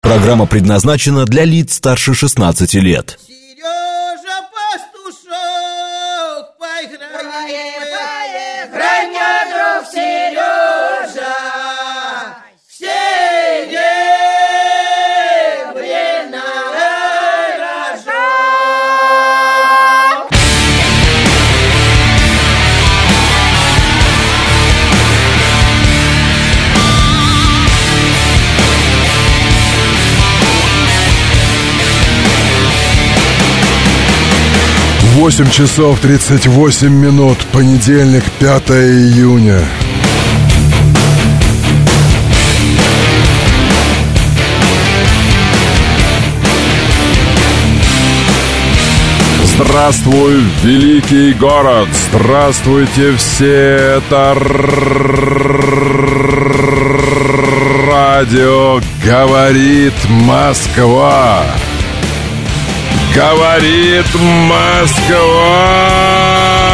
Программа предназначена для лиц старше 16 лет. Сережа Пастушок, поиграй, мне, друг Сережа, серебряный рожок. Восемь часов 38 минут, понедельник, 5 июня. Здравствуй, великий город! Здравствуйте все! Это радио «Говорит Москва». Говорит Москва!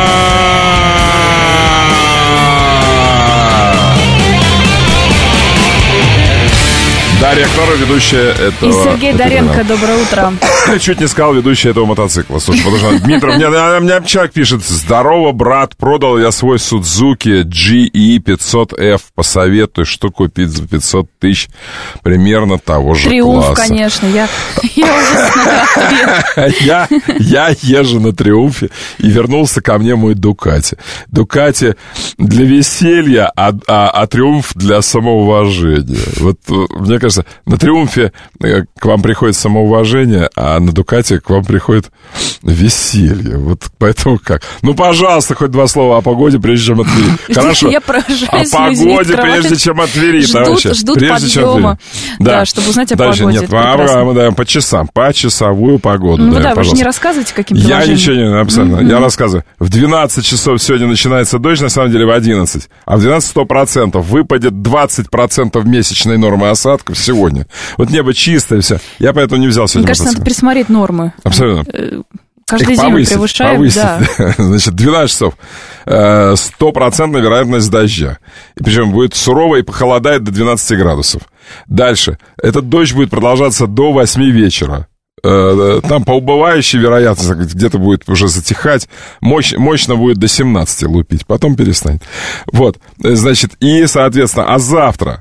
Дарья Кнора, ведущая этого... И Сергей Доренко, доброе утро. Чуть не сказал ведущая этого мотоцикла. Слушай, потому что Дмитрий, мне человек пишет: здорово, брат, продал я свой Suzuki GE 500F. Посоветуй, что купить за 500 тысяч примерно того же Триумф, класса. конечно, я уже знаю. Я езжу на Триумфе, и вернулся ко мне мой Дукати. Дукати для веселья, а Триумф для самоуважения. Вот, мне кажется, на Триумфе к вам приходит самоуважение, а на Дукате к вам приходит веселье. Вот поэтому как? Ну, пожалуйста, хоть два слова о погоде, прежде чем от Твери. Хорошо. Я поражаюсь. О погоде, прежде чем от Твери. Ждут подъема, да, чтобы узнать о погоде. Нет, мы даем по часам, почасовую погоду. Ну да, вы же не рассказывайте, каким приложением. Я ничего не абсолютно. Я рассказываю. В 12 часов сегодня начинается дождь, на самом деле в 11. А в 12 100%. Выпадет 20% месячной нормы осадков сегодня. Вот небо чистое все. Я поэтому не взял сегодня. Мне кажется, надо пересмотреть нормы. Абсолютно. Каждый день мы превышаем, да. Значит, 12 часов 100% вероятность дождя. И причем будет сурово и похолодает до 12 градусов. Дальше. Этот дождь будет продолжаться до 8 вечера. Там по убывающей вероятности где-то будет уже затихать. Мощно будет до 17 лупить. Потом перестанет. Вот. Значит, и, соответственно, завтра,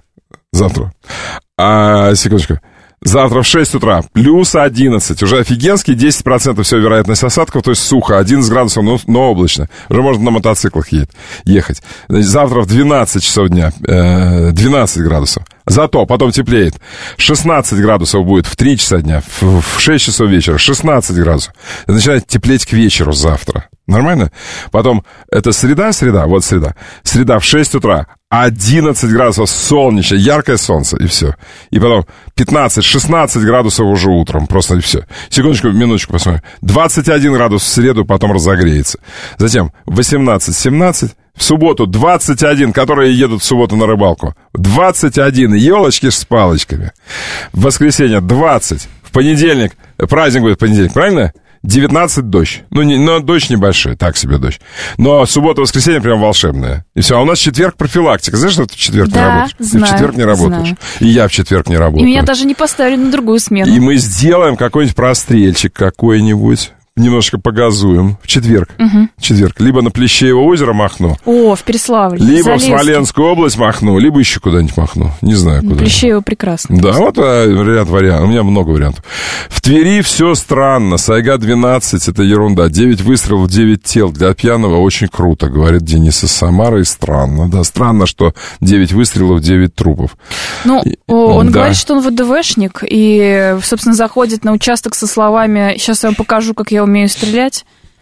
секундочку. Завтра в 6 утра плюс 11. Уже офигенский, 10% все вероятность осадков, то есть сухо, 11 градусов, но облачно. Уже можно на мотоциклах ехать. Значит, завтра в 12 часов дня 12 градусов. Зато потом теплеет. 16 градусов будет в 3 часа дня, в 6 часов вечера 16 градусов. Начинает теплеть к вечеру завтра. Нормально? Потом, это среда, вот среда. Среда в 6 утра, 11 градусов солнечно, яркое солнце, и все. И потом 15-16 градусов уже утром, просто и все. Секундочку, минуточку посмотрим. 21 градус в среду, потом разогреется. Затем 18-17. В субботу 21, которые едут в субботу на рыбалку. 21, елочки с палочками. В воскресенье 20. В понедельник, праздник будет в понедельник, правильно? 19 дождь. Но дождь небольшой, так себе дождь. Но суббота-воскресенье прям волшебная. И все. А у нас четверг профилактика. Знаешь, что ты в четверг не работаешь? Знаю, ты в четверг не работаешь. Знаю. И я в четверг не работаю. И меня даже не поставили на другую смену. И мы сделаем какой-нибудь прострельчик какой-нибудь. Немножко погазуем в четверг. В четверг. Либо на Плещеево озеро махну. О, в Переславль. Либо в Смоленскую область махну, либо еще куда-нибудь махну. Не знаю куда. Плещеево прекрасно. Да, вот ряд вариантов. У меня много вариантов. В Твери все странно. Сайга 12, это ерунда. 9 выстрелов, 9 тел. Для пьяного очень круто, говорит Денис из Самары. И странно. Да, странно, что 9 выстрелов, 9 трупов. Ну, он говорит, что он ВДВшник. И, собственно, заходит на участок со словами: сейчас я вам покажу, как я умею стрелять.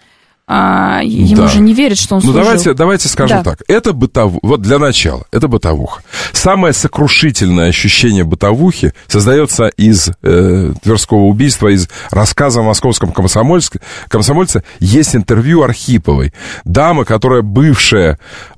Ему же не верят, что он служил. Давайте скажем так. Это бытовуха. Вот для начала, это бытовуха. Самое сокрушительное ощущение бытовухи создается из Тверского убийства, из рассказа о московском комсомольце. Есть интервью Архиповой. Дама, которая бывшая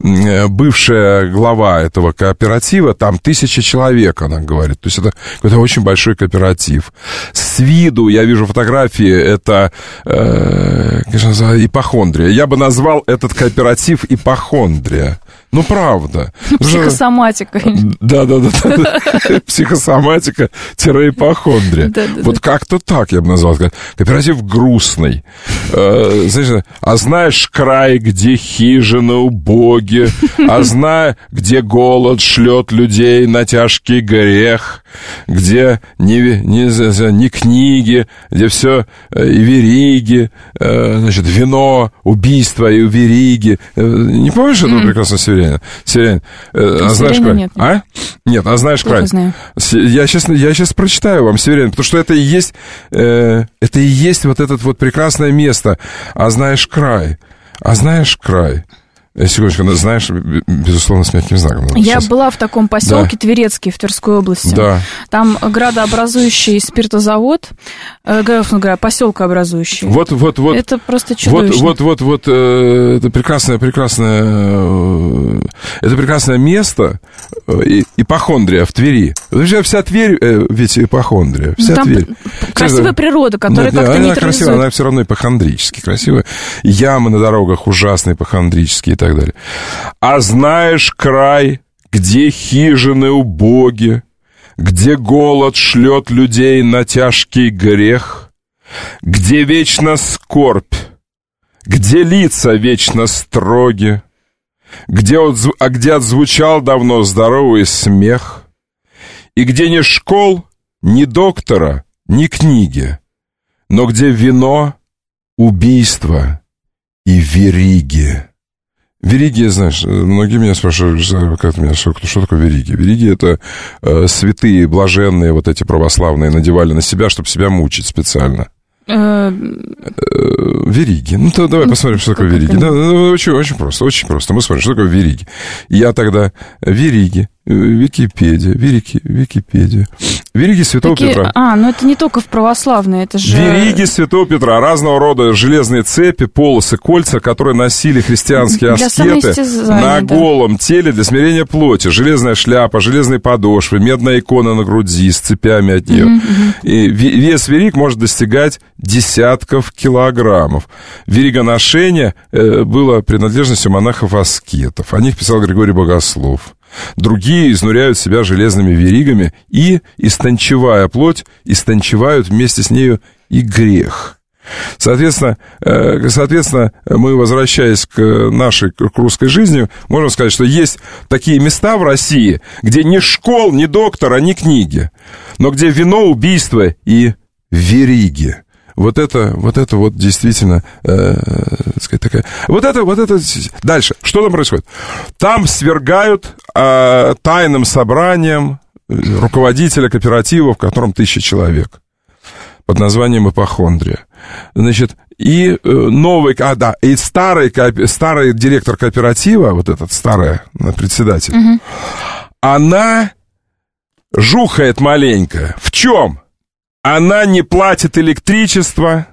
глава этого кооператива, там 1000 человек, она говорит. То есть это какой-то очень большой кооператив. С виду, я вижу фотографии, это, конечно, ипохондрия. Я бы назвал этот кооператив ипохондрия. Ну, правда. Психосоматика. Да. Психосоматика-ипохондрия. Вот как-то так я бы назвал. Кооператив грустный. Знаешь, а знаешь край, где хижины убоги, а знаешь, где голод шлет людей на тяжкий грех, где не книги, где все и вериги, значит, вино, убийство и вериги. Не помнишь этого прекрасного сирень? А знаешь край? Нет. А? Нет, а знаешь край? Я сейчас прочитаю вам северянин, потому что это и есть вот это вот прекрасное место. А знаешь край? Секундочку, знаешь, безусловно, с мягким знаком. Я была в таком поселке Тверецкий в Тверской области. Да. Там градообразующий спиртозавод, поселкообразующий. Вот. Это просто чудовищно. Это прекрасное место, ипохондрия в Твери. Вся Тверь ведь ипохондрия. Вся Тверь. Красивая природа, которая как-то нейтрализует. Она все равно ипохондрически красивая. Ямы на дорогах ужасные ипохондрические и так далее. А знаешь край, где хижины убоги, где голод шлет людей на тяжкий грех, где вечно скорбь, где лица вечно строги, где отзвучал давно здоровый смех, и где ни школ, ни доктора, ни книги, но где вино, убийство и вериги. Вериги, знаешь, многие меня спрашивают, что такое вериги? Вериги — это святые, блаженные, вот эти православные, надевали на себя, чтобы себя мучить специально. Вериги. Ну, то давай посмотрим, что такое вериги. Да, очень просто. Мы смотрим, что такое вериги. Я тогда вериги, Википедия. Вериги Святого Петра. Ну это не только в православные, это же... Вериги Святого Петра. Разного рода железные цепи, полосы, кольца, которые носили христианские аскеты на голом теле для смирения плоти. Железная шляпа, железные подошвы, медная икона на груди с цепями от нее. И вес вериг может достигать десятков килограммов. Веригоношение было принадлежностью монахов-аскетов. О них писал Григорий Богослов. Другие изнуряют себя железными веригами и, истончевая плоть, истончевают вместе с нею и грех. Соответственно, мы, возвращаясь к нашей к русской жизни, можем сказать, что есть такие места в России, где ни школ, ни доктора, ни книги, но где вино, убийство и вериги. Вот это действительно, сказать, такая... Вот это... Дальше. Что там происходит? Там свергают тайным собранием руководителя кооператива, в котором 1000 человек, под названием ипохондрия. Значит, и и старый директор кооператива, вот этот старый председатель, она жухает маленько. В чем? Она не платит электричество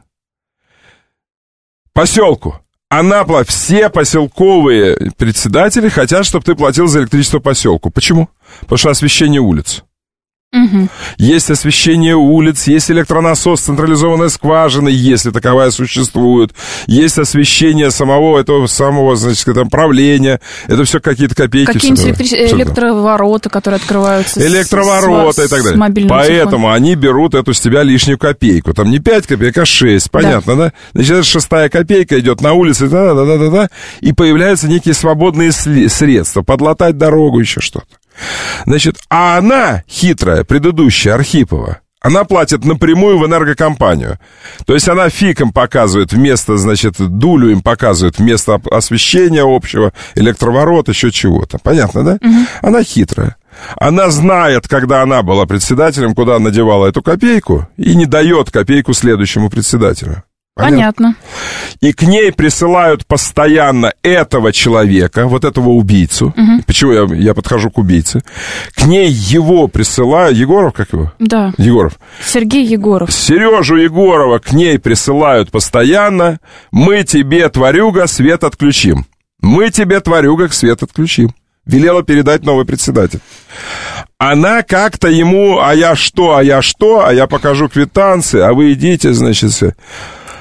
поселку. Все поселковые председатели хотят, чтобы ты платил за электричество поселку. Почему? Потому что освещение улиц. Есть освещение улиц, есть электронасос, централизованная скважина, если таковая существует. Есть освещение самого, значит, там, правления. Это все какие-то копейки. Какие-нибудь электроворота, которые открываются. Электроворота и так далее. Поэтому они берут с тебя лишнюю копейку. Там не 5 копеек, а 6. Понятно, да? Значит, 6-я копейка идет на улице, и появляются некие свободные средства. Подлатать дорогу, еще что-то. Значит, а она, хитрая, предыдущая, Архипова, она платит напрямую в энергокомпанию. То есть она фиг им показывает вместо, значит, дулю им показывает вместо освещения общего, электроворота, еще чего-то. Понятно, да? Она хитрая. Она знает, когда она была председателем, куда надевала эту копейку, и не дает копейку следующему председателю. Понятно. И к ней присылают постоянно этого человека, вот этого убийцу. Почему я подхожу к убийце? К ней его присылают. Егоров, как его? Да. Егоров. Сергей Егоров. Сережу Егорова к ней присылают постоянно. Мы тебе, тварюга, свет отключим. Мы тебе, тварюга, свет отключим. Велела передать новый председатель. Она как-то ему, а я покажу квитанции, а вы идите, значит...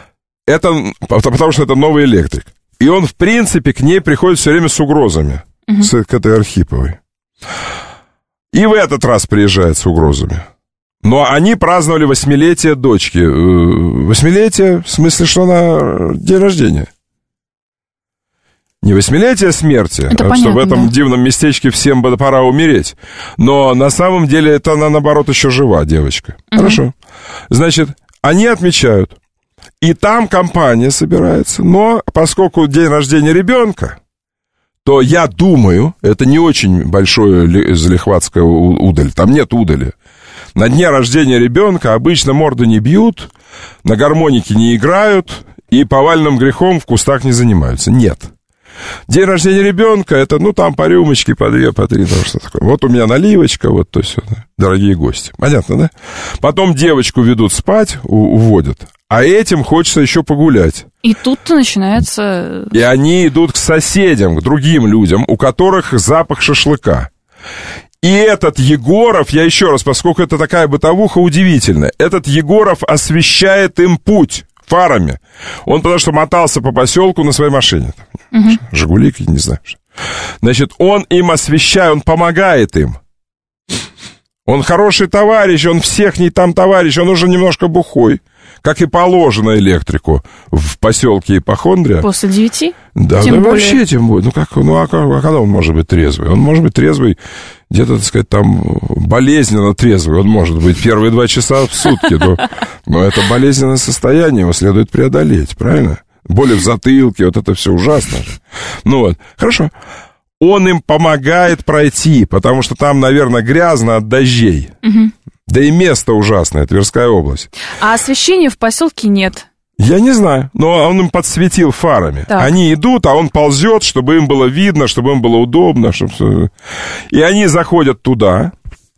Это потому что это новый электрик. И он, в принципе, к ней приходит все время с угрозами. к этой Архиповой. И в этот раз приезжает с угрозами. Но они праздновали 8-летие дочки. 8-летие, в смысле, что на день рождения. Не 8-летие смерти, что в этом дивном местечке всем бы пора умереть. Но на самом деле это она, наоборот, еще жива, девочка. Хорошо. Значит, они отмечают. И там компания собирается. Но поскольку день рождения ребенка, то я думаю, это не очень большое залихватское удаль. Там нет удали. На дне рождения ребенка обычно морды не бьют, на гармонике не играют и повальным грехом в кустах не занимаются. Нет. День рождения ребенка, это, там по рюмочке, по 2, по 3, что такое. Вот у меня наливочка, вот то есть, дорогие гости. Понятно, да? Потом девочку ведут спать, уводят, а этим хочется еще погулять. И тут-то начинается... И они идут к соседям, к другим людям, у которых запах шашлыка. И этот Егоров, я еще раз, поскольку это такая бытовуха удивительная, этот Егоров освещает им путь фарами. Он потому что мотался по поселку на своей машине. Жигулик, не знаю. Значит, он им освещает, он помогает им. Он хороший товарищ, он всех не там товарищ, он уже немножко бухой. Как и положено электрику в поселке Ипохондрия. После 9? Да, вообще тем более. А когда он может быть трезвый? Он может быть трезвый где-то, так сказать, там болезненно трезвый. Он может быть первые 2 часа в сутки. Но это болезненное состояние, его следует преодолеть, правильно? Боли в затылке, вот это все ужасно. Хорошо. Он им помогает пройти, потому что там, наверное, грязно от дождей. Да и место ужасное, Тверская область. А освещения в поселке нет? Я не знаю, но он им подсветил фарами. Так. Они идут, а он ползет, чтобы им было видно, чтобы им было удобно. И они заходят туда,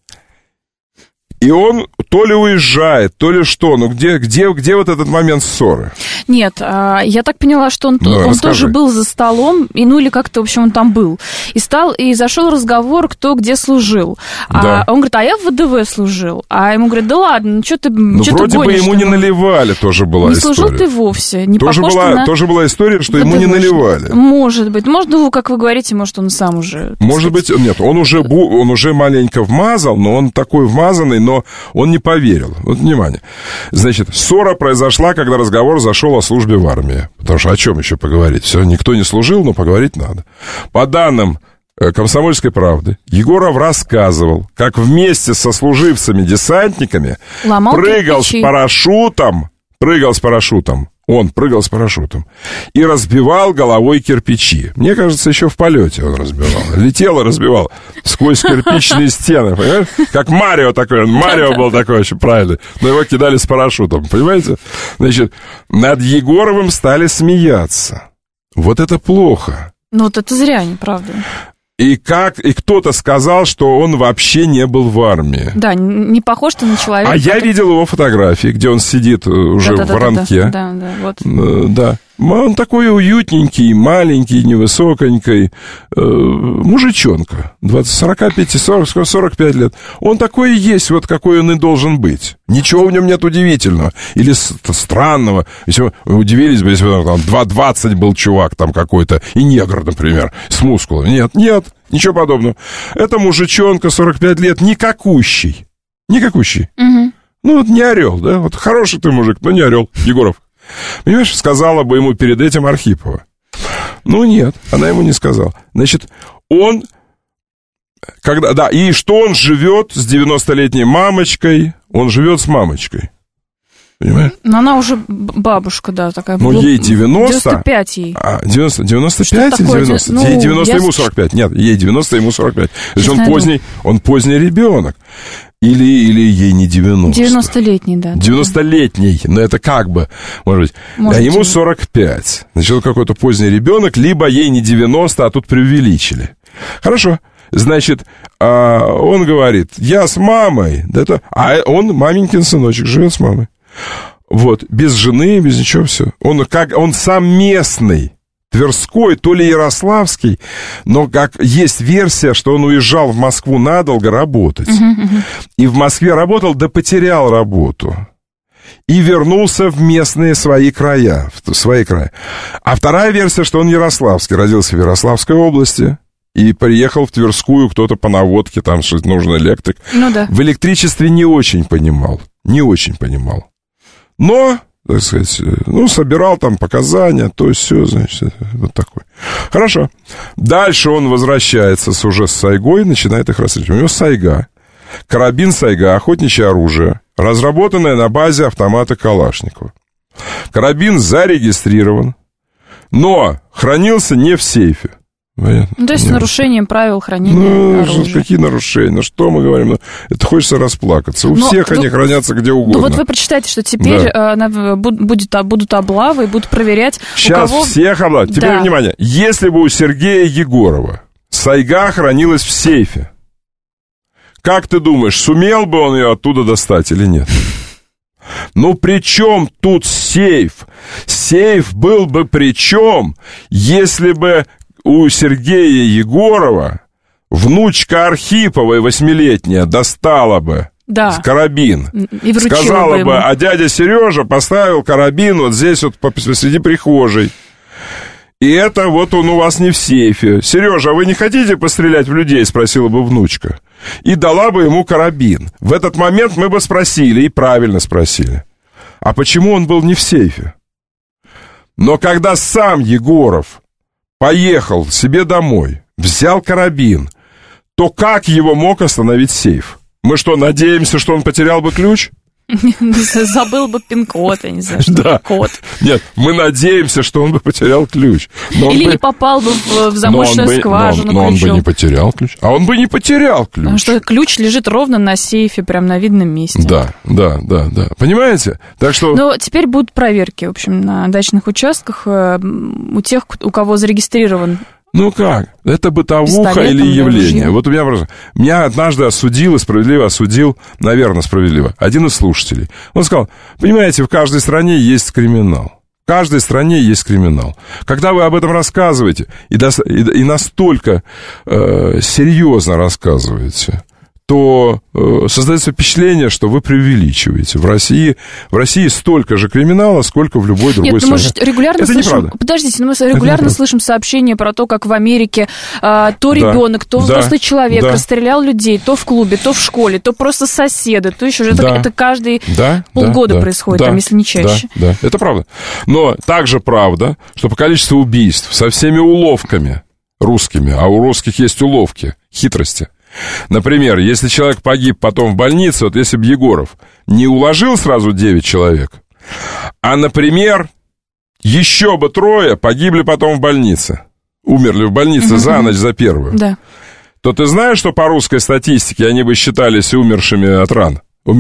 и он то ли уезжает, то ли что. Где вот этот момент ссоры? Нет, я так поняла, что он тоже был за столом, или как-то, в общем, он там был. И зашел разговор, кто где служил. Да. Он говорит, я в ВДВ служил. А ему говорят, да ладно, что ты гонишь? Вроде бы ему не наливали, тоже была история. Не служил ты вовсе. Не тоже была история, что ему не наливали. Может быть. Может, как вы говорите, может, он сам уже... Может быть, нет, он уже маленько вмазал, но он такой вмазанный, но он не поверил. Вот, внимание. Значит, ссора произошла, когда разговор зашел о службе в армии. Потому что о чем еще поговорить? Все, никто не служил, но поговорить надо. По данным «Комсомольской правды», Егоров рассказывал, как вместе со служивцами-десантниками прыгал с парашютом. Он прыгал с парашютом и разбивал головой кирпичи. Мне кажется, еще в полете он разбивал. Летел и разбивал сквозь кирпичные стены, понимаешь? Как Марио такой. Марио был такой очень правильный. Но его кидали с парашютом, понимаете? Значит, над Егоровым стали смеяться. Вот это плохо. Вот это зря, неправда. И кто-то сказал, что он вообще не был в армии. Да, не похож ты на человека. А я видел его фотографии, где он сидит уже в воронке. Да. Он такой уютненький, маленький, невысоконький, мужичонка, 45 лет. Он такой и есть, вот какой он и должен быть. Ничего в нем нет удивительного или странного. Если вы удивились бы, если бы там 2,20 был чувак там какой-то, и негр, например, с мускулами. Нет, ничего подобного. Это мужичонка, 45 лет, никакущий. Угу. Вот не орел, да? Вот хороший ты мужик, но не орел, Егоров. Понимаешь, сказала бы ему перед этим Архипова. Нет, она ему не сказала. Значит, и что он живет с 90-летней мамочкой, он живет с мамочкой. Понимаешь? Но она уже бабушка, да, такая. Ей 90. 95 ей. 95 или 90? Ей 90, ему 45. Нет, ей 90, ему 45. То есть он поздний ребенок. Или ей не 90. 90-летний, да. 90-летний, но это как бы, может быть. А ему 45. Значит, он какой-то поздний ребенок, либо ей не 90, а тут преувеличили. Хорошо. Значит, он говорит, я с мамой. А он, маменькин сыночек, живет с мамой. Вот, без жены, без ничего, все. Он сам местный. Тверской, то ли Ярославский, но как есть версия, что он уезжал в Москву надолго работать. И в Москве работал, да потерял работу. И вернулся в местные свои края. А вторая версия, что он ярославский, родился в Ярославской области. И приехал в Тверскую кто-то по наводке, там что нужен электрик. Ну да. В электричестве не очень понимал. Но, так сказать, собирал там показания, то есть все, значит, вот такой. Хорошо. Дальше он возвращается уже с сайгой, начинает их расстреливать. У него сайга. Карабин сайга, охотничье оружие, разработанное на базе автомата Калашникова. Карабин зарегистрирован, но хранился не в сейфе. Понятно? То есть с нарушением правил хранения оружия. Какие нарушения? Что мы говорим? Это хочется расплакаться. У всех они хранятся где угодно. Вот вы прочитаете, что теперь будут облавы и будут проверять, сейчас у кого... всех облавы. Теперь, внимание, если бы у Сергея Егорова сайга хранилась в сейфе, как ты думаешь, сумел бы он ее оттуда достать или нет? При чем тут сейф? Сейф был бы при чем, если бы у Сергея Егорова внучка Архиповой 8-летняя достала бы карабин. И сказала бы, а дядя Сережа поставил карабин вот здесь вот посреди прихожей. И это вот он у вас не в сейфе. Сережа, а вы не хотите пострелять в людей? Спросила бы внучка. И дала бы ему карабин. В этот момент мы бы спросили, и правильно спросили, а почему он был не в сейфе? Но когда сам Егоров поехал себе домой, взял карабин, то как его мог остановить сейф? Мы что, надеемся, что он потерял бы ключ? Забыл бы пин-код, я не знаю, что код. Нет, мы надеемся, что он бы потерял ключ. Или не попал бы в замочную скважину ключом. Но он бы не потерял ключ. А он бы не потерял ключ. Потому что ключ лежит ровно на сейфе, прям на видном месте. Да. Понимаете? Так что... Но теперь будут проверки, в общем, на дачных участках у тех, у кого зарегистрирован. Как? Это бытовуха или явление? Вот меня однажды осудил, и справедливо осудил, наверное, справедливо, один из слушателей. Он сказал, понимаете, в каждой стране есть криминал. В каждой стране есть криминал. Когда вы об этом рассказываете, и настолько серьезно рассказываете, то создается впечатление, что вы преувеличиваете. В России столько же криминала, сколько в любой другой стране. Регулярно слышим, подождите, мы регулярно слышим сообщения про то, как в Америке то ребенок, то взрослый человек расстрелял людей, то в клубе, то в школе, то просто соседы, то еще это каждые полгода происходит, там, если не чаще. Да, это правда. Но также правда, что по количеству убийств со всеми уловками русскими, а у русских есть уловки, хитрости. Например, если человек погиб потом в больнице, вот если бы Егоров не уложил сразу 9 человек, а, например, еще бы 3 погибли потом в больнице, умерли в больнице за ночь, за первую, то ты знаешь, что по русской статистике они бы считались умершими от ран?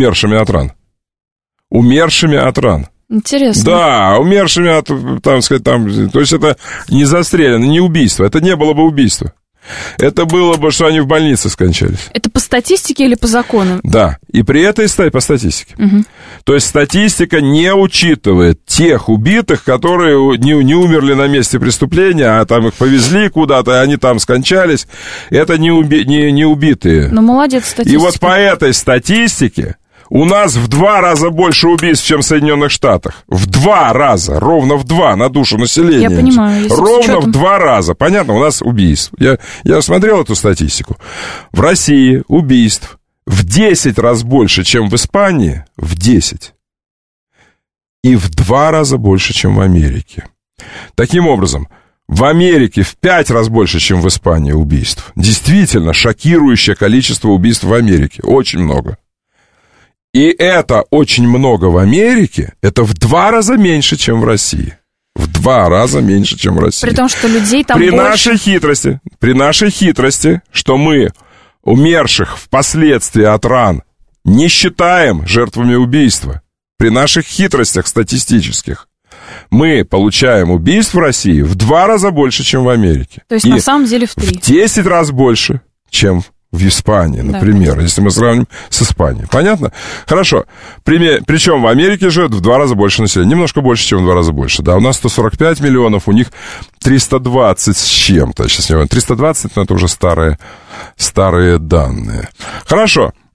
Интересно. Да, умершими от, то есть это не застрелено, не убийство, это не было бы убийство. Это было бы, что они в больнице скончались. Это по статистике или по закону? Да, и при этой по статистике. То есть статистика не учитывает тех убитых, которые не умерли на месте преступления, а там их повезли куда-то, и они там скончались. Это не убитые. Ну, молодец, статистика. И вот по этой статистике у нас в 2 раза больше убийств, чем в Соединенных Штатах. В 2 раза, ровно в 2 на душу населения. Я понимаю. Ровно в 2 раза. Понятно, у нас убийств. Я смотрел эту статистику. В России убийств в 10 раз больше, чем в Испании. В 10. И в 2 раза больше, чем в Америке. Таким образом, в Америке в 5 раз больше, чем в Испании убийств. Действительно, шокирующее количество убийств в Америке. Очень много. И это очень много в Америке, это в 2 раза меньше, чем в России. В 2 раза меньше, чем в России. При том, что людей там больше. При нашей хитрости, что мы умерших впоследствии от ран не считаем жертвами убийства. При наших хитростях статистических мы получаем убийств в России в 2 раза больше, чем в Америке. То есть, на самом деле, в 3. В 10 раз больше, чем в Испании, например, если мы сравним с Испанией. Понятно? Хорошо. Причем в Америке живет в 2 раза больше населения. Немножко больше, чем в 2 раза больше. Да, у нас 145 миллионов, у них 320 с чем-то. Сейчас не помню. 320, но это уже старые данные. Хорошо.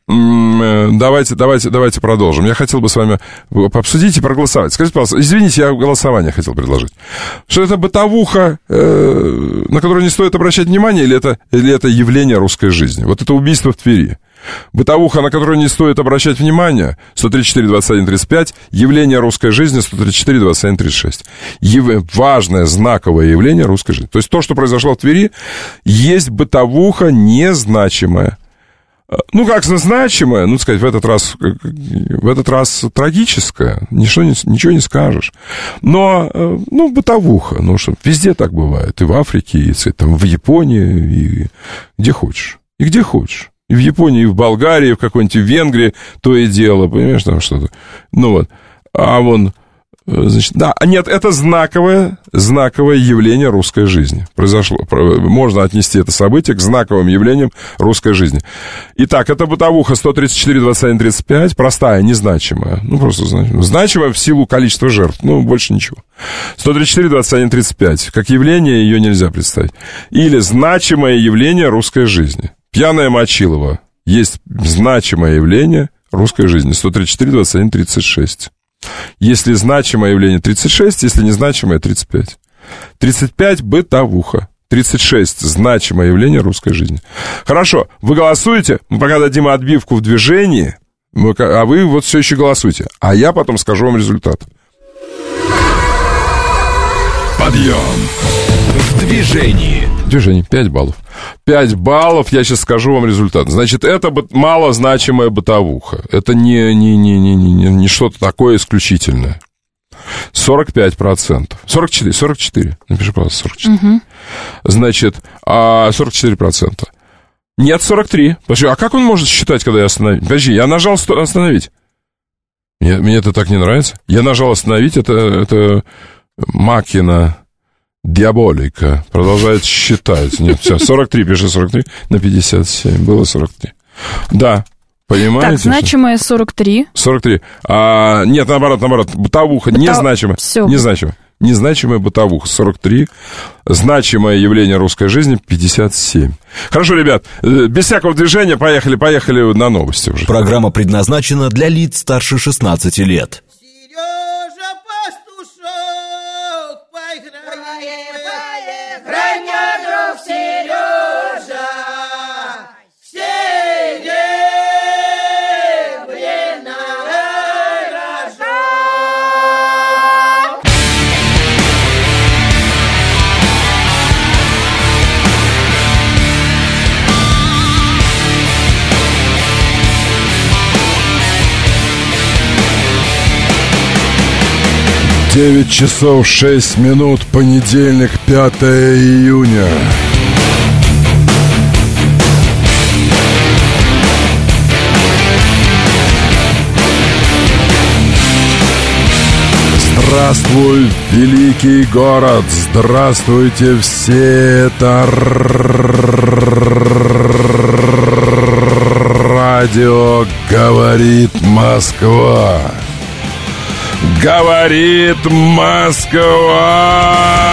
Давайте продолжим. Я хотел бы с вами обсудить и проголосовать. Скажите, пожалуйста, извините, я голосование хотел предложить. Что это бытовуха, на которую не стоит обращать внимание, или это явление русской жизни? Вот это убийство в Твери. Бытовуха, на которую не стоит обращать внимание, 134-21-35, явление русской жизни, 134-21-36. Важное, знаковое явление русской жизни. То есть то, что произошло в Твери, есть бытовуха незначимая. Ну, как значимое, ну, сказать, в этот раз трагическое, ничего не скажешь. Но, бытовуха, что везде так бывает, и в Африке, и там, в Японии, и где хочешь, и где хочешь. И в Японии, и в Болгарии, и в какой-нибудь Венгрии, то и дело, понимаешь, там что-то. Значит, да, нет, это знаковое явление русской жизни. Произошло. Можно отнести это событие к знаковым явлениям русской жизни. Итак, это бытовуха 134-21-35, простая, незначимая. Просто значимая в силу количества жертв, больше ничего. 134-21-35, как явление ее нельзя представить. Или значимое явление русской жизни. Пьяная Мочилова есть значимое явление русской жизни. 134-21-36. Если значимое явление 36, если незначимое 35. 35 бытовуха. 36 значимое явление русской жизни. Хорошо, вы голосуете, мы пока дадим отбивку в движении, а вы вот все еще голосуйте. А я потом скажу вам результат. Подъем в движении. Движение, 5 баллов. 5 баллов, я сейчас скажу вам результат. Значит, это малозначимая бытовуха. Это не что-то такое исключительное. 45%. 44. Напиши, пожалуйста, 44. Угу. Значит, 44%. Нет, 43. Подожди, а как он может считать, когда я остановить? Подожди, я нажал остановить. Мне это так не нравится. Я нажал остановить, это Макина Диаболика продолжает считать. Нет, все, 43, пиши 43 на 57. Было 43. Да, понимаете? Так, значимое 43. 43. Нет, наоборот, бытовуха незначимая. Незначимая. Незначимая бытовуха 43. Значимое явление русской жизни 57. Хорошо, ребят, без всякого движения поехали на новости уже. Программа предназначена для лиц старше 16 лет. Сережа пастушок, поиграй, друг Сережа, серебряная рожок. Девять часов 6 минут, понедельник, 5 июня. Здравствуй, великий город! Здравствуйте все! Это радио «Говорит Москва». Говорит Москва!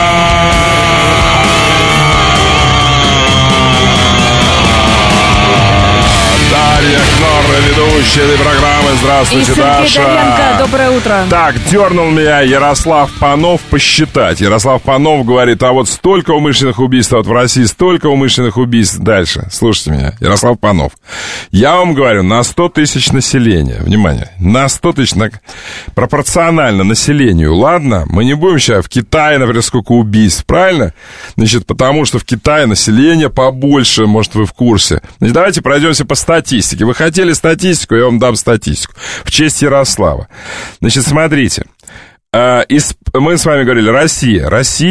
Дарья Кнорра, ведущая этой программы. Здравствуйте, Даша. И Сергей Говенко. Доброе утро. Так, дернул меня Ярослав Панов посчитать. Ярослав Панов говорит, а вот столько умышленных убийств, вот в России столько умышленных убийств. Дальше, слушайте меня, Ярослав Панов. Я вам говорю, на 100 тысяч населения, внимание, на 100 тысяч, пропорционально населению, ладно? Мы не будем сейчас в Китае, например, сколько убийств, правильно? Значит, потому что в Китае население побольше, может, вы в курсе. Значит, давайте пройдемся по статистике. Вы хотели статистику, я вам дам статистику. В честь Ярослава. Значит, смотрите. Мы с вами говорили, Россия.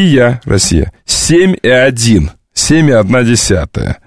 7,1. 7,1.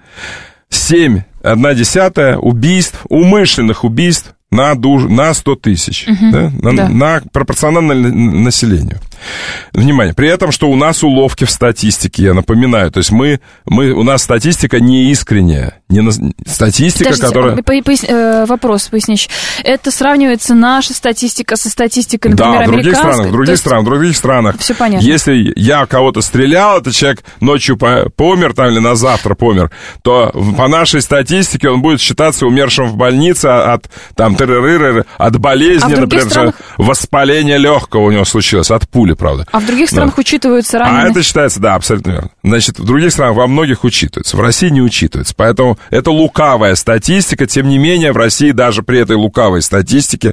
7,1 убийств, умышленных убийств на 100 тысяч. Угу, да? Да. На пропорционально населению. Внимание, при этом, что у нас уловки в статистике, я напоминаю, то есть у нас статистика не искренняя, статистика, которая... Вопрос пояснишь. Это сравнивается наша статистика со статистикой, например, американской? В других странах. Все понятно. Если я кого-то стрелял, этот человек ночью помер там или на завтра помер, то по нашей статистике он будет считаться умершим в больнице от болезни, например, воспаления легкого у него случилось, от пули, правда. А в других странах учитываются раненые? А это считается, да, абсолютно верно. Значит, в других странах во многих учитывается, в России не учитывается. Поэтому это лукавая статистика, тем не менее, в России даже при этой лукавой статистике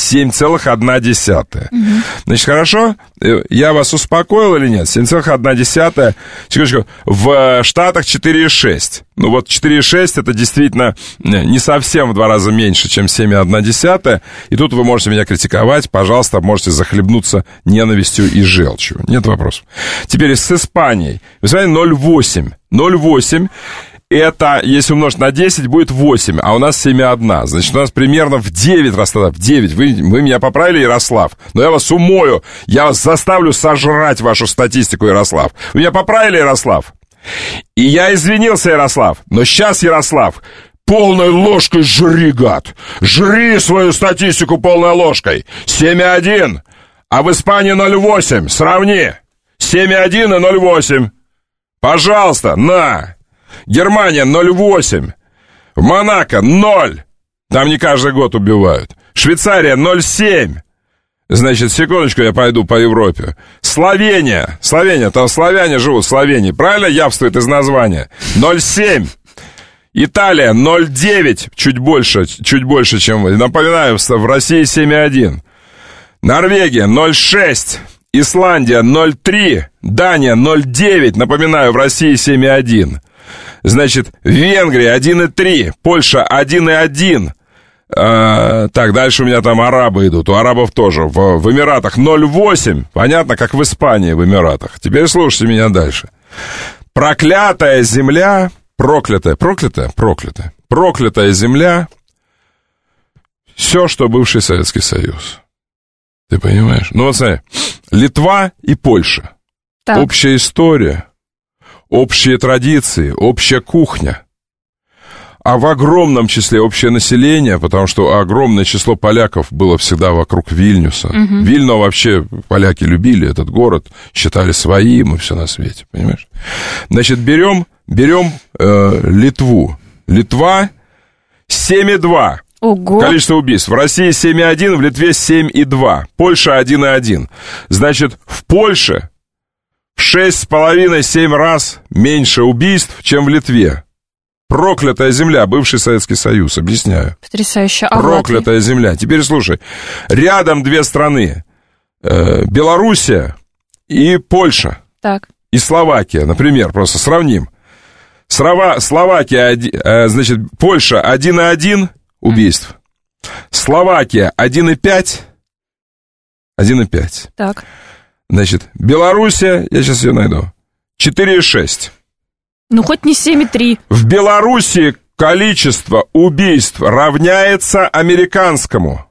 7,1. Значит, хорошо, я вас успокоил или нет? 7,1. Секундочку, в Штатах 4,6. Ну вот 4,6 это действительно не совсем в 2 раза меньше, чем 7,1. И тут вы можете меня критиковать, пожалуйста, можете захлебнуться ненавистью и желчью. Нет вопросов. Теперь с Испанией. Вы смотрите, 0,8. 0,8 это, если умножить на 10, будет 8, а у нас 7,1. Значит, у нас примерно в 9 раз тогда, в 9. Вы меня поправили, Ярослав, но я вас умою, я вас заставлю сожрать вашу статистику, Ярослав. Вы меня поправили, Ярослав? И я извинился, Ярослав, но сейчас, Ярослав, полной ложкой жри, гад. Жри свою статистику полной ложкой. 7,1, а в Испании 0,8. Сравни. 7,1 и 0,8. Пожалуйста, на. Германия 0,8. В Монако 0. Там не каждый год убивают. Швейцария 0,7. Значит, секундочку, я пойду по Европе. Словения, там славяне живут в Словении. Правильно явствует из названия? 0,7. Италия 0,9. Чуть больше, чем вы. Напоминаю, в России 7,1. Норвегия 0,6. Исландия 0,3. Дания 0,9. Напоминаю, в России 7,1. Значит, Венгрия 1,3. Польша 1,1. Так, дальше у меня там арабы идут. У арабов тоже. В Эмиратах 0,8. Понятно, как в Испании в Эмиратах. Теперь слушайте меня дальше. Проклятая земля... Проклятая земля. Все, что бывший Советский Союз. Ты понимаешь? Ну вот смотри. Литва и Польша. Так. Общая история. Общие традиции. Общая кухня. А в огромном числе общее население, потому что огромное число поляков было всегда вокруг Вильнюса. Вильно вообще поляки любили этот город, считали своим и все на свете, понимаешь? Значит, берем Литву. Литва 7,2. Ого. Количество убийств. В России 7,1, в Литве 7,2. Польша 1,1. Значит, в Польше в 6,5-7 раз меньше убийств, чем в Литве. Проклятая земля, бывший Советский Союз, объясняю. Потрясающе. Проклятая земля. Теперь слушай, рядом две страны, Белоруссия и Польша. Так. И Словакия, например, просто сравним. Словакия, значит, Польша 1,1 убийств. Словакия 1,5. 1,5. Так. Значит, Белоруссия, я сейчас ее найду, 4,6. Ну, хоть не 7,3. В Белоруссии количество убийств равняется американскому.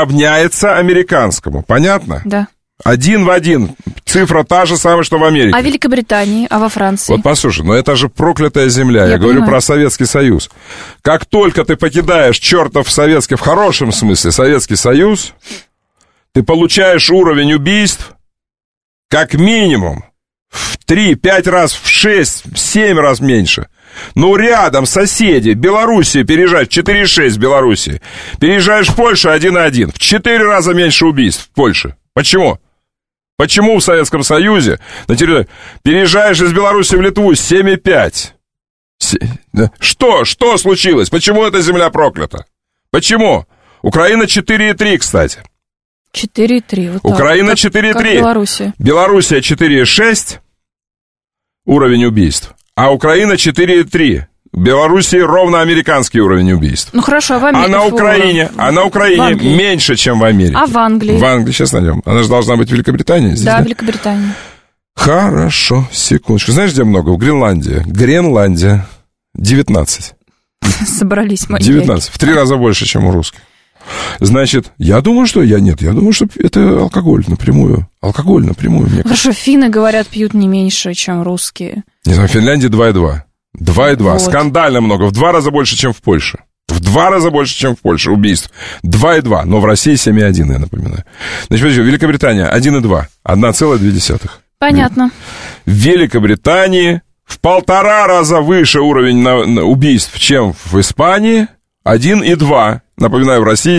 Понятно? Да. 1 в 1. Цифра та же самая, что в Америке. А в Великобритании, а во Франции? Вот послушай, но это же проклятая земля. Я говорю про Советский Союз. Как только ты покидаешь чертов советский, в хорошем смысле, Советский Союз, ты получаешь уровень убийств как минимум в 3-5 раз, в 6-7 раз меньше. Ну, рядом соседи, Белоруссия, переезжаешь, 4,6 в Белоруссии. Переезжаешь в Польшу, 1,1. В 4 раза меньше убийств в Польше. Почему? Почему в Советском Союзе на территории... Переезжаешь из Беларуси в Литву, 7,5. Что случилось? Почему эта земля проклята? Почему? Украина 4,3, кстати. 4,3. Вот Украина 4,3. Белоруссия. Белоруссия 4,6 уровень убийств, а Украина 4,3. В Белоруссии ровно американский уровень убийств. Ну хорошо, а в Америке? А на Украине меньше, чем в Америке. А в Англии? В Англии, сейчас найдем. Она же должна быть в Великобритании. Здесь, да, Великобритания. Хорошо, секундочку. Знаешь, где много? В Гренландии. 19. Собрались мои. 19. В 3 раза больше, чем у русских. Значит, я думаю, что это алкоголь напрямую. Хорошо, финны, говорят, пьют не меньше, чем русские. Не знаю, в Финляндии 2,2. 2,2. Вот. Скандально много. В 2 раза больше, чем в Польше. Убийств. 2,2. Но в России 7,1, я напоминаю. Значит, Великобритания 1,2. 1,2. Понятно. В Великобритании в 1,5 раза выше уровень убийств, чем в Испании. 1,2. Напоминаю, в России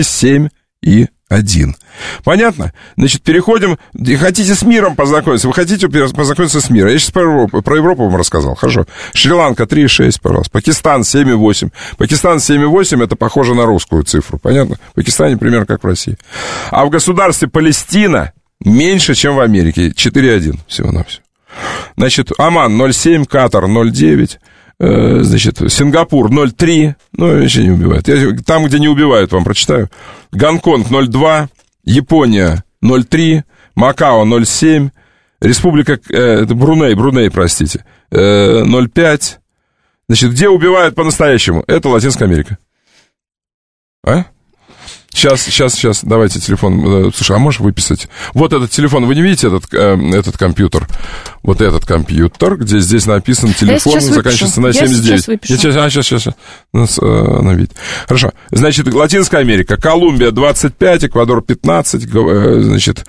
7,1. Понятно? Значит, переходим. Хотите с миром познакомиться? Вы хотите познакомиться с миром? Я сейчас про Европу вам рассказал. Хорошо. Шри-Ланка 3,6, пожалуйста. Пакистан 7,8. Пакистан 7,8 это похоже на русскую цифру. Понятно? В Пакистане примерно как в России. А в государстве Палестина меньше, чем в Америке. 4,1 всего-навсего. Значит, Оман 0,7, Катар 0,9. Значит, Сингапур 0,3. Ну, еще не убивают. Я там, где не убивают, вам прочитаю. Гонконг 0,2. Япония 0,3. Макао 0,7. Республика Бруней, простите, 0,5. Значит, где убивают по-настоящему? Это Латинская Америка. А? Сейчас, давайте телефон. Слушай, а можешь выписать? Вот этот телефон, вы не видите этот компьютер? Вот этот компьютер, где здесь написан телефон, заканчивается на 79. Сейчас. Она видит. Хорошо. Значит, Латинская Америка. Колумбия 25, Эквадор 15, значит,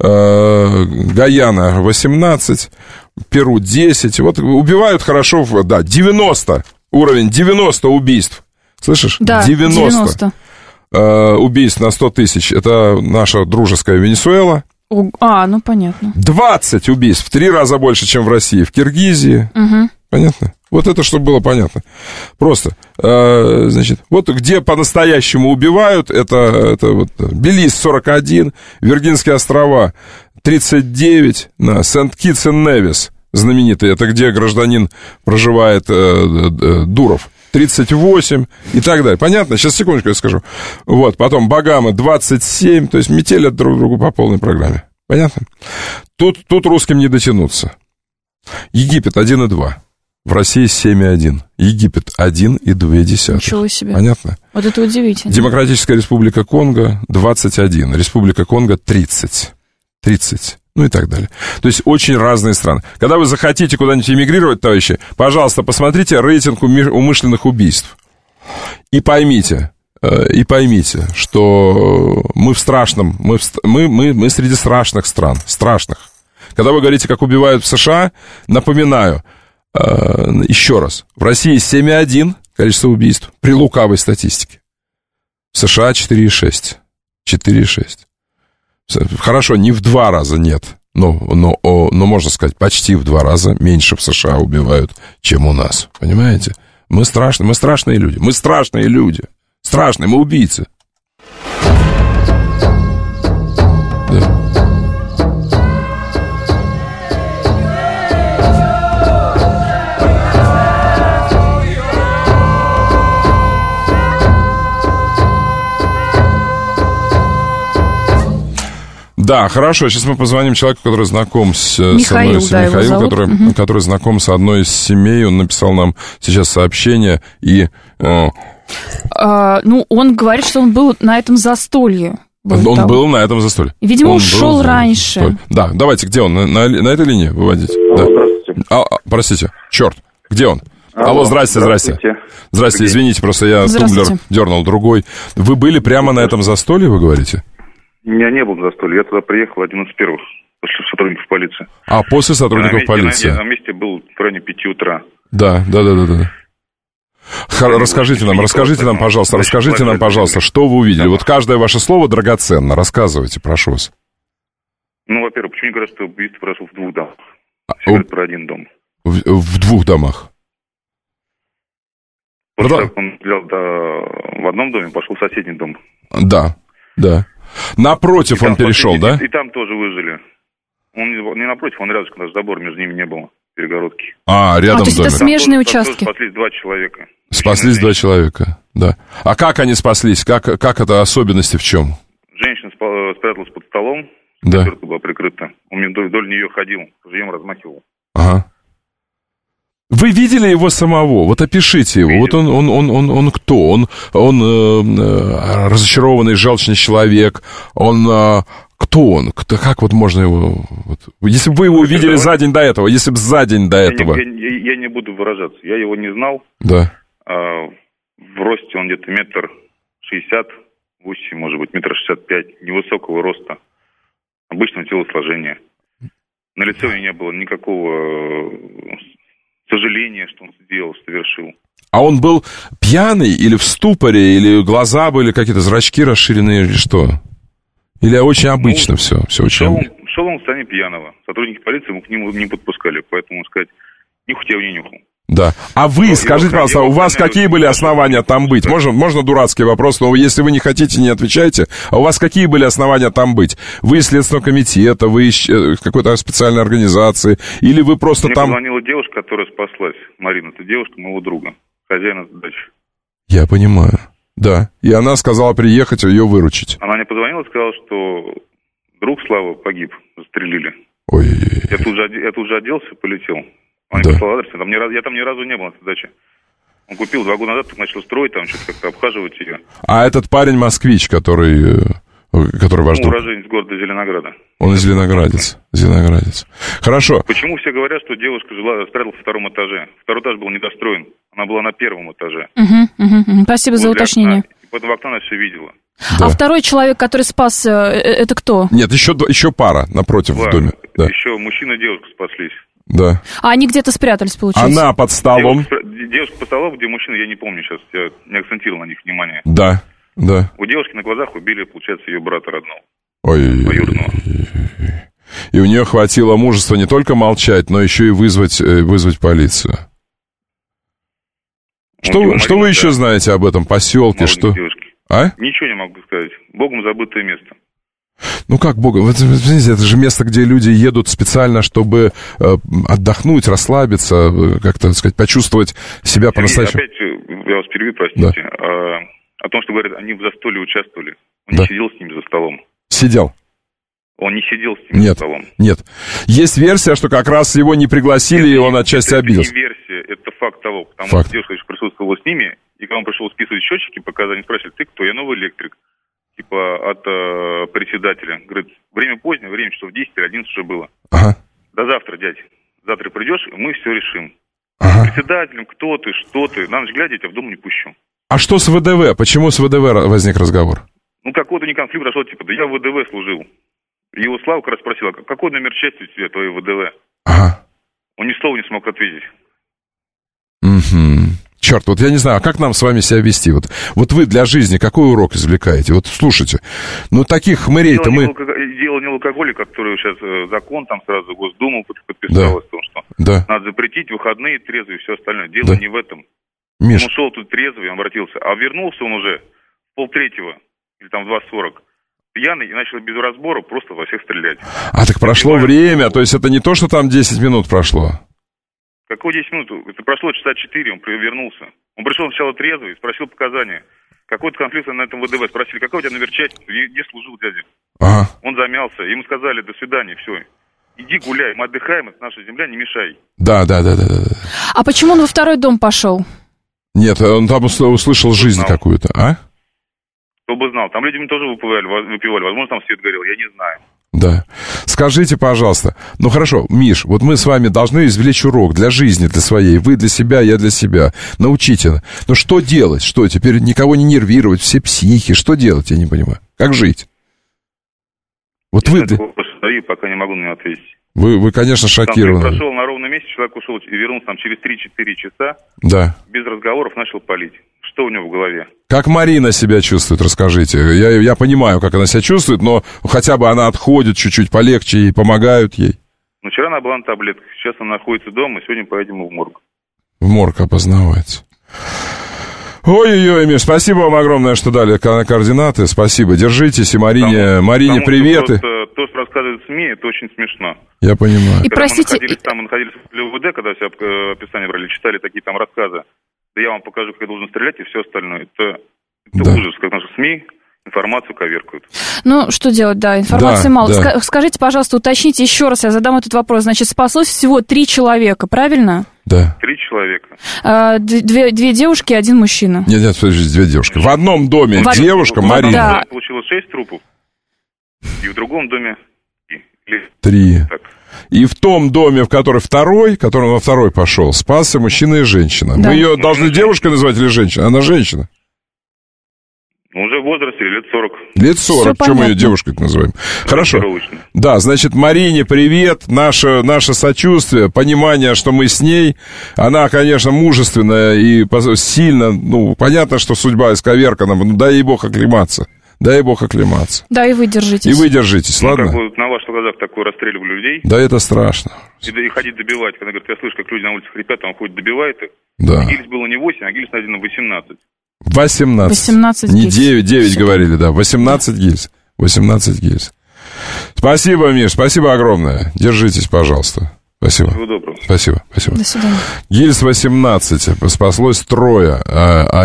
Гаяна 18, Перу 10. Вот убивают хорошо, да, 90. Уровень 90 убийств. Слышишь? Да, 90. Убийств на 100 тысяч. Это наша дружеская Венесуэла. Ну понятно. 20 убийств, в 3 раза больше, чем в России. В Киргизии. Угу. Понятно? Вот это, чтобы было понятно. Просто, значит, вот где по-настоящему убивают, это вот Белиз 41, Виргинские острова 39, Сент-Китс и Невис знаменитый, это где гражданин проживает Дуров. 38 и так далее. Понятно? Сейчас, секундочку, я скажу. Вот, потом Багамы 27, то есть метелят друг другу по полной программе. Понятно? Тут русским не дотянуться. Египет 1,2. В России 7,1. Египет 1,2. Ничего себе. Понятно? Вот это удивительно. Демократическая Республика Конго 21. Республика Конго 30. Ну и так далее. То есть очень разные страны. Когда вы захотите куда-нибудь эмигрировать, товарищи, пожалуйста, посмотрите рейтинг умышленных убийств. И поймите, что мы в страшном, мы среди страшных стран, страшных. Когда вы говорите, как убивают в США, напоминаю, еще раз, в России 7,1 количество убийств при лукавой статистике. В США 4,6. 4,6. Хорошо, не в 2 раза нет, но можно сказать, почти в 2 раза меньше в США убивают, чем у нас. Понимаете? Мы страшные люди. Страшные, мы убийцы. Да. Да, хорошо, сейчас мы позвоним человеку, который зном с Михаил, который знаком с одной из семей. Он написал нам сейчас сообщение и... он говорит, что он был на этом застолье. Он был на этом застолье. Видимо, ушел раньше. Да, давайте, где он? На этой линии выводить? Да. Здравствуйте. Простите, черт, где он? Алло, здрасте. Здравствуйте, извините, просто я тумблер дернул другой. Вы были прямо на этом застолье, вы говорите? Я не был на застолье, я туда приехал один из первых, после сотрудников полиции. После сотрудников полиции? На месте был в районе 5 утра. Да. Расскажите нам, пожалуйста, что вы увидели. Вот каждое ваше слово драгоценно. Рассказывайте, прошу вас. Во-первых, почему не говорят, что убийство произошло в 2 домах? Говорят про 1 дом. В 2 домах? После того, как он стрелял в одном доме, пошел в соседний дом. Да. Напротив он перешел, да? И там тоже выжили. Он не напротив, он рядышком, даже забора между ними не было, перегородки. Рядом то есть домик. это смежные участки? Спаслись 2 человека. Спаслись 2 человека, да. А как они спаслись? Как это особенности в чем? Женщина спряталась под столом, да. Дверка была прикрыта. Он вдоль нее ходил, ружьем размахивал. Ага. Вы видели его самого? Вот опишите его. Видел. Вот он кто? Он разочарованный, желчный человек. Кто он? Как вот можно его... Вот, если бы вы его увидели за день до этого, если бы за день до этого... Я не буду выражаться. Я его не знал. Да. В росте он где-то 1,68 м, может быть, 1,65 м. Невысокого роста. Обычного телосложения. На лице у него не было никакого сожаления, что он сделал, совершил. А он был пьяный или в ступоре, или глаза были какие-то, зрачки расширенные, или что? Или очень обычно все очень обычно? Шел он в состоянии пьяного. Сотрудники полиции ему к нему не подпускали, поэтому, сказать, нюхать я его не нюхал. Да. А вы, скажите, пожалуйста, у вас какие были основания там быть? Можно дурацкий вопрос, но если вы не хотите, не отвечайте. А у вас какие были основания там быть? Вы из Следственного комитета, вы из какой-то специальной организации, или вы просто Мне там... Мне позвонила девушка, которая спаслась. Марина, это девушка моего друга, хозяина дачи. Я понимаю, да. И она сказала приехать, ее выручить. Она мне позвонила и сказала, что друг Слава погиб, застрелили. Ой. Я тут же оделся и полетел. Он Да. не послал адрес. Я там ни разу не был на этой даче. Он купил 2 года назад, так начал строить, там что-то как-то обхаживать ее. А этот парень москвич, который ваш друг? Уроженец города Зеленограда. Он из Зеленоградец. Хорошо. Почему все говорят, что девушка спряталась на 2-м этаже? 2-й этаж был недостроен. Она была на 1-м этаже. Спасибо за уточнение. Окна. И потом в окно она все видела. Да. А второй человек, который спас, это кто? Нет, еще пара напротив в доме. Да. Еще мужчина и девушка спаслись. Да. А они где-то спрятались, получается? Она под столом. Девушка под столом, где мужчина, я не помню сейчас. Я не акцентировал на них внимание. Да. У девушки на глазах убили, получается, ее брата родного. Ой. Двоюродного. И у нее хватило мужества не только молчать, но еще и вызвать полицию. Что вы еще знаете об этом поселке? Что? А? Ничего не могу сказать. Богом забытое место. Ну как Богом? Вы знаете, это же место, где люди едут специально, чтобы отдохнуть, расслабиться, как-то, так сказать, почувствовать себя по-настоящему. Опять я вас перебью, простите. Да. О том, что говорят, они в застолье участвовали. Он не сидел с ними за столом. Сидел. Он не сидел с ними за столом. Нет. Есть версия, что как раз его не пригласили, и он отчасти обиделся. Это не версия, это факт того. Потому что девушка присутствовала с ними, и когда он пришел списывать счетчики, показания, спрашивали, ты кто? Я новый электрик. Типа от председателя. Говорит, время позднее, время часов 10 или 11 уже было. Ага. До завтра, дядь. Завтра придешь, и мы все решим. Ага. Председателем, кто ты, что ты. На ночь глядя, я тебя в дом не пущу. А что с ВДВ? Почему с ВДВ возник разговор? Ну, какой-то не конфликт прошел, типа, да я в ВДВ служил. Его Слава как раз спросила, какой номер части у тебя, твоей ВДВ? Ага. Он ни слова не смог ответить. Угу. Черт, вот я не знаю, а как нам с вами себя вести? Вот вы для жизни какой урок извлекаете? Вот слушайте, ну таких хмырей-то мы... Дело не алкоголя, который сейчас закон, там сразу Госдума подписалась, да. Что надо запретить выходные, трезвые и все остальное. Дело не в этом. Миш. Он ушел тут трезвый, он обратился, а вернулся он уже в 2:30 или там в 2:40. Пьяный и начал без разбора просто во всех стрелять. А так прошло время, то есть это не то, что там 10 минут прошло? Какое 10 минут? Это прошло часа 4, он вернулся. Он пришел сначала трезвый, спросил показания. Какой-то конфликт на этом ВДВ. Спросили, какой у тебя номер части? Где служил дядя? Ага. Он замялся. Ему сказали, до свидания, все. Иди гуляй, мы отдыхаем, это наша земля, не мешай. Да. А почему он во второй дом пошел? Нет, он там услышал жизнь какую-то, а? Кто бы знал. Там люди тоже выпивали. Возможно, там свет горел, я не знаю. Да. Скажите, пожалуйста, ну хорошо, Миш, вот мы с вами должны извлечь урок для жизни, для своей. Вы для себя, я для себя. Научите. Ну что делать? Что, теперь никого не нервировать, все психи? Что делать, я не понимаю. Как жить? Вот вы... Пока не могу на него ответить. Вы, конечно, шокированы. Прошел на ровном месте, человек ушел и вернулся там через 3-4 часа. Да. Без разговоров начал палить. Что у него в голове? Как Марина себя чувствует, расскажите. Я понимаю, как она себя чувствует, но хотя бы она отходит чуть-чуть полегче и помогают ей. Ну, вчера она была на таблетках, сейчас она находится дома, и сегодня поедем в морг. В морг опознавать. Ой-ой-ой, Миш, спасибо вам огромное, что дали координаты. Спасибо, держитесь. И Марине приветы. То, что рассказывают СМИ, это очень смешно. Я понимаю. И когда простите... мы находились в ЛВД, когда все описания брали, читали такие там рассказы. Да я вам покажу, как я должен стрелять и все остальное. Это ужас, как наши СМИ информацию коверкают. Ну, что делать, да, информации мало. Да. Скажите, пожалуйста, уточните еще раз, я задам этот вопрос. Значит, спаслось всего 3 человека, правильно? Да. 3 человека. Две девушки и 1 мужчина. Нет, подождите, 2 девушки. В одном доме девушка, Марина. Да. Получилось 6 трупов, и в другом доме 3. Так. И в том доме, в который во второй пошел, спасся мужчина и женщина. Да. Мы ее должны девушкой называть или женщиной? Она женщина. Уже в возрасте лет 40. Лет 40, что мы ее девушкой называем? Хорошо. Да, значит, Марине привет, наше сочувствие, понимание, что мы с ней. Она, конечно, мужественная и сильно, понятно, что судьба исковеркана, но дай ей Бог оклематься. Дай Бог оклематься. Да, и вы держитесь. И вы держитесь, ладно? Как бы на ваших глазах такое расстреливали людей. Да, это страшно. И ходить добивать. Когда, говорит, я слышу, как люди на улице хрипят, он ходит добивает их. Да. Гильз было не 8, а гильз найдено 18. 18 гильз. Не 9 говорили, да. 18 гильз. 18 гильз. Спасибо, Миш, спасибо огромное. Держитесь, пожалуйста. Спасибо. Всего доброго. Спасибо. До свидания. Гильз 18. Спаслось 3, а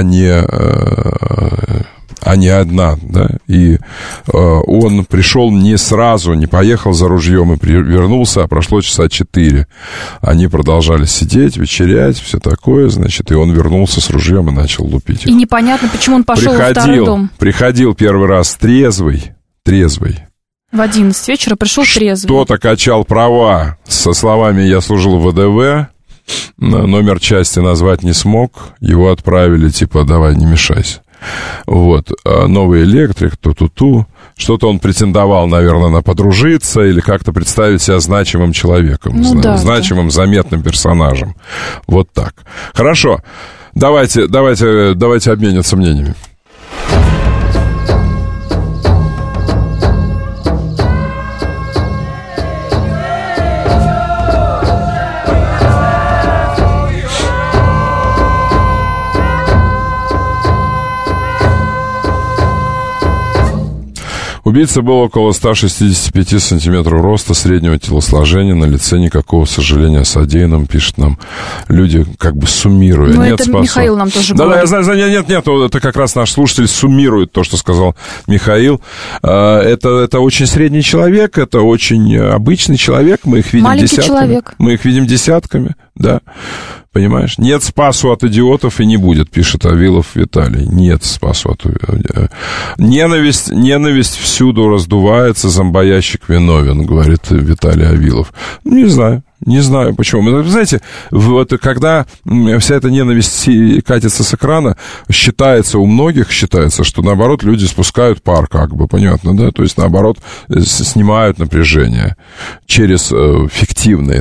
не 1, да, и он пришел не сразу, не поехал за ружьем и вернулся, а прошло часа 4. Они продолжали сидеть, вечерять, все такое, значит, и он вернулся с ружьем и начал лупить их. И непонятно, почему он пошел во второй дом. Приходил первый раз трезвый. В 11 вечера пришел трезвый. Кто-то качал права со словами «я служил в ВДВ», номер части назвать не смог, его отправили, типа «давай, не мешайся». Вот, новый электрик, что-то он претендовал, наверное, на подружиться или как-то представить себя значимым человеком, значимым, заметным персонажем. Вот так. Хорошо, давайте обменяться мнениями. Убийца был около 165 сантиметров роста, среднего телосложения, на лице никакого сожаления о содеянном, пишет нам люди, как бы суммируя. Ну, это Михаил нам тоже говорит. Да, я знаю, нет, это как раз наш слушатель суммирует то, что сказал Михаил. Это очень средний человек, это очень обычный человек, мы их видим маленький десятками. Человек. Мы их видим десятками, да. Понимаешь? Нет спасу от идиотов и не будет, пишет Авилов Виталий. Нет спасу от... Ненависть всюду раздувается, зомбоящик виновен, говорит Виталий Авилов. Не знаю почему. Вы знаете, вот когда вся эта ненависть катится с экрана, у многих считается, что наоборот люди спускают пар, как бы, понятно, да? То есть наоборот снимают напряжение через фиктивные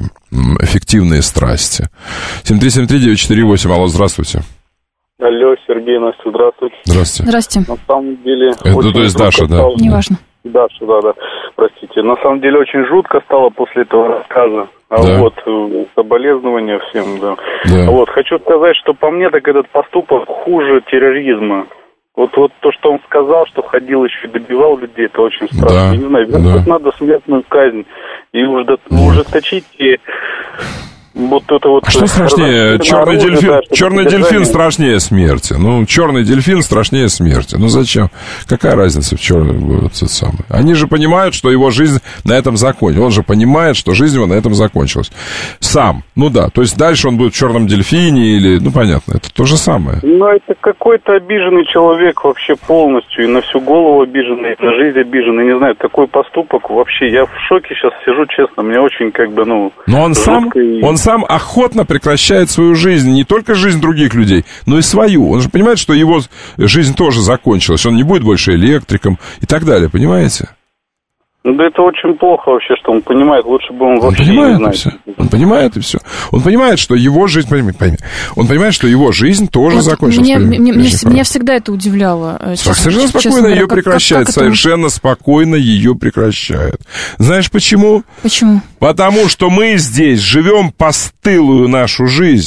страсти. 7373948, алло, здравствуйте. Алло, Сергей, Настя, здравствуйте. Здравствуйте. На самом деле... То есть Даша, да? Неважно. Даша, да, простите. На самом деле очень жутко стало после этого рассказа. Вот, соболезнования всем, да. Вот, хочу сказать, что по мне так этот поступок хуже терроризма. Вот то, что он сказал, что ходил еще и добивал людей, это очень страшно. Не знаю, надо смертную казнь и ужесточить и... Вот это вот. А что страшнее? Черный дельфин страшнее смерти. Черный дельфин страшнее смерти. Зачем? Какая разница в черном? Они же понимают, что его жизнь на этом закончилась. Он же понимает, что жизнь его на этом закончилась. Сам. То есть дальше он будет в черном дельфине или... понятно, это то же самое. Это какой-то обиженный человек вообще полностью. И на всю голову обиженный, и на жизнь обиженный. Не знаю, такой поступок вообще. Я в шоке сейчас сижу, честно. Мне очень Но он сам охотно прекращает свою жизнь, не только жизнь других людей, но и свою. Он же понимает, что его жизнь тоже закончилась, он не будет больше электриком и так далее, понимаете? Да это очень плохо вообще, что он понимает, лучше бы он вообще не знает. Он понимает и все. Он понимает, что его жизнь, он понимает, что его жизнь тоже закончилась. Меня всегда это удивляло. Совершенно спокойно ее прекращает, совершенно спокойно ее прекращает. Знаешь почему? Почему? Потому что мы здесь живем постылую нашу жизнь.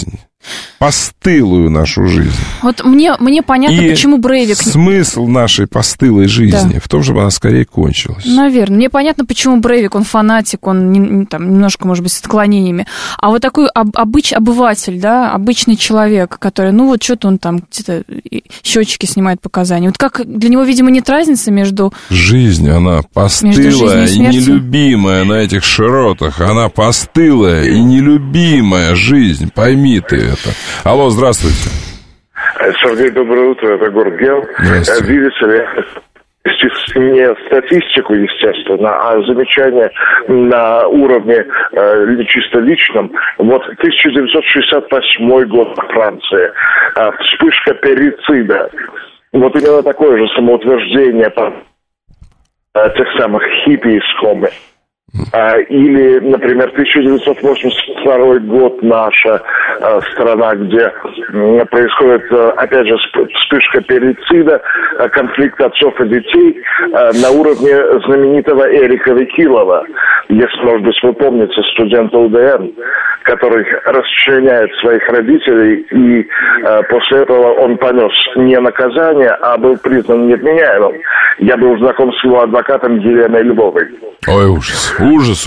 постылую нашу жизнь. Вот мне понятно, и почему Брейвик... смысл нашей постылой жизни в том, чтобы она скорее кончилась. Наверное. Мне понятно, почему Брейвик, он фанатик, он там, немножко, может быть, с отклонениями. А вот такой обыватель, да, обычный человек, который, ну, вот что-то он там где-то счетчики снимает показания. Вот как для него, видимо, нет разницы между... Жизнь, она постылая и нелюбимая на этих широтах. Она постылая и нелюбимая жизнь. Пойми ты это. Алло, здравствуйте. Сергей, доброе утро, это город Гел. Видите ли, не статистику, естественно, а замечание на уровне чисто личном. Вот 1968 год в Франции. Вспышка перицида. Вот именно такое же самоутверждение тех самых хиппи из Коми. Или, например, 1982 год, наша страна, где происходит, опять же, вспышка перицида, конфликт отцов и детей на уровне знаменитого Эрика Викилова. Если, может быть, вы помните студента УДН, который расчленяет своих родителей, и после этого он понес не наказание, а был признан невменяемым. Я был знаком с его адвокатом Еленой Львовой. Ой, ужас. Ужас.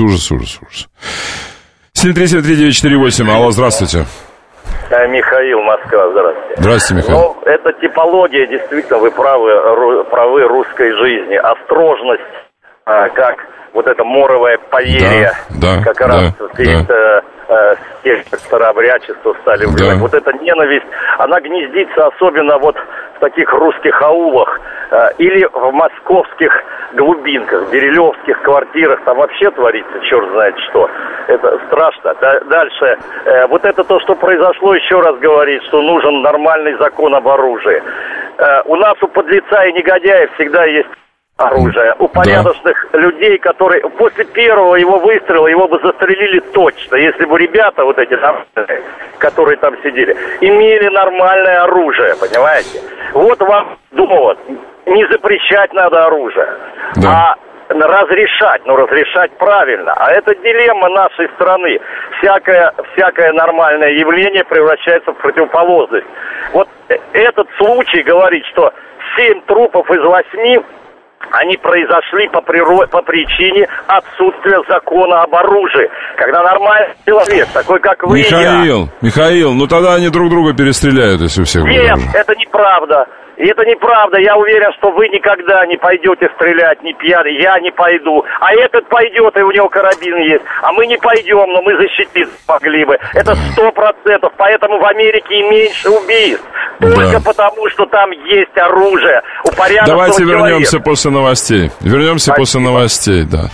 7373948. Алло, здравствуйте. Михаил, Москва, здравствуйте. Здравствуйте, Михаил. Ну, это типология, действительно, вы правы русской жизни. Осторожность, как вот это моровое поверье, как раз перед тех, как старообрядчество стали убивать. Вот эта ненависть, она гнездится особенно вот в таких русских аулах или в московских глубинках, дерелевских квартирах. Там вообще творится черт знает что. Это страшно. Дальше. Вот это то, что произошло, еще раз говорит, что нужен нормальный закон об оружии. У нас у подлеца и негодяев всегда есть оружие. У порядочных людей, которые после первого его выстрела его бы застрелили точно, если бы ребята вот эти, которые там сидели, имели нормальное оружие, понимаете? Вот вам довод. Не запрещать надо оружие, а разрешать, но разрешать правильно. А это дилемма нашей страны. Всякое нормальное явление превращается в противоположность. Вот этот случай говорит, что 7 трупов из 8 они произошли по причине отсутствия закона об оружии. Когда нормальный человек, такой как вы и я... Михаил, ну тогда они друг друга перестреляют, если у всех будет оружие. Нет, это неправда. И это неправда. Я уверен, что вы никогда не пойдете стрелять, не пьяный. Я не пойду. А этот пойдет, и у него карабин есть. А мы не пойдем, но мы защититься могли бы. Это 100%. Поэтому в Америке и меньше убийств. Только потому, что там есть оружие. У порядочного Давайте человека. Вернемся после новостей, да.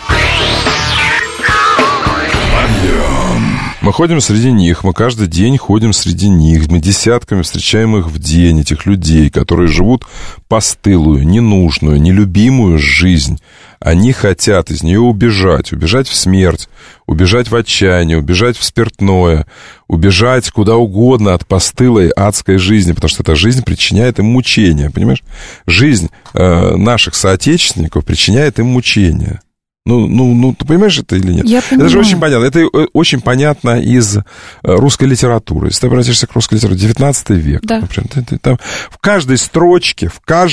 Мы ходим среди них, мы каждый день ходим среди них, мы десятками встречаем их в день, этих людей, которые живут постылую, ненужную, нелюбимую жизнь. Они хотят из нее убежать в смерть, убежать в отчаяние, убежать в спиртное, убежать куда угодно от постылой адской жизни, потому что эта жизнь причиняет им мучения, понимаешь? Жизнь наших соотечественников причиняет им мучения. Ну, ты понимаешь это или нет? Я понимаю. Это же очень понятно. Это очень понятно из русской литературы. Если ты обратишься к русской литературе, 19 век, например, там в каждой строчке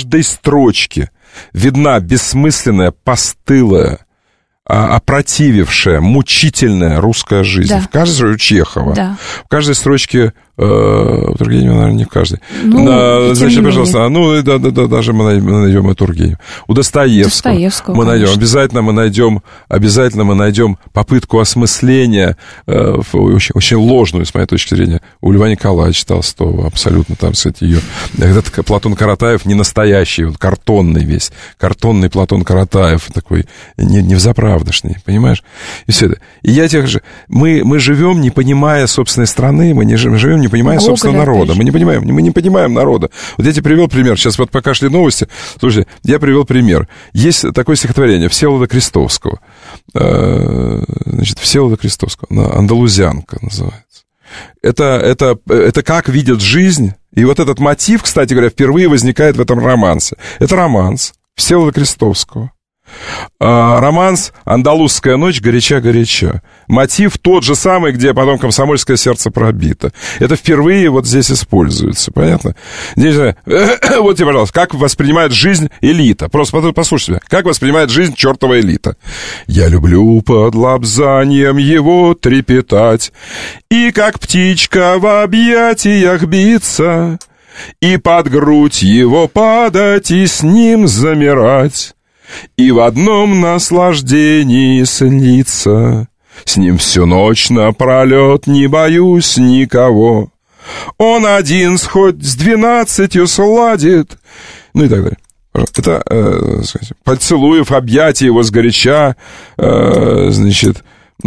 видна бессмысленная, постылая, опротивившая, мучительная русская жизнь. Да. В каждой строчке Чехова. Да. В каждой строчке Тургенева, наверное, не в каждой. Значит, пожалуйста, даже мы найдем и Тургенева. У Достоевского мы найдем. Обязательно мы найдем попытку осмысления, очень, очень ложную, с моей точки зрения, у Льва Николаевича Толстого. Абсолютно там, кстати, ее. Этот Платон Каратаев не настоящий, вот, картонный весь. Картонный Платон Каратаев, такой невзаправдошный, понимаешь? И все это. И мы живем, не понимая собственной страны, мы живем, не понимая собственного народа. Мы не понимаем народа. Вот я тебе привел пример. Сейчас вот пока шли новости. Слушай, я привел пример. Есть такое стихотворение Всеволода Крестовского. Всеволода Крестовского. Андалузянка называется. Это как видят жизнь. И вот этот мотив, кстати говоря, впервые возникает в этом романсе. Это романс Всеволода Крестовского. Романс «Андалузская ночь, горяча-горяча». Мотив тот же самый, где потом «Комсомольское сердце» пробито. Это впервые вот здесь используется, понятно? Здесь, вот тебе, пожалуйста, как воспринимает жизнь элита. Просто послушайте меня. Как воспринимает жизнь чертова элита? «Я люблю под лобзанием его трепетать, и как птичка в объятиях биться, и под грудь его падать, и с ним замирать, и в одном наслаждении слиться. С ним всю ночь напролет не боюсь никого. Он один хоть с 12 сладит». Ну и так далее. Это, поцелуев, объятий его сгоряча, значит,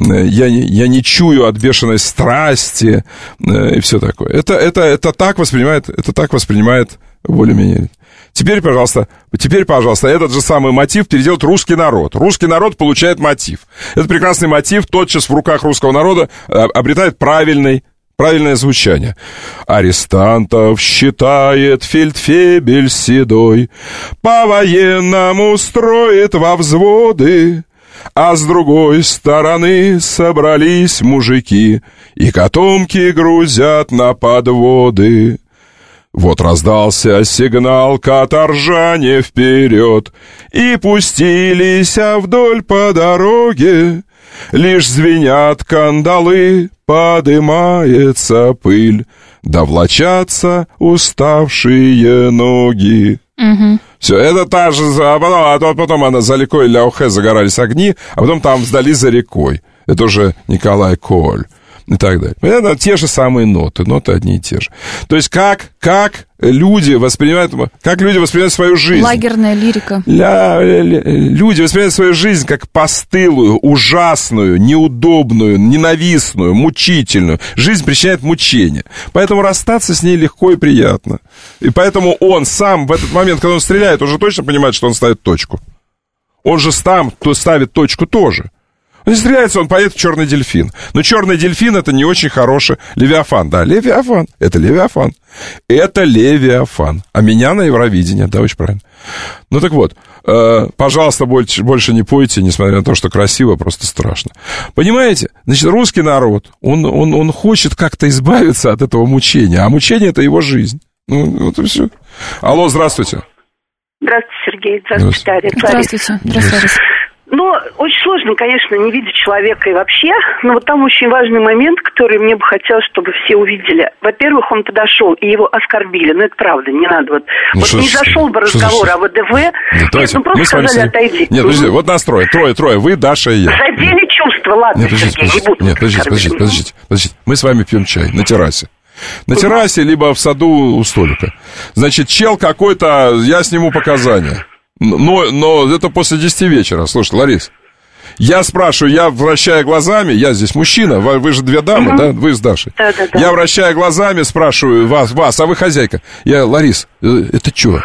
я не чую от бешеной страсти и все такое. Это так воспринимает более-менее. Теперь, пожалуйста, этот же самый мотив переделает русский народ. Русский народ получает мотив. Этот прекрасный мотив тотчас в руках русского народа обретает правильное звучание. «Арестантов считает фельдфебель седой, по-военному строит во взводы, а с другой стороны собрались мужики и котомки грузят на подводы. Вот раздался сигнал каторжане вперед, и пустились вдоль по дороге. Лишь звенят кандалы, подымается пыль, да влачатся уставшие ноги». Угу. Все, это та же... А потом она за рекой Ляухэ загорались огни, а потом там вдали за рекой. Это уже Николай Коль. И так далее. Это те же самые ноты одни и те же. То есть как люди воспринимают свою жизнь. Лагерная лирика. Люди воспринимают свою жизнь как постылую, ужасную, неудобную, ненавистную, мучительную. Жизнь причиняет мучения. Поэтому расстаться с ней легко и приятно. И поэтому он сам в этот момент, когда он стреляет, уже точно понимает, что он ставит точку. Он же кто ставит точку тоже. Он стреляется, он поедет в «Черный дельфин». Но «Черный дельфин» — это не очень хороший Левиафан. Да, Левиафан. Это Левиафан. Это Левиафан. А меня на Евровидение, да, очень правильно. Ну так вот, пожалуйста, больше не пойте, несмотря на то, что красиво, просто страшно. Понимаете? Значит, русский народ, он хочет как-то избавиться от этого мучения. А мучение — это его жизнь. Ну, вот и все. Алло, здравствуйте. Здравствуйте, Сергей. Здравствуйте, Дарья. Здравствуйте. Здравствуйте. Ну, очень сложно, конечно, не видеть человека и вообще, но вот там очень важный момент, который мне бы хотелось, чтобы все увидели. Во-первых, он подошел, и его оскорбили, это правда, не надо не зашел бы разговор о ВДВ, просто сказали, отойди. Нет, подожди, вот нас трое, вы, Даша и я. Задели чувства, ладно, Сергей, не буду. Нет, подождите, мы с вами пьем чай на террасе. На террасе, либо в саду у столика. Значит, чел какой-то, я сниму показания. Но это после 10 вечера. Слушай, Ларис, я спрашиваю, я вращая глазами, я здесь мужчина, вы же две дамы, да? Вы с Дашей. Да. Я вращая глазами спрашиваю вас, а вы хозяйка. Ларис, это что?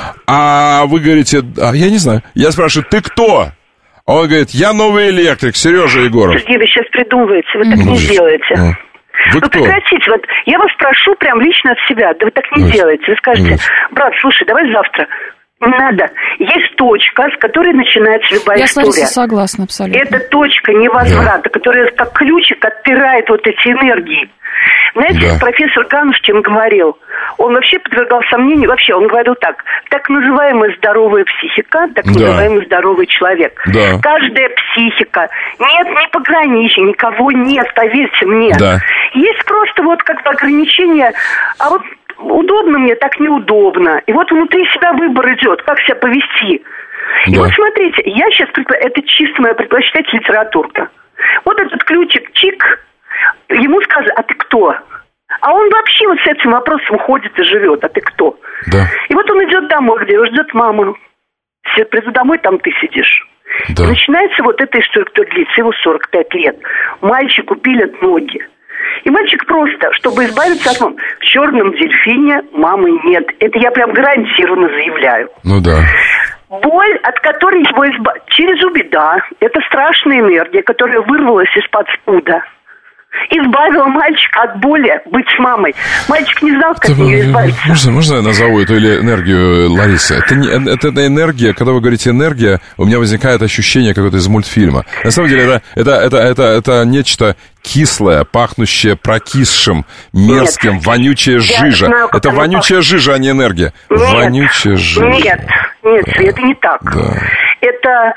А вы говорите, я не знаю. Я спрашиваю, ты кто? А он говорит, я новый электрик, Сережа Егоров. Сергей, вы сейчас придумываете, вы так не делаете. Вы кто? Прекратите, вот я вас прошу прям лично от себя, да вы так не делаете. Вы скажете, брат, слушай, давай завтра. Не надо. Есть точка, с которой начинается любая история. Я с Ларисой согласна абсолютно. Это точка невозврата, которая как ключик отпирает вот эти энергии. Знаете, профессор Ганушкин говорил, он вообще подвергал сомнению, он говорил так называемая здоровая психика, так называемый здоровый человек. Да. Каждая психика, нет, не пограничья, никого нет, поверьте мне. Да. Есть просто вот как-то ограничения, а вот удобно мне, так неудобно. И вот внутри себя выбор идет, как себя повести. И вот смотрите, я сейчас, это чисто моя предпочитать литературка. Вот этот ключик, чик, ему сказали, а ты кто? А он вообще вот с этим вопросом ходит и живет, а ты кто? Да. И вот он идет домой, где его ждет мама. Все приду домой, там ты сидишь. Да. И начинается вот эта история, которая длится, ему 45 лет. Мальчику пилят ноги. И мальчик просто, чтобы избавиться от мамы, в «Черном дельфине» мамы нет. Это я прям гарантированно заявляю. Ну да. Боль, от которой его через убеда, это страшная энергия, которая вырвалась из-под спуда. избавила мальчика от боли быть с мамой. Мальчик не знал, как от нее избавиться. Можно я назову эту энергию, Лариса? Это энергия, когда вы говорите энергия, у меня возникает ощущение какое-то из мультфильма. На самом деле это нечто кислое, пахнущее прокисшим, мерзким, нет, вонючая жижа. Знаю, это вонючая жижа, а не энергия. Нет, вонючая жижа. Нет, это не так. Да. Это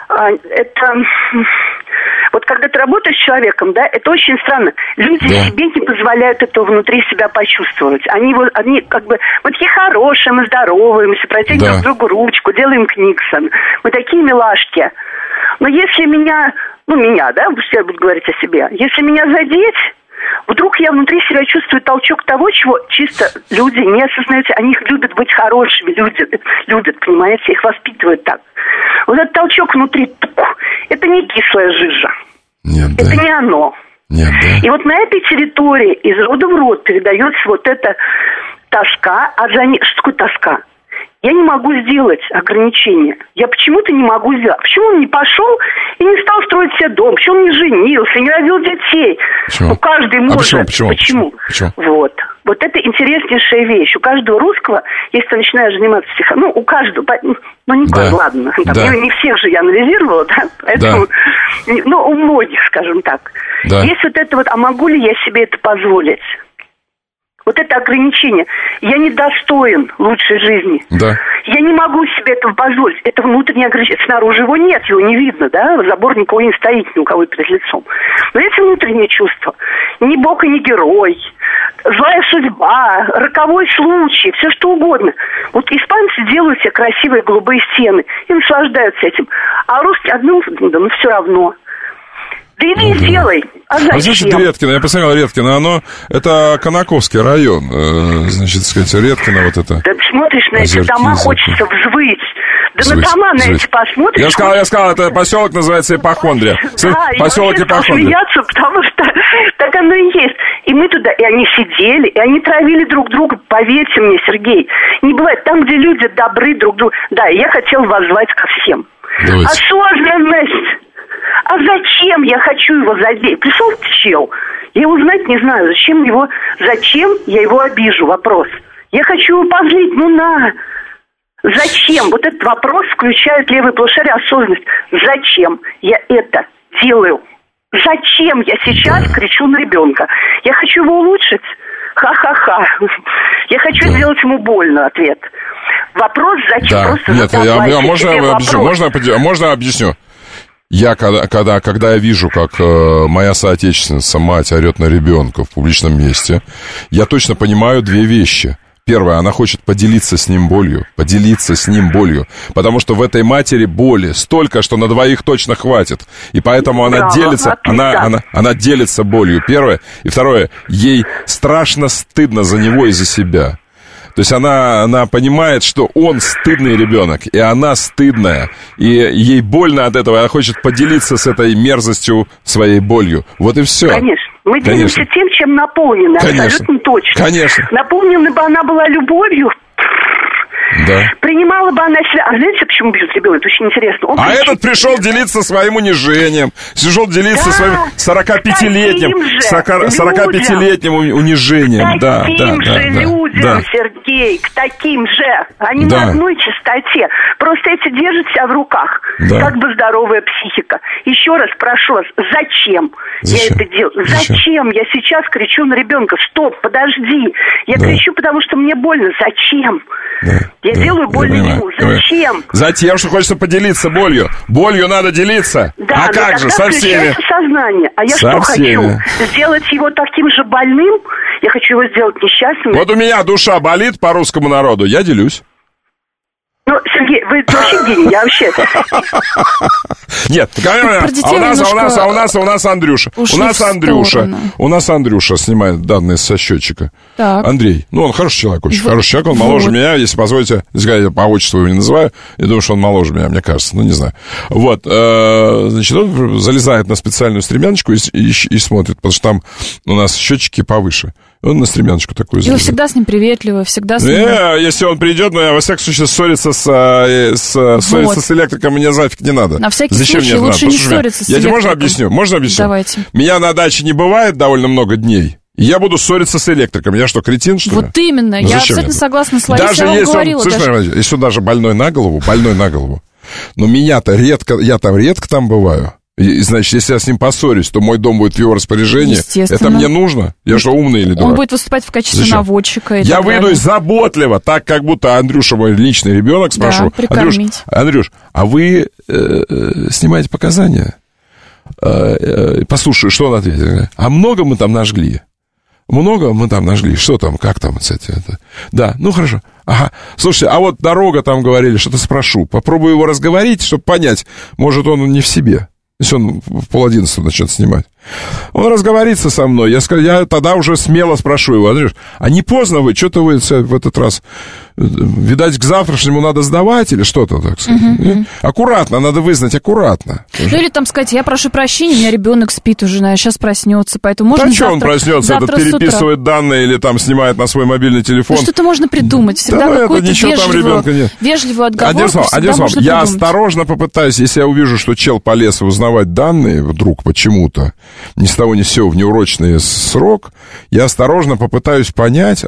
вот когда ты работаешь с человеком, да, это очень странно. Люди себе не позволяют этого внутри себя почувствовать. Они как бы, мы такие хорошие, мы здороваемся, протягиваем друг другу ручку, делаем книксон. Мы такие милашки. Но если меня, да, я буду говорить о себе, если меня задеть, вдруг я внутри себя чувствую толчок того, чего чисто люди не осознают. Они их любят быть хорошими, любят, понимаете, их воспитывают так. Вот этот толчок внутри, это не кислая жижа. Нет, это не оно. Нет, да. И вот на этой территории из рода в род передается вот эта тоска. Что такое тоска? Я не могу сделать ограничения. Я почему-то не могу сделать. Почему он не пошел и не стал строить себе дом? Почему он не женился, не родил детей? Почему? Каждый может. Почему? Вот это интереснейшая вещь. У каждого русского, если ты начинаешь заниматься психологией, у каждого, ладно, не всех же я анализировала, да, поэтому, у многих, скажем так. Да. Есть вот это вот, а могу ли я себе это позволить? Вот это ограничение. Я недостоин лучшей жизни. Да. Я не могу себе этого позволить. Это внутреннее ограничение. Снаружи его нет, его не видно, да? Забор никого не стоит ни у кого перед лицом. Но эти внутренние чувства. Ни бог и ни герой. Злая судьба, роковой случай, все что угодно. Вот испанцы делают себе красивые голубые стены и наслаждаются этим. А русские одному, все равно. Да иди сделай. А зачем? Значит, Редкино, я посмотрел Редкино, это Конаковский район, значит, сказать, Редкино вот это. Да смотришь на эти дома, хочется взвыть. Да на дома на эти посмотришь. Я сказал, это поселок называется Ипохондрия. Да, поселок Ипохондрия. Смеяться, потому что так оно и есть. И мы туда, и они сидели, и они травили друг друга, поверьте мне, Сергей. Не бывает, там, где люди добры друг другу. Да, и я хотел воззвать ко всем. Давайте. Осознанность. А зачем я хочу его задеть? Пришел чел, я его знать не знаю, зачем я его обижу, вопрос. Я хочу его позлить, Зачем? Вот этот вопрос включает левое полушарие, осознанность. Зачем я это делаю? Зачем я сейчас кричу на ребенка? Я хочу его улучшить? Ха-ха-ха. Я хочу сделать ему больно, ответ. Вопрос зачем? Да. Просто нет, можно объясню? Я, когда я вижу, как моя соотечественница, мать орет на ребенка в публичном месте, я точно понимаю две вещи. Первое, она хочет поделиться с ним болью, потому что в этой матери боли столько, что на двоих точно хватит, и поэтому она делится, она делится болью, первое, и второе, ей страшно стыдно за него и за себя. То есть она понимает, что он стыдный ребенок, и она стыдная, и ей больно от этого, она хочет поделиться с этой мерзостью своей болью. Вот и все. Конечно. Мы делимся тем, чем наполнена, абсолютно точно. Конечно. Наполнена бы она была любовью, да. Принимала бы она себя. А знаете, почему бьют ребенка? Это очень интересно. Этот пришел делиться своим унижением. Пришел делиться своим 45-летним унижением. Таким же людям, Сергей, к таким же. Они на одной частоте. Просто эти держат себя в руках. Как бы здоровая психика. Еще раз прошу вас, зачем я это делаю? Зачем я сейчас кричу на ребенка? Стоп, подожди. Я кричу, потому что мне больно. Зачем? Я делаю больно ему. Зачем? Затем, что хочется поделиться болью. Болью надо делиться. Да, а как же, со всеми. Сознание. А я что хочу? Сделать его таким же больным? Я хочу его сделать несчастным. Вот у меня душа болит по русскому народу, я делюсь. Сергей, вы вообще гений, я вообще... Нет, у нас Андрюша. У нас Андрюша снимает данные со счетчика. Так. Андрей, он хороший человек, очень хороший человек, он моложе меня, если позволите, если я по отчеству его не называю, я думаю, что он моложе меня, мне кажется, не знаю. Вот, значит, он залезает на специальную стремяночку и смотрит, потому что там у нас счетчики повыше. Он на стремяночку такую И вы всегда с ним приветливы, всегда с ним... если он придет, но я, во всяком случае, ссориться с электриком мне нафиг не надо. На всякий случай лучше не ссориться с электриком. Я тебе можно объясню? Давайте. Меня на даче не бывает довольно много дней. И я буду ссориться с электриком. Я что, кретин, что ли? Вот именно. Я абсолютно согласна с Ларисой. Даже если он, слышишь, если он даже больной на голову, но меня-то я там редко там бываю. И, значит, если я с ним поссорюсь, то мой дом будет в его распоряжении. Это мне нужно? Я что, умный или дурак? Он будет выступать в качестве наводчика. Я выйду заботливо, так, как будто Андрюша мой личный ребенок, спрошу. Андрюш, а вы снимаете показания? Послушаю, что он ответит. А много мы там нажгли? Что там, как там, кстати, это? Да, ну хорошо. Ага. Слушайте, а вот дорога там говорили, что-то спрошу. Попробую его разговорить, чтобы понять, может, он не в себе. Если он в 10:30 начнет снимать. Он разговорится со мной. Я тогда уже смело спрошу его: Андрюш, а не поздно вы? Что-то вы в этот раз, видать, к завтрашнему надо сдавать или что-то, так сказать? Аккуратно, надо вызнать аккуратно. Ну или там сказать: я прошу прощения, у меня ребенок спит уже, сейчас проснется, поэтому можно завтра. Да что он проснется, этот переписывает данные или там снимает на свой мобильный телефон? Ну что-то можно придумать, всегда какую-то вежливую отговорку всегда можно я осторожно попытаюсь, если я увижу, что чел полез узнавать данные вдруг почему-то, ни с того ни с сего в неурочный срок, я осторожно попытаюсь понять,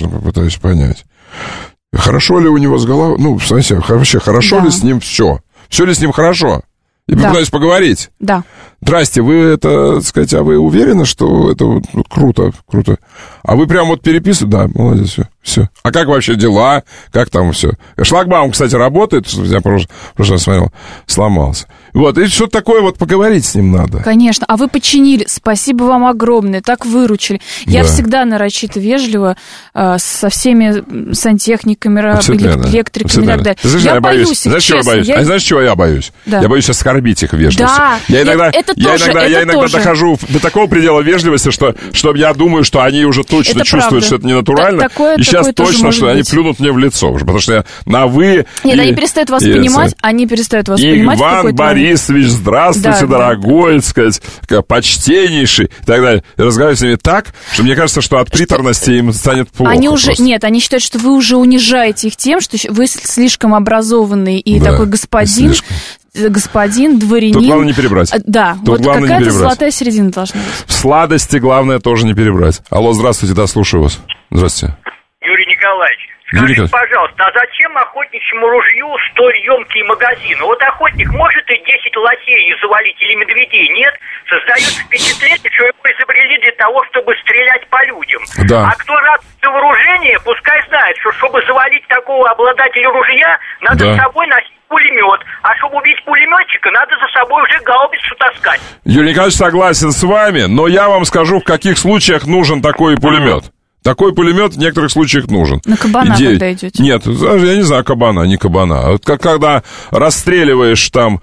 хорошо ли у него с головой, ну, в смысле, вообще, хорошо ли с ним все ли с ним хорошо, и попытаюсь поговорить. Да. Здрасте, вы так сказать, а вы уверены, что это вот круто? А вы прям вот переписываете? Да, молодец, все. А как вообще дела? Как там все? Шлагбаум, кстати, работает, что я прошлый раз смотрел, сломался. Вот, и что-то такое вот поговорить с ним надо. Конечно, а вы починили, спасибо вам огромное, так выручили. Я всегда нарочито вежливо со всеми сантехниками, электриками и так далее. Я боюсь их, знаешь, чего я боюсь? Знаешь, чего я боюсь? Да. Я боюсь оскорбить их вежливостью. Да, я иногда дохожу до такого предела вежливости, что я думаю, что они уже точно чувствуют, что это не натурально. И сейчас точно, что они плюнут мне в лицо. Потому что я на «вы». Нет, они перестают вас понимать, Иван Борисович, здравствуйте, дорогой, так сказать, почтеннейший и так далее. И разговариваю с ними так, что мне кажется, что от приторности им станет плохо. Нет, они считают, что вы уже унижаете их тем, что вы слишком образованный и такой господин, дворянин. Тут главное не перебрать. Да, вот какая-то золотая середина должна быть. В сладости главное тоже не перебрать. Алло, здравствуйте, да, слушаю вас. Здравствуйте. Юрий Николаевич, скажите, пожалуйста, а зачем охотничьему ружью столь емкие магазины? Вот охотник может и 10 лосей завалить или медведей, нет? Создается впечатление, что его изобрели для того, чтобы стрелять по людям. Да. А кто радуется вооружение, пускай знает, что чтобы завалить такого обладателя ружья, надо с собой носить пулемет. А чтобы убить пулеметчика, надо за собой уже гаубицу таскать. Юрий Николаевич, согласен с вами, но я вам скажу, в каких случаях нужен такой пулемет. Такой пулемет в некоторых случаях нужен. На кабана когда идете? Нет, я не знаю, кабана, не кабана. Вот когда расстреливаешь там,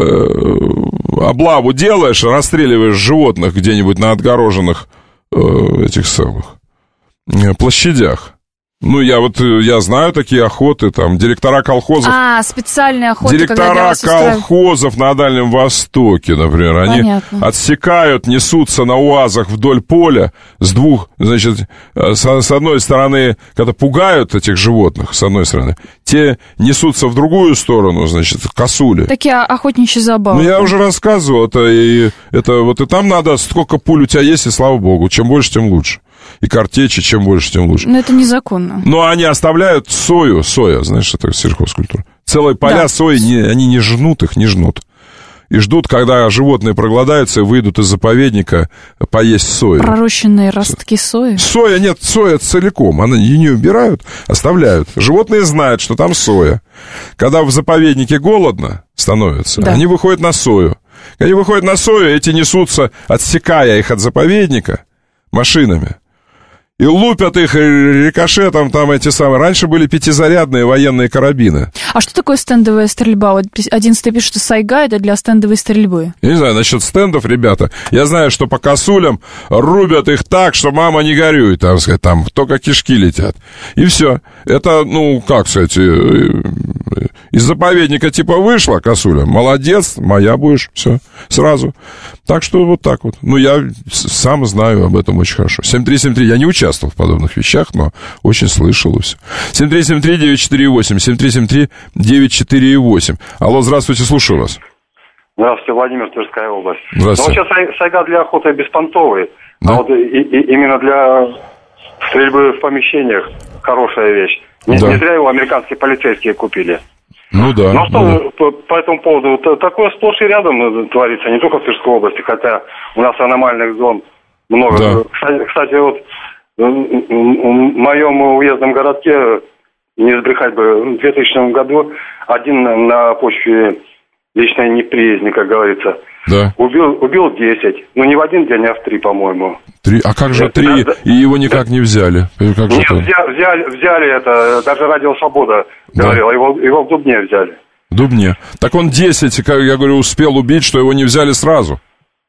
облаву делаешь, расстреливаешь животных где-нибудь на отгороженных этих самых площадях. Ну, я знаю такие охоты, там, директора колхозов. Специальные охоты. Директора колхозов на Дальнем Востоке, например, они отсекают, несутся на УАЗах вдоль поля с двух, значит, с одной стороны, когда пугают этих животных, с одной стороны, те несутся в другую сторону, значит, косули. Такие охотничьи забавы. Ну, я уже рассказывал, и там надо, сколько пуль у тебя есть, и слава богу, чем больше, тем лучше. И картечи, чем больше, тем лучше. Но это незаконно. Но они оставляют соя, знаешь, это сельхозкультура. Целые поля сои, они не жнут. И ждут, когда животные проголодаются и выйдут из заповедника поесть сою. Пророщенные ростки сои? Соя целиком. Ее не убирают, оставляют. Животные знают, что там соя. Когда в заповеднике голодно становится, они выходят на сою. Когда они выходят на сою, эти несутся, отсекая их от заповедника машинами. И лупят их рикошетом, там эти самые. Раньше были 5-зарядные военные карабины. А что такое стендовая стрельба? Вот 11 пишет, что сайга — это для стендовой стрельбы. Я не знаю, насчет стендов, ребята. Я знаю, что по косулям рубят их так, что мама не горюй, там, сказать, там только кишки летят. И все. Это, как сказать, из заповедника типа вышла косуля. Молодец, моя будешь. Все, сразу. Так что вот так вот. Я сам знаю об этом очень хорошо. 7373. Я не участвую участвовал в подобных вещах, но очень слышал и все. 7373948, 7373948. Алло, здравствуйте, слушаю вас. Здравствуйте, Владимир, Тверская область. Здравствуйте. Ну, сейчас сайга для охоты беспонтовый, да? А вот именно для стрельбы в помещениях хорошая вещь. Не зря его американские полицейские купили. Ну да. Ну что по этому поводу, такое сплошь и рядом творится, не только в Тверской области, хотя у нас аномальных зон много. Да. Кстати, вот в моем уездном городке, не сбрехать бы, в 2000 году один на почве личной неприязни, как говорится, да. убил 10. Ну, не в один день, а в 3, по-моему. 3? А как же 3? Да, и его никак не взяли? Как Нет, взяли это, даже Радио Свобода говорила, его в Дубне взяли. В Дубне. Так он 10, как я говорю, успел убить, что его не взяли сразу.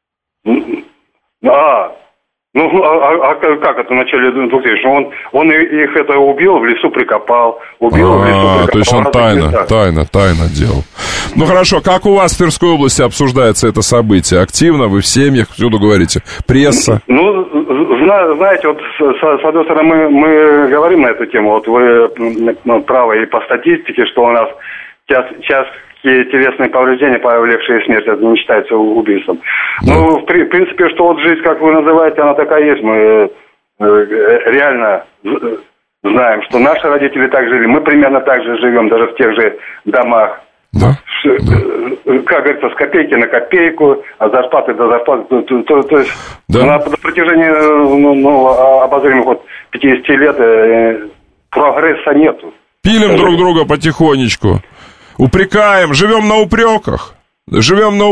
Ну, как это в начале 2000-х? Он их это убил, в лесу прикопал. То есть он тайно делал. Ну, хорошо, как у вас в Тверской области обсуждается это событие? Активно, вы в семьях, всюду говорите? Пресса? Ну, знаете, вот с одной стороны мы говорим на эту тему, вот вы правы и по статистике, что у нас частые телесные повреждения, повлекшие смерть, это не считается убийством. Да. Ну, в принципе, что вот жизнь, как вы называете, она такая есть. Мы реально знаем, что наши родители так жили, мы примерно так же живем, даже в тех же домах. Да. Как говорится, с копейки на копейку, от зарплаты до зарплаты. То есть на протяжении обозримых вот 50 лет прогресса нету. Пилим друг друга потихонечку. Упрекаем, живем на упреках. Нет,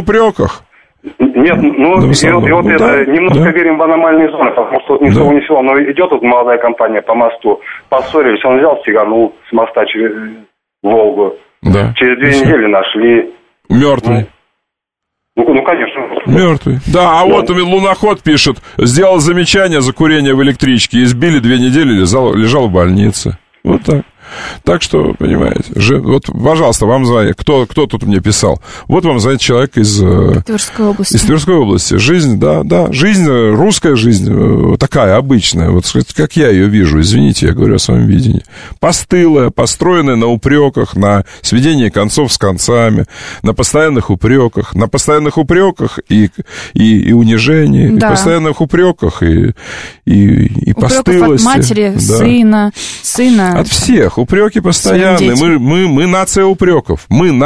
немножко верим в аномальные зоны, потому что ни слова, ни слова. Но идет вот молодая компания по мосту, поссорились, он взял, стеганул с моста через Волгу. Да. Через 2 недели нашли. Мертвый. Ну, конечно. Мертвый. Да, вот луноход пишет, сделал замечание за курение в электричке, избили, 2 недели лежал в больнице. Вот так. Так что, понимаете, вот, пожалуйста, вам звонит. Кто тут мне писал? Вот вам звонит человек из Тверской области. Из Тверской области. Жизнь, жизнь, русская жизнь, такая обычная, вот как я ее вижу, извините, я говорю о своем видении. Постылая, построенная на упреках, на сведении концов с концами, на постоянных упреках и унижении, и постоянных упреках и постылости. От матери, сына. От всех. Упреки постоянные. Мы нация упреков.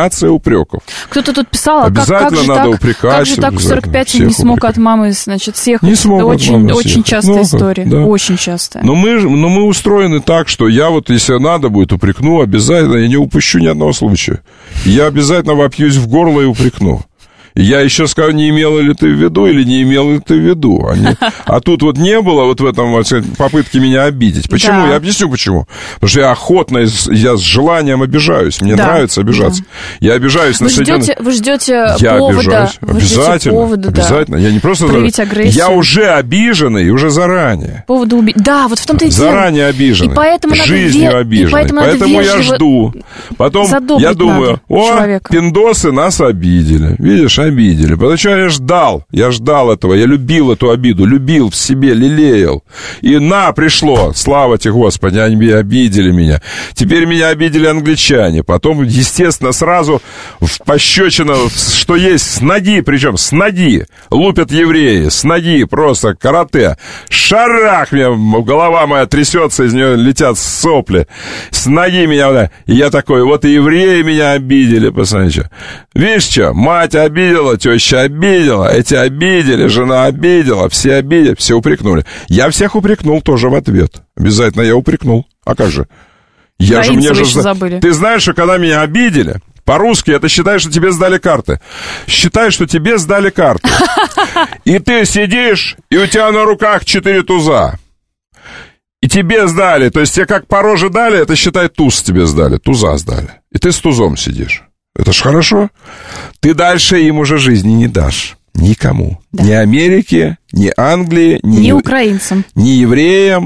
Кто-то тут писал, обязательно надо упрекать. Как же так в 45 не смог от мамы, значит, съехать? Не смог. Это очень частая история. Да. Очень частая. Но мы устроены так, что я вот, если надо будет, упрекну обязательно. Я не упущу ни одного случая. Я обязательно вопьюсь в горло и упрекну. Я еще скажу, не имела ли ты в виду или не имела ли ты в виду. А тут вот не было вот в этом попытки меня обидеть. Почему? Я объясню, почему. Потому что я охотно, я с желанием обижаюсь. Мне нравится обижаться. Я обижаюсь на соединение. Вы ждете повода. Обязательно. Я не просто... проявить агрессию. Я уже обиженный, уже заранее. Повода убить. Да, вот в том-то и дело. Заранее обиженный. И поэтому жизнью обиженный. Поэтому я жду. Потом я думаю, пиндосы нас обидели. Видишь, обидели. Потому что я ждал этого, я любил эту обиду, любил в себе, лелеял. И пришло, слава тебе, Господи, они обидели меня. Теперь меня обидели англичане. Потом, естественно, сразу в пощечину, что есть, с ноги, причем с ноги, лупят евреи, с ноги, просто карате. Шарах меня, голова моя трясется, из нее летят сопли. С ноги меня, и я такой, вот и евреи меня обидели, посмотрите. Видишь что, мать обидела, теща обидела, эти обидели, жена обидела, все обидели, все упрекнули. Я всех упрекнул тоже в ответ. Обязательно я упрекнул. А как же? Забыли. Ты знаешь, что когда меня обидели, по-русски это считай, что тебе сдали карты. Считай, что тебе сдали карты. И ты сидишь, и у тебя на руках 4 туза. И тебе сдали, то есть тебе как по роже дали, это считай, туз тебе сдали, туза сдали. И ты с тузом сидишь. Это ж хорошо. Ты дальше им уже жизни не дашь. Никому. Да. Ни Америке, ни Англии, ни украинцам. Ни евреям,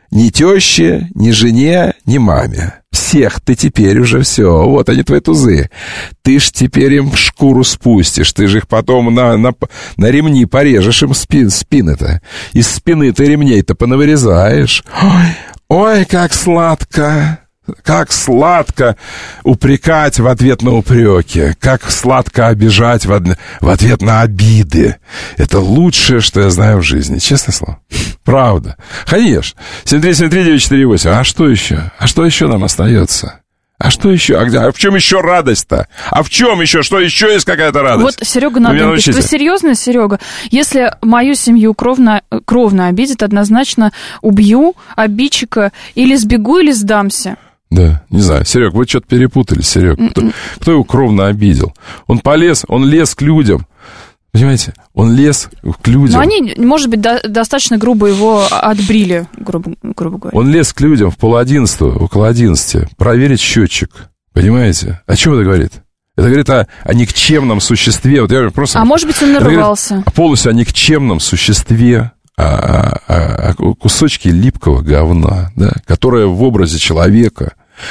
ни теще, ни жене, ни маме. Всех ты теперь уже все. Вот они, твои тузы. Ты ж теперь им шкуру спустишь. Ты же их потом на ремни порежешь им спины-то. Из спины ты ремней-то понавырезаешь. Ой, как сладко. Как сладко упрекать в ответ на упреки. Как сладко обижать в ответ на обиды. Это лучшее, что я знаю в жизни. Честное слово. Правда. Конечно. 7373948. А что еще? А что еще нам остается? А что еще? А в чем еще радость-то? А в чем еще? Что еще есть какая-то радость? Вот Серега Надо пишет. Вы серьезно, Серега? Если мою семью кровно обидит, однозначно убью обидчика или сбегу, или сдамся. Да, не знаю. Серег, вы что-то перепутали, Серег. Кто его кровно обидел? Он лез к людям. Понимаете? Он лез к людям. Но они, может быть, достаточно грубо его отбрили, грубо говоря. Он лез к людям в 10:30, около 11, проверить счетчик. Понимаете? О чем это говорит? Это говорит о никчемном существе. Вот я просто, может быть, он нарывался. Полностью о никчемном существе, о кусочке липкого говна, да, которое в образе человека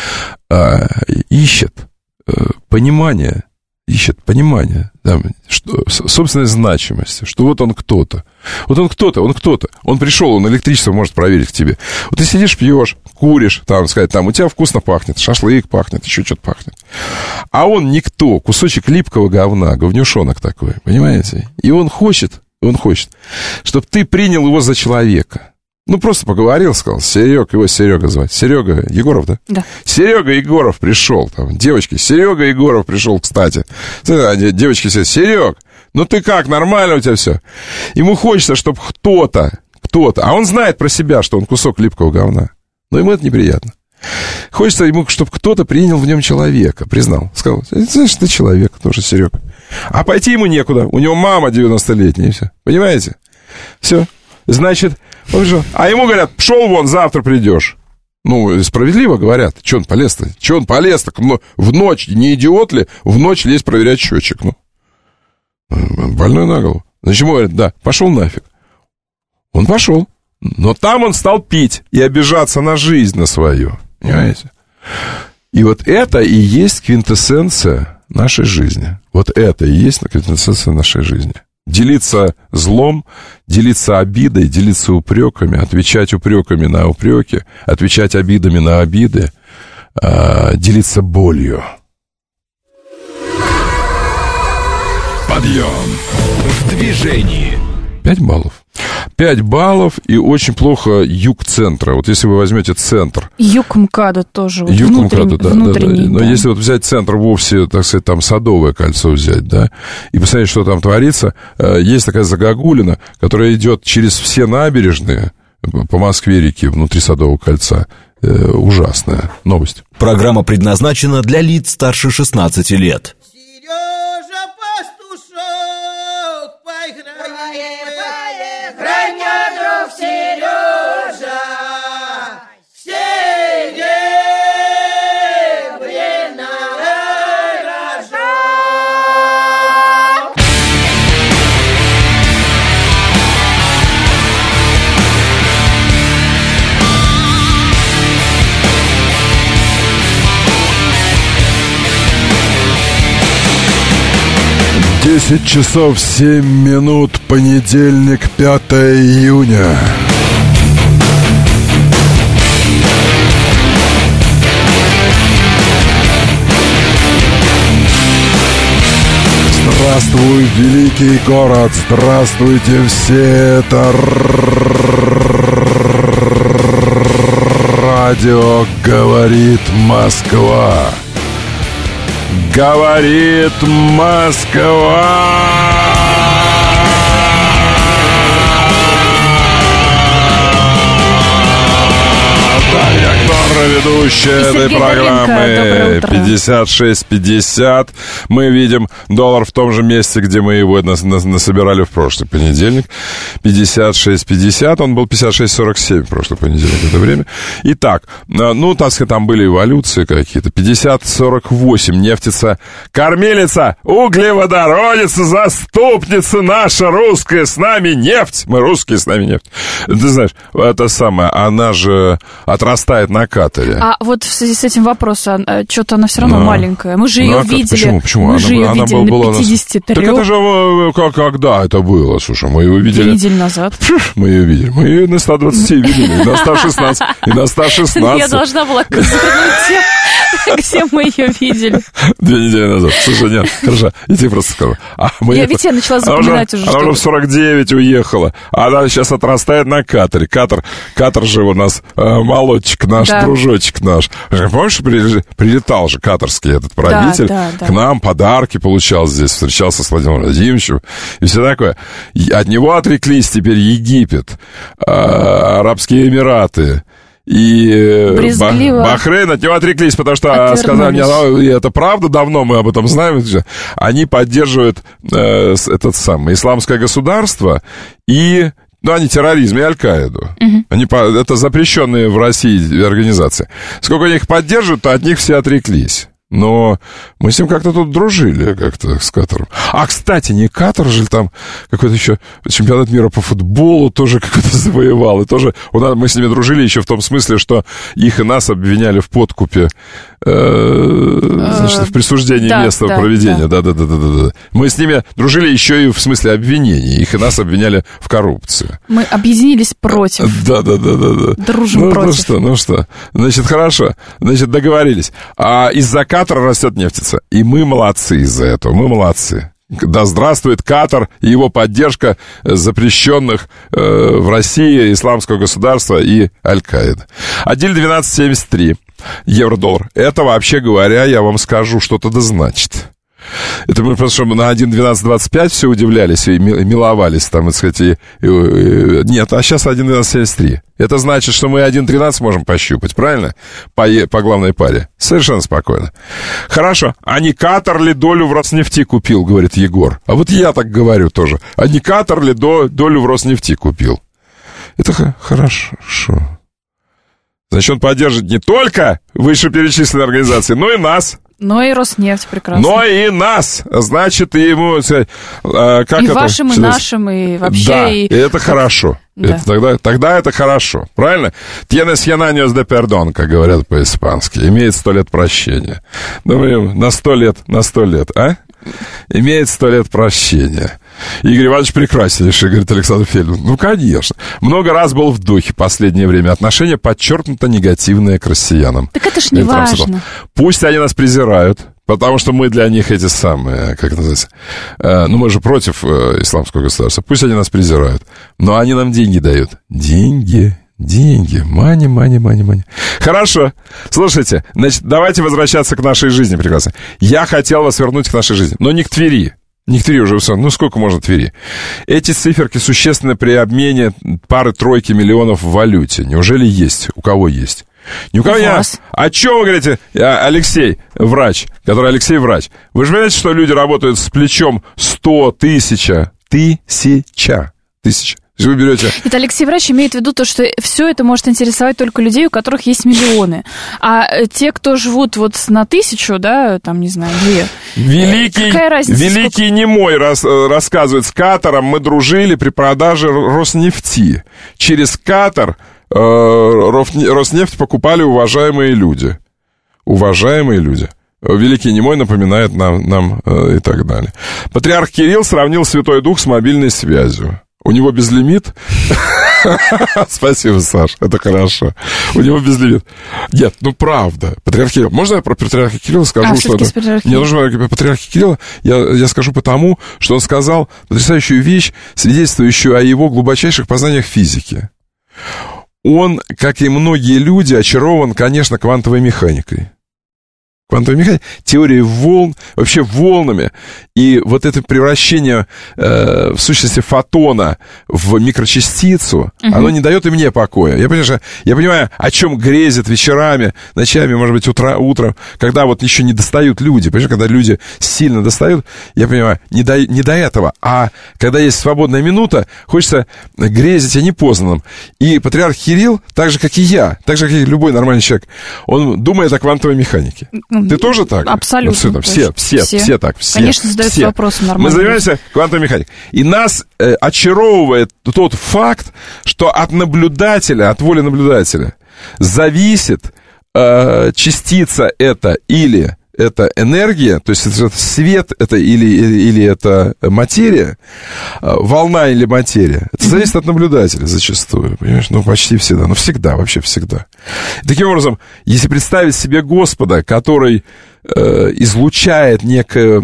ищет понимание, да, собственной значимости, что вот он кто-то. Он пришел, он электричество может проверить к тебе. Вот ты сидишь, пьешь, куришь, там, сказать, там, у тебя вкусно пахнет, шашлык пахнет, еще что-то пахнет. А он никто, кусочек липкого говна, говнюшонок такой, понимаете? И он хочет, чтобы ты принял его за человека. Ну, просто поговорил, сказал, его Серега звать. Серега Егоров, да? Да. Серега Егоров пришел, там, девочки, Серега Егоров пришел, кстати. Девочки все, Серег, ну ты как, нормально у тебя все? Ему хочется, чтобы кто-то, а он знает про себя, что он кусок липкого говна. Но ему это неприятно. Хочется ему, чтобы кто-то принял в нем человека, признал. Сказал, знаешь, ты человек тоже, Серег. А пойти ему некуда, у него мама 90-летняя, и все. Понимаете? Все. Значит, а ему говорят, пшел вон, завтра придешь. Ну, справедливо говорят. Че он полез-то? Ну, в ночь, не идиот ли, в ночь лезть проверять счетчик? Ну, больной на голову. Значит, ему говорят, да, пошел нафиг. Он пошел. Но там он стал пить и обижаться на жизнь, на свою. Понимаете? И вот это и есть квинтэссенция нашей жизни. Вот это и есть квинтэссенция нашей жизни. Делиться злом, делиться обидой, делиться упреками, отвечать упреками на упреки, отвечать обидами на обиды, делиться болью. Подъем в движении. 5 баллов. 5 баллов и очень плохо юг центра. Вот если вы возьмете центр. Юг МКАДа тоже. Вот юг МКАДа, да. Но да. если вот взять центр вовсе, так сказать, там Садовое кольцо взять, да, и посмотреть, что там творится, есть такая загогулина, которая идет через все набережные по Москве-реке внутри Садового кольца. Ужасная новость. Программа предназначена для лиц старше 16 лет. Сережа Пастушок, поиграем, граня, друг Сережа, серебряная рожа. Десять часов 7 минут, понедельник, 5 июня. Здравствуй, великий город, здравствуйте все, это радио «Говорит Москва». Говорит Москва. Ведущий ведущая этой программы. 56.50. Мы видим доллар в том же месте, где мы его насобирали в прошлый понедельник. 56.50. Он был 56.47 в прошлый понедельник в это время. Итак, ну, так сказать, там были эволюции какие-то. 50.48. Нефтица, кормилица, углеводородица, заступница наша русская, с нами нефть. Мы русские, с нами нефть. Ты знаешь, это самое, она же отрастает на катере. А вот в связи с этим вопросом, что-то она все равно маленькая. Мы же ее видели. Почему? Мы же ее видели на 53. Так это же когда это было? Слушай, мы ее видели... 2 недели назад. Мы ее видели. Мы ее на 120 видели, и на 116, и на 116. Я должна была развернуть тему, где мы ее видели. 2 недели назад. Слушай, нет, хорошо, я тебе просто скажу. Ведь я начала запоминать уже. Она уже в 49 уехала. Она сейчас отрастает на катере. Катер же у нас молодчик наш, дружочек наш. Помнишь, прилетал же катерский этот правитель к нам, подарки получал здесь, встречался с Владимиром Владимировичем и все такое. От него отреклись теперь Египет, Арабские Эмираты и Бахрейн, от него отреклись, потому что сказали мне, это правда, давно мы об этом знаем, они поддерживают исламское государство и... Ну, они терроризм и Аль-Каиду. Это запрещенные в России организации. Сколько они их поддерживают, то от них все отреклись. Но мы с ним как-то тут дружили, как-то с Катаром. А, кстати, не Катар же там какой-то еще чемпионат мира по футболу тоже какой-то завоевал. И тоже мы с ними дружили еще в том смысле, что их и нас обвиняли в подкупе, значит, в присуждении места проведения. Да. Мы с ними дружили еще и в смысле обвинений. Их и нас обвиняли в коррупции. Мы объединились против. Да. Дружим против. Ну что. Значит, хорошо. Значит, договорились. А из-за Катара растет нефтица. И мы молодцы из-за этого. Мы молодцы. Да здравствует Катар и его поддержка запрещенных в России исламского государства и Аль-Каида. 1,1273 евро-доллар. Это, вообще говоря, я вам скажу, что-то да значит. Это мы просто на 1,1225 все удивлялись и миловались там, так сказать, нет, а сейчас 1,1273. Это значит, что мы 1,13 можем пощупать, правильно? По главной паре. Совершенно спокойно. Хорошо. А не Катар ли долю в Роснефти купил, говорит Егор. А вот я так говорю тоже. А не Катар ли долю в Роснефти купил? Это хорошо. Значит, он поддержит не только вышеперечисленные организации, но и нас. Но и Роснефть прекрасно. Но и нас. Значит, и ему... Как и это? Вашим, и нашим, и вообще... Да, и это хорошо. Да. Тогда это хорошо. Правильно? Tienes 100 años de perdón, как говорят по-испански. Имеет 100 лет прощения. Думаю, на 100 лет, а? Имеет 100 лет прощения. Игорь Иванович прекраснейший, говорит Александр Фельдман. Ну, конечно. Много раз был в духе в последнее время. Отношение подчеркнуто негативное к россиянам. Так это ж не важно. Пусть они нас презирают, потому что мы для них эти самые, как это называется, ну, мы же против исламского государства. Пусть они нас презирают, но они нам деньги дают. Деньги, мани. Хорошо. Слушайте, значит, давайте возвращаться к нашей жизни прекрасно. Я хотел вас вернуть к нашей жизни, но не к Твери. Не к Твери уже все. Ну, сколько можно Твери? Эти циферки существенны при обмене пары-тройки миллионов в валюте. Неужели есть? У кого есть? Ни у кого нет. О чем вы говорите, Алексей, врач, который Алексей врач? Вы же понимаете, что люди работают с плечом 100 тысяч. Вы берете... Это Алексей Врач имеет в виду то, что все это может интересовать только людей, у которых есть миллионы. А те, кто живут вот на 1000, да, там, не знаю, 2. Какая разница? Великий Немой рассказывает, с Катаром мы дружили при продаже Роснефти. Через Катар Роснефть покупали уважаемые люди. Великий Немой напоминает нам и так далее. Патриарх Кирилл сравнил Святой Дух с мобильной связью. У него безлимит? Спасибо, Саш, это хорошо. У него безлимит. Нет, ну правда. Патриарх Кирилл. Можно я про патриарха Кирилла скажу? Мне нужно про патриарха Кирилла. Я скажу потому, что он сказал потрясающую вещь, свидетельствующую о его глубочайших познаниях физики. Он, как и многие люди, очарован, конечно, квантовой механикой. квантовой механики, теории волн, вообще волнами, и вот это превращение, в сущности, фотона в микрочастицу, оно не дает и мне покоя. Я понимаю, о чем грезят вечерами, ночами, может быть, утром, когда вот еще не достают люди, понимаешь, когда люди сильно достают, я понимаю, не до этого, а когда есть свободная минута, хочется грезить о непознанном. И патриарх Кирилл, так же, как и я, так же, как и любой нормальный человек, он думает о квантовой механике. Ты тоже так? Абсолютно. Все так. Все, конечно, задаются вопросы нормально. Мы занимаемся квантовой механикой. И нас очаровывает тот факт, что от наблюдателя, от воли наблюдателя зависит частица это или это энергия, то есть это свет это или это материя, волна или материя. Это зависит от наблюдателя зачастую, понимаешь? Ну, почти всегда, всегда, вообще всегда. И таким образом, если представить себе Господа, который излучает некие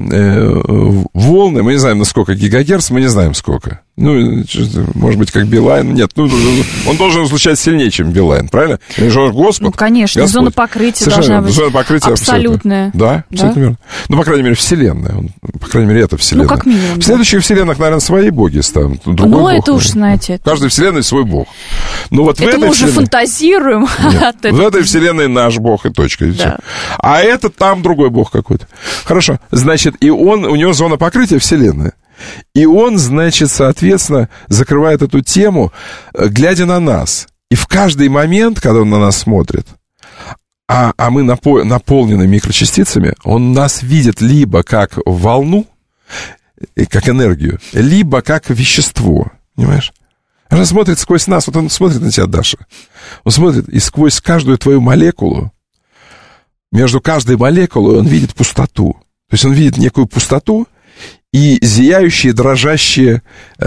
волны, мы не знаем, на сколько гигагерц, мы не знаем, сколько. Ну, может быть, как Билайн. Нет, он должен излучать сильнее, чем Билайн, правильно? Господь. Ну, конечно, Господь. Зона покрытия должна быть зона покрытия абсолютная. Да, абсолютно верно. Ну, по крайней мере, Вселенная. По крайней мере, это Вселенная. Ну, как минимум. В следующих Вселенных, наверное, свои боги станут. Ну, это уж, знаете. В каждой Вселенной свой бог. Ну, вот это мы уже фантазируем. В этой Вселенной наш бог и точка. И все. А это там другой бог какой-то. Хорошо. Значит, и у него зона покрытия Вселенная. И он, значит, соответственно, закрывает эту тему, глядя на нас. И в каждый момент, когда он на нас смотрит, а мы наполнены микрочастицами, он нас видит либо как волну, как энергию, либо как вещество. Понимаешь? Он смотрит сквозь нас. Вот он смотрит на тебя, Даша. Он смотрит, и сквозь каждую твою молекулу, между каждой молекулой он видит пустоту. То есть он видит некую пустоту, и зияющие, дрожащие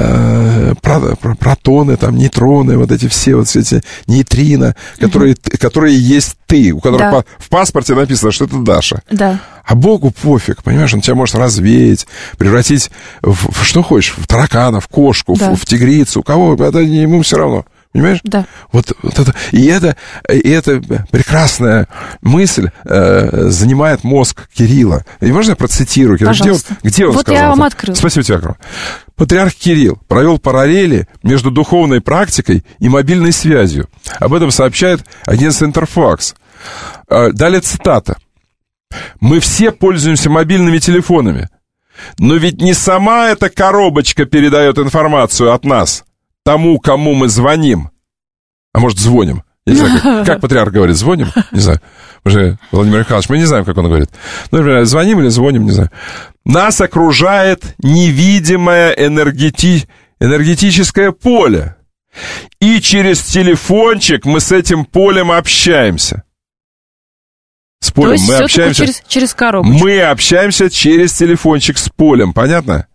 протоны, там, нейтроны, вот эти все нейтрино, которые есть ты, у которых в паспорте написано, что это Даша. Да. А Богу пофиг, понимаешь, он тебя может развеять, превратить в что хочешь, в таракана, в кошку, в тигрицу, у кого, это ему все равно. Понимаешь? Да. Вот это, и эта прекрасная мысль занимает мозг Кирилла. И можно я процитирую? Пожалуйста. Где он вот сказал? Я вам открыл. Спасибо тебе, Акров. Патриарх Кирилл провел параллели между духовной практикой и мобильной связью. Об этом сообщает агентство Интерфакс. Далее цитата. «Мы все пользуемся мобильными телефонами, но ведь не сама эта коробочка передает информацию от нас тому, кому мы звоним. А может, звоним. Я не знаю, как патриарх говорит, звоним? Не знаю. Уже Владимир Михайлович, мы не знаем, как он говорит. Ну, например, звоним или звоним, не знаю. Нас окружает невидимое энергетическое поле. И через телефончик мы с этим полем общаемся. С полем мы общаемся. Через коробочку. Мы общаемся через телефончик с полем, понятно?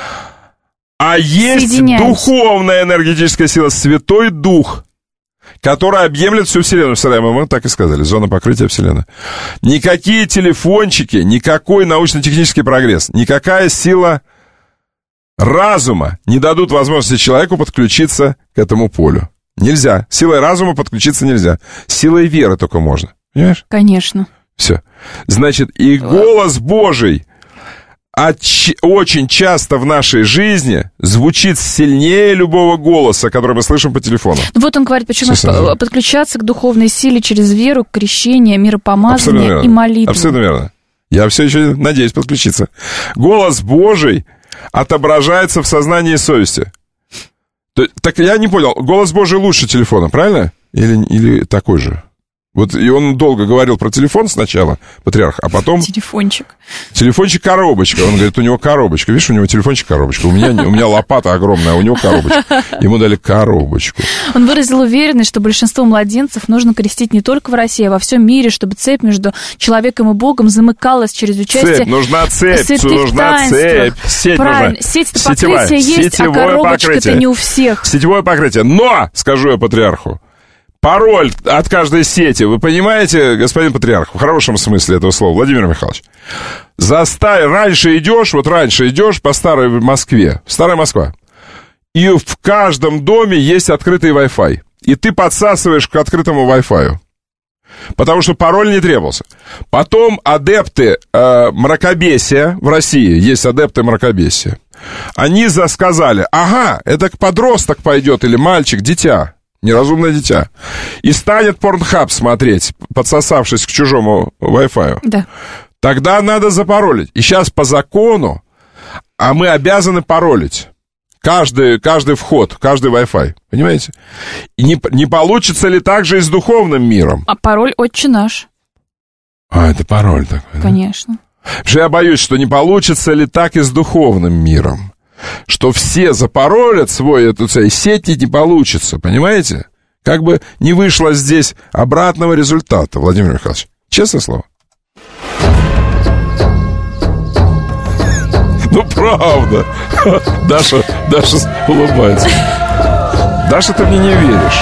А есть духовная энергетическая сила, Святой Дух, которая объемлет всю Вселенную. Мы так и сказали, зона покрытия Вселенной. Никакие телефончики, никакой научно-технический прогресс, никакая сила разума не дадут возможности человеку подключиться к этому полю. Нельзя. Силой разума подключиться нельзя. Силой веры только можно. Понимаешь? Конечно. Все. Значит, и голос Божий очень часто в нашей жизни звучит сильнее любого голоса, который мы слышим по телефону. Вот он говорит, почему подключаться к духовной силе через веру, крещение, миропомазание и молитву. Абсолютно верно. Я все еще надеюсь подключиться. Голос Божий отображается в сознании и совести. Так я не понял, голос Божий лучше телефона, правильно? Или такой же? Вот и он долго говорил про телефон сначала, патриарх, а потом... Телефончик. Телефончик-коробочка. Он говорит, у него коробочка. Видишь, у него телефончик-коробочка. У меня лопата огромная, а у него коробочка. Ему дали коробочку. Он выразил уверенность, что большинство младенцев нужно крестить не только в России, а во всем мире, чтобы цепь между человеком и Богом замыкалась через участие... Цепь, нужна цепь, нужна цепь. Сеть правильно, нужна. Сеть-то покрытие есть, а коробочка-то не у всех. Сетевое покрытие. Но, скажу я патриарху, пароль от каждой сети, вы понимаете, господин патриарх, в хорошем смысле этого слова, Владимир Михайлович, раньше идешь по старой Москве, старая Москва, и в каждом доме есть открытый Wi-Fi, и ты подсасываешь к открытому Wi-Fi. Потому что пароль не требовался. Потом адепты мракобесия в России, есть адепты мракобесия, они сказали, ага, это подросток пойдет или мальчик, дитя, неразумное дитя, и станет порнхаб смотреть, подсосавшись к чужому Wi-Fi. Да. Тогда надо запаролить. И сейчас по закону, а мы обязаны паролить. Каждый вход, каждый Wi-Fi. Понимаете? И не получится ли так же и с духовным миром? А пароль «Отче наш». А, это пароль такой, конечно. Да? Потому что я боюсь, что не получится ли так и с духовным миром. Что все запаролят и сети не получится. Понимаете? Как бы не вышло здесь обратного результата, Владимир Михайлович. Честное слово. Ну, правда. Даша улыбается. Даша, ты мне не веришь.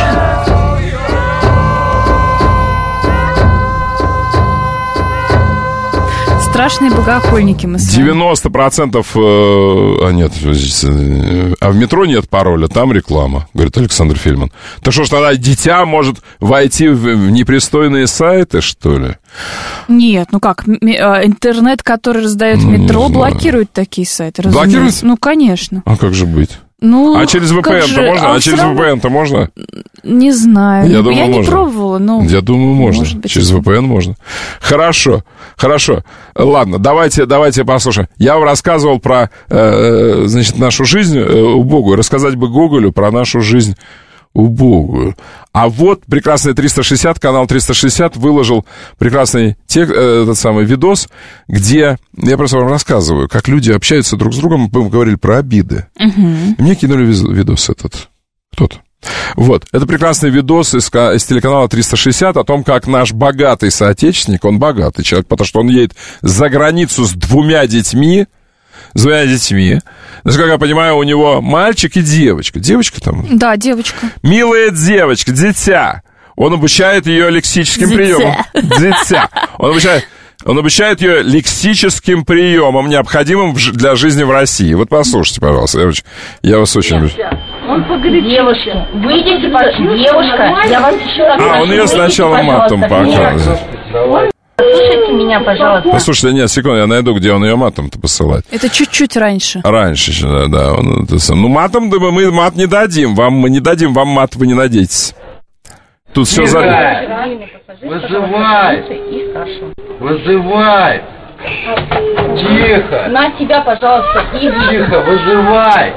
Страшные богохульники мы с вами. 90%... нет, а в метро нет пароля, там реклама, говорит Александр Фельдман. Так что ж тогда дитя может войти в непристойные сайты, что ли? Нет, ну как, интернет, который раздает в метро, блокирует такие сайты. Блокирует? Ну, конечно. А как же быть? Ну, а через VPN-то можно? Через VPN-то можно? Не знаю. Я думаю, не можно. Пробовала, но... Я думаю, можно. Через VPN можно. Хорошо. Ладно, давайте послушаем. Я вам рассказывал про, нашу жизнь убогую. Рассказать бы Гоголю про нашу жизнь убогую. А вот прекрасный 360, канал 360 выложил прекрасный этот самый видос, где я просто вам рассказываю, как люди общаются друг с другом, мы говорили про обиды. Угу. Мне кинули видос этот. Кто-то. Вот, это прекрасный видос из телеканала 360 о том, как наш богатый соотечественник, он богатый человек, потому что он едет за границу с двумя детьми. Насколько я понимаю, у него мальчик и девочка. Девочка там? Да, девочка. Милая девочка, дитя. Он обучает ее лексическим приемам. Дитя. Он обучает ее лексическим приемам, необходимым для жизни в России. Вот послушайте, пожалуйста. Я вас очень люблю. Девушка, выйдите, девушка, я вас еще раз прошу. Он ее сначала матом показывает. Послушайте меня, пожалуйста. Послушайте, нет, секунду, я найду, где он ее матом-то посылает. Это чуть-чуть раньше. Раньше, да. Ну, матом, да, мы мат не дадим. Мы не дадим вам мат, вы не надейтесь. Тут все забито. Вызывай. Тихо. На себя, пожалуйста, Тихо, вызывай.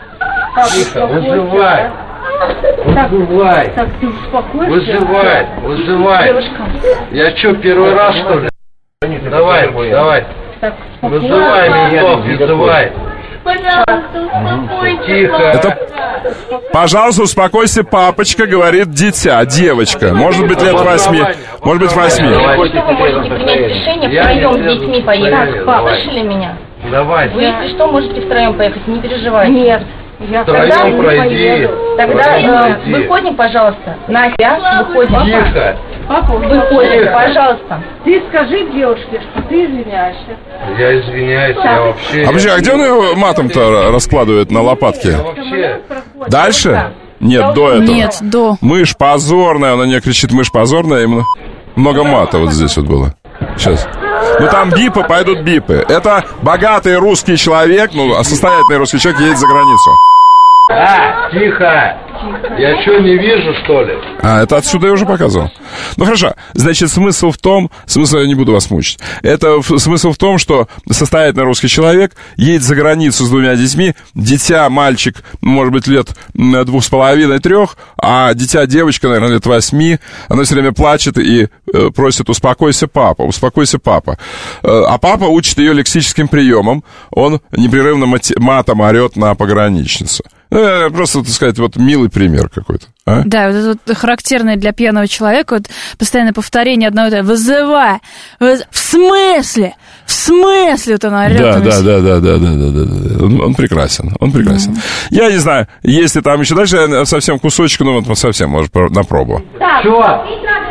Вызывай. Так, ты успокойся. Вызывай. Девушка. Я что, первый раз, что ли? Давай. Так, вызывай меня, вызывай. Пожалуйста, успокойся. Тихо. Пожалуйста, успокойся, папочка, говорит дитя, девочка. Может быть, лет 8. Может быть, 8. Вы можете принять решение втроем с детьми поехать. Слышали меня? Давай. Вы, если что, можете втроем поехать, не переживайте. Нет. Тогда пройди. Тогда выходим, пожалуйста. Настя, выходим. Тихо. Папа, выходим, пожалуйста. Ты скажи девушке, что ты извиняешься. Я извиняюсь, я вообще... А где он ее матом-то раскладывает на лопатке? Дальше? Нет, до этого. Нет, до. Мышь позорная, она на нее кричит, мышь позорная, именно. Много мата вот здесь вот было. Сейчас. Ну там бипы, пойдут бипы. Это богатый русский человек, состоятельный русский человек едет за границу. Тихо. Я что, не вижу, что ли? Это отсюда я уже показывал. Ну, хорошо. Значит, смысл я не буду вас мучить. Смысл в том, что состоятельный русский человек едет за границу с двумя детьми. Дитя, мальчик, может быть, лет 2,5-3, а дитя, девочка, наверное, лет 8. Она все время плачет и просит: успокойся, папа. А папа учит ее лексическим приемам. Он непрерывно матом орет на пограничницу. Просто, так сказать, вот милый пример какой-то. А? Да, вот это вот характерное для пьяного человека, вот постоянное повторение одного этого: вызывай, в смысле, вот она орёт. Да. Он прекрасен. Я не знаю, если там еще дальше совсем кусочек, вот совсем, может, на пробу. Чё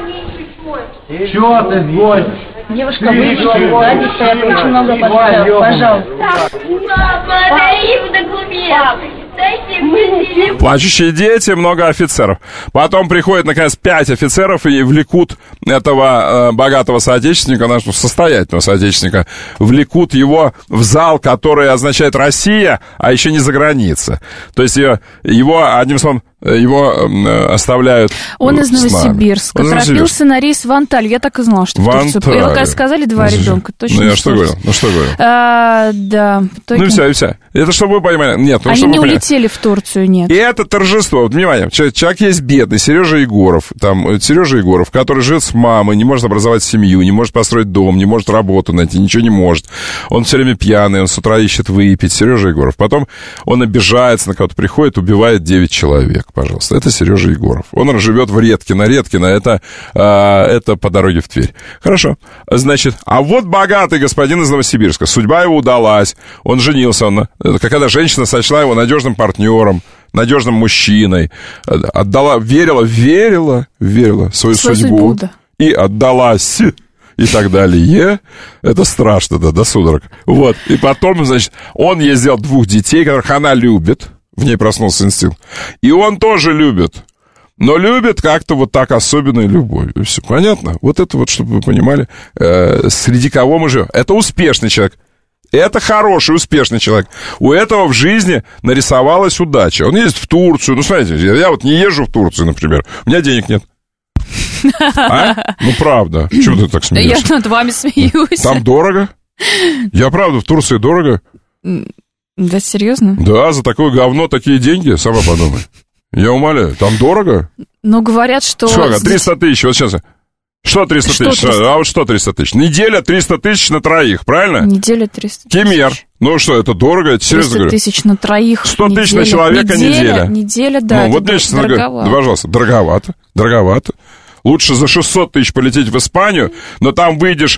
ты звонишь? Девушка, выйдите, сзади стоят очень много пассажиров, пожалуйста. Папа, дай им документы. Плачущие дети, много офицеров. Потом приходит, наконец, 5 офицеров и влекут этого богатого соотечественника, нашего состоятельного соотечественника, влекут его в зал, который означает «Россия», а еще не за граница. То есть его, одним словом, его оставляют. Он из Новосибирска. Торопился на рейс в Анталию. Я так и знала, что в Турцию. Его, когда сказали, 2 ребенка. Точно. Ну, я что говорил? Да. Ну, и все. Это чтобы вы понимали. Нет, они не улетели в Турцию, нет. И это торжество. Вот, внимание, человек есть бедный, Сережа Егоров, который живет с мамой, не может образовать семью, не может построить дом, не может работу найти, ничего не может. Он все время пьяный, он с утра ищет выпить. Сережа Егоров. Потом он обижается на кого-то, приходит, убивает 9 человек. Пожалуйста, это Сережа Егоров. Он живет в Редкино. Это по дороге в Тверь. Хорошо. Значит, а вот богатый господин из Новосибирска. Судьба его удалась. Он женился. Когда женщина сочла его надежным партнером, надежным мужчиной, верила в свою судьбу. Да. И отдалась. И так далее. Это страшно, до судорог. Вот. И потом, значит, он ей сделал 2 детей, которых она любит. В ней проснулся инстинкт. И он тоже любит. Но любит как-то вот так особенной любовью. Все понятно? Вот это вот, чтобы вы понимали, среди кого мы живем. Это успешный человек. Это хороший, успешный человек. У этого в жизни нарисовалась удача. Он ездит в Турцию. Ну, смотрите, я вот не езжу в Турцию, например. У меня денег нет. А? Ну, правда. Чего ты так смеешься? Я над вами смеюсь. Там дорого? Я правда, в Турции дорого? Да, серьезно? Да, за такое говно такие деньги, сама подумай. Я умоляю, там дорого? Но говорят, что... Сколько? 300 тысяч, вот сейчас... Что 300 тысяч? А вот что 300 тысяч? Неделя 300 тысяч на троих, правильно? Неделя 300 тысяч. Кемер. Ну что, это дорого? Это серьезно говорю. 300 тысяч на троих. 100 тысяч на человека неделя. Неделя, да. Ну, вот мне сейчас дороговато. Пожалуйста, дороговато. Лучше за 600 тысяч полететь в Испанию, но там выйдешь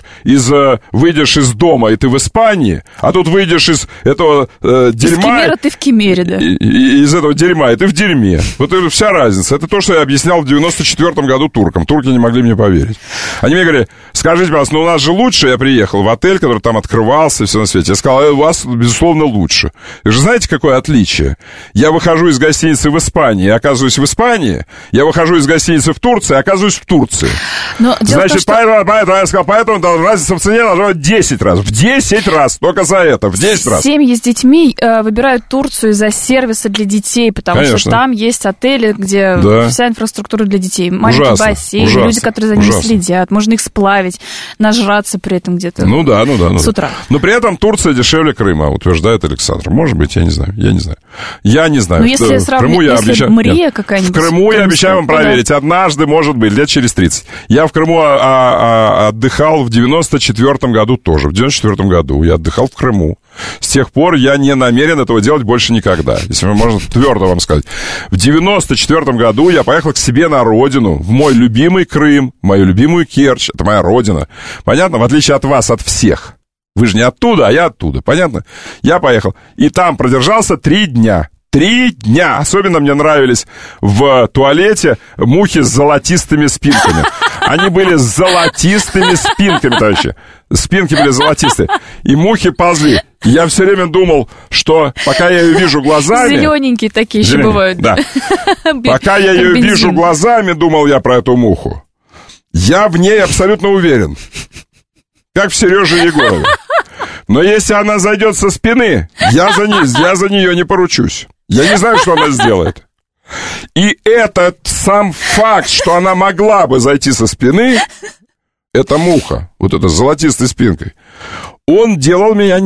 из дома, и ты в Испании, а тут выйдешь из этого дерьма... Из Кемера ты в Кемере, да. Из этого дерьма, и ты в дерьме. Вот это вся разница. Это то, что я объяснял в 94-м году туркам. Турки не могли мне поверить. Они мне говорили, скажите, пожалуйста, у нас же лучше. Я приехал в отель, который там открывался, и все на свете. Я сказал, у вас, безусловно, лучше. Вы же знаете, какое отличие? Я выхожу из гостиницы в Испании, оказываюсь в Испании. Я выхожу из гостиницы в Турции, оказываюсь в Турции. Но значит, поэтому я сказал, разница в цене должна быть 10 раз. В 10 раз, только за это, в 10 раз. Семьи с детьми выбирают Турцию из-за сервиса для детей, потому что там есть отели, где вся инфраструктура для детей. Маленький бассейн, люди, которые за ними следят, можно их сплавить, нажраться при этом где-то с утра. Но при этом Турция дешевле Крыма, утверждает Александр. Может быть, я не знаю. Но если сравнивать, Мрия какая-нибудь... В Крыму я обещаю вам проверить. Однажды, может быть, лет через 30. Я в Крыму отдыхал в 94-м году тоже. В 94-м году я отдыхал в Крыму. С тех пор я не намерен этого делать больше никогда. Если можно твердо вам сказать. В 94-м году я поехал к себе на родину, в мой любимый Крым, в мою любимую Керчь. Это моя родина. Понятно? В отличие от вас, от всех. Вы же не оттуда, а я оттуда. Понятно? Я поехал. И там продержался 3 дня. 3 дня. Особенно мне нравились в туалете мухи с золотистыми спинками. Они были с золотистыми спинками, товарищи. Спинки были золотистые. И мухи ползли. Я все время думал, что пока я ее вижу глазами... Зелененькие такие еще бывают. Да. Пока я ее вижу глазами, думал я про эту муху. Я в ней абсолютно уверен. Как в Сереже Егорове. Но если она зайдет со спины, я за нее не поручусь. Я не знаю, что она сделает. И этот сам факт, что она могла бы зайти со спины, эта муха, вот эта с золотистой спинкой, он делал меня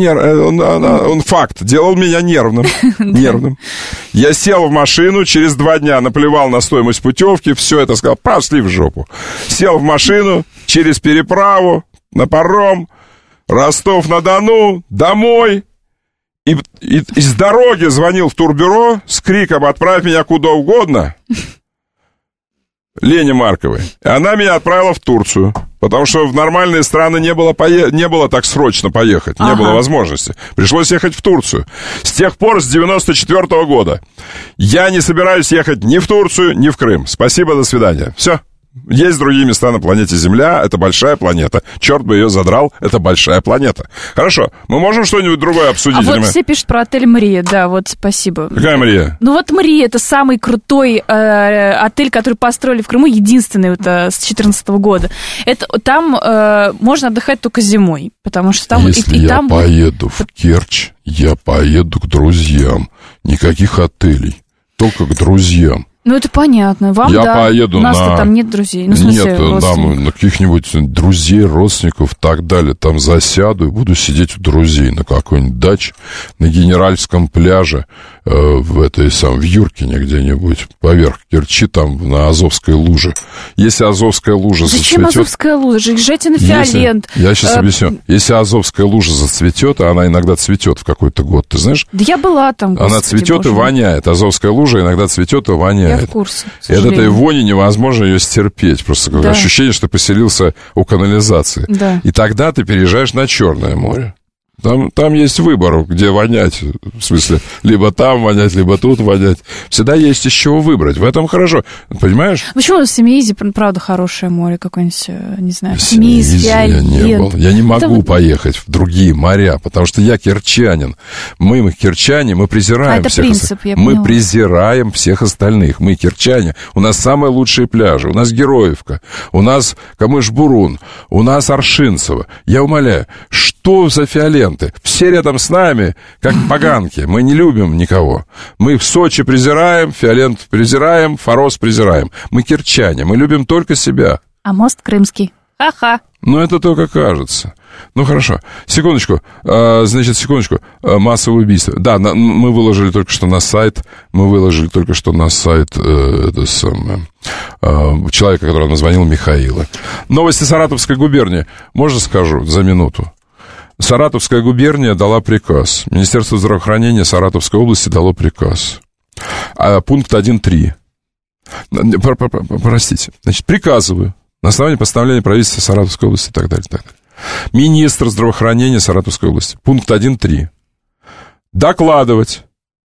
делал меня нервным. Я сел в машину, через 2 дня наплевал на стоимость путевки, все это сказал, пошли в жопу. Сел в машину, через переправу, на паром, Ростов-на-Дону, домой. И с дороги звонил в турбюро с криком «Отправь меня куда угодно» Лене Марковой. И она меня отправила в Турцию. Потому что в нормальные страны не было так срочно поехать. Не было возможности. Пришлось ехать в Турцию. С тех пор, с 94-го года, я не собираюсь ехать ни в Турцию, ни в Крым. Спасибо, до свидания. Все. Есть другие места на планете Земля, это большая планета. Черт бы ее задрал, это большая планета. Хорошо, мы можем что-нибудь другое обсудить? А вот все пишут про отель Мрия, да, вот спасибо. Какая Мрия? Ну вот Мрия, это самый крутой отель, который построили в Крыму, единственный вот, с 2014 года. Там можно отдыхать только зимой, потому что там... Если я поеду в Керчь, я поеду к друзьям. Никаких отелей, только к друзьям. Ну, это понятно. Вам, я да, поеду у нас-то там нет друзей. Ну, в смысле, нет, там каких-нибудь друзей, родственников и так далее. Там засяду и буду сидеть у друзей на какой-нибудь даче, на Генеральском пляже, в Юркине где-нибудь, поверх Керчи, там, на Азовской луже. Если Азовская лужа Зачем зацветет... Азовская лужа? Езжайте на Фиолент. Я сейчас объясню. Если Азовская лужа зацветет, а она иногда цветет в какой-то год, ты знаешь? Да я была там, господи, она цветет и воняет. Азовская лужа иногда цветет и воняет. Я в курсе. И от этой вони невозможно ее стерпеть. Просто да. Ощущение, что поселился у канализации. Да. И тогда ты переезжаешь на Черное море. Там есть выбор, где вонять. В смысле, либо там вонять, либо тут вонять. Всегда есть из чего выбрать. В этом хорошо. Понимаешь? Почему в Семиизе, правда, хорошее море какое-нибудь, не знаю, Семииз, я не был. Я не могу поехать в другие моря, потому что я керчанин. Мы керчане, мы презираем всех остальных. Мы презираем всех остальных. Мы керчане. У нас самые лучшие пляжи. У нас Героевка. У нас Камыш-Бурун. У нас Аршинцево. Я умоляю, что за Фиолент? Все рядом с нами, как поганки. Мы не любим никого. Мы в Сочи презираем, Фиолент презираем, Форос презираем. Мы керчане, мы любим только себя. А мост крымский. Ха-ха. Ну, это только кажется. Ну, хорошо. Секундочку. Секундочку. Массовое убийство. Да, мы выложили только что на сайт. Человека, которого назвонил Михаила. Новости Саратовской губернии. Можно скажу за минуту? Саратовская губерния дала приказ. Министерство здравоохранения Саратовской области дало приказ. Пункт 1.3. Простите. Значит, приказываю на основании постановления правительства Саратовской области и так далее, так далее. Министр здравоохранения Саратовской области. Пункт 1.3. Докладывать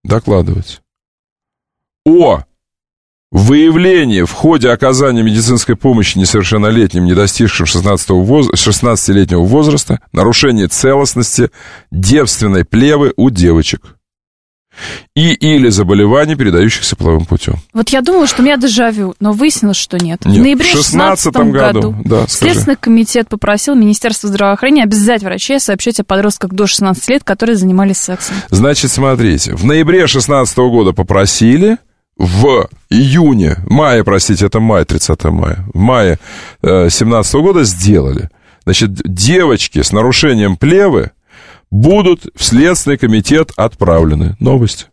о выявлении в ходе оказания медицинской помощи несовершеннолетним, не достигшим 16-летнего возраста, нарушение целостности девственной плевы у девочек или заболеваний, передающихся половым путем. Вот я думала, что у меня дежавю, но выяснилось, что нет. Нет. В ноябре 2016 году Следственный комитет попросил Министерство здравоохранения обязать врачей сообщать о подростках до 16 лет, которые занимались сексом. Значит, смотрите, в ноябре 2016 года попросили, в мае 30 мая, в мае 2017 года сделали. Значит, девочки с нарушением плевы будут в Следственный комитет отправлены. Новости.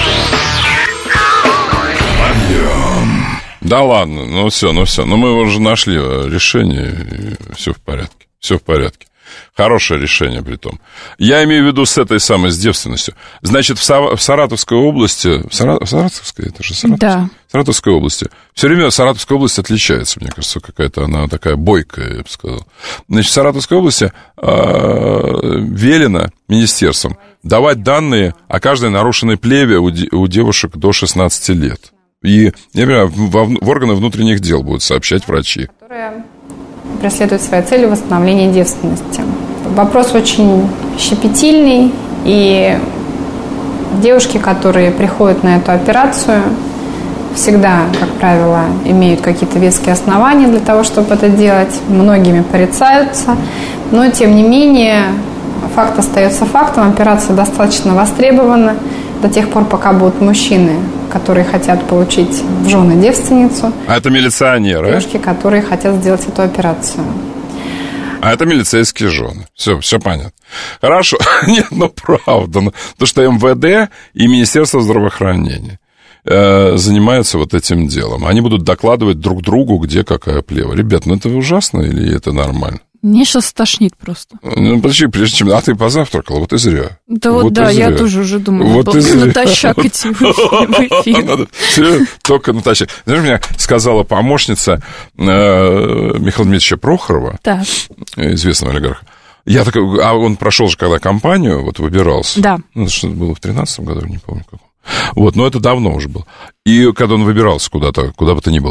Да ладно, ну все. Но мы уже нашли решение, и все в порядке. Хорошее решение, притом. Я имею в виду с этой самой, с девственностью. Значит, в Саратовской области... Саратовская, это же Саратовская? Да. Саратовской области. Все время Саратовская область отличается, мне кажется, какая-то она такая бойкая, я бы сказал. Значит, в Саратовской области велено министерством давать данные о каждой нарушенной плеве у девушек до 16 лет. И, я понимаю, в органы внутренних дел будут сообщать врачи. Которые преследуют своей целью восстановления девственности. Вопрос очень щепетильный, и девушки, которые приходят на эту операцию, всегда, как правило, имеют какие-то веские основания для того, чтобы это делать. Многими порицаются, но, тем не менее, факт остается фактом. Операция достаточно востребована до тех пор, пока будут мужчины, которые хотят получить в жены девственницу. А это милиционеры? Девушки, которые хотят сделать эту операцию. А это милицейские жены. Все понятно. Хорошо. Нет, правда. Потому что МВД и Министерство здравоохранения занимаются вот этим делом. Они будут докладывать друг другу, где какая плева. Ребят, это ужасно или это нормально? Мне сейчас стошнит просто. Ну, подожди, прежде чем... А ты позавтракала, вот и зря. Да вот да, я тоже уже думала, вот натощак идти в эфир. Только натощак. Знаешь, мне сказала помощница Михаила Дмитриевича Прохорова, известного олигарха. Я такой, а он прошел же когда компанию, вот выбирался. Да. Ну, что было в 2013 году, не помню каком. Вот, но это давно уже было. И когда он выбирался куда бы то ни было,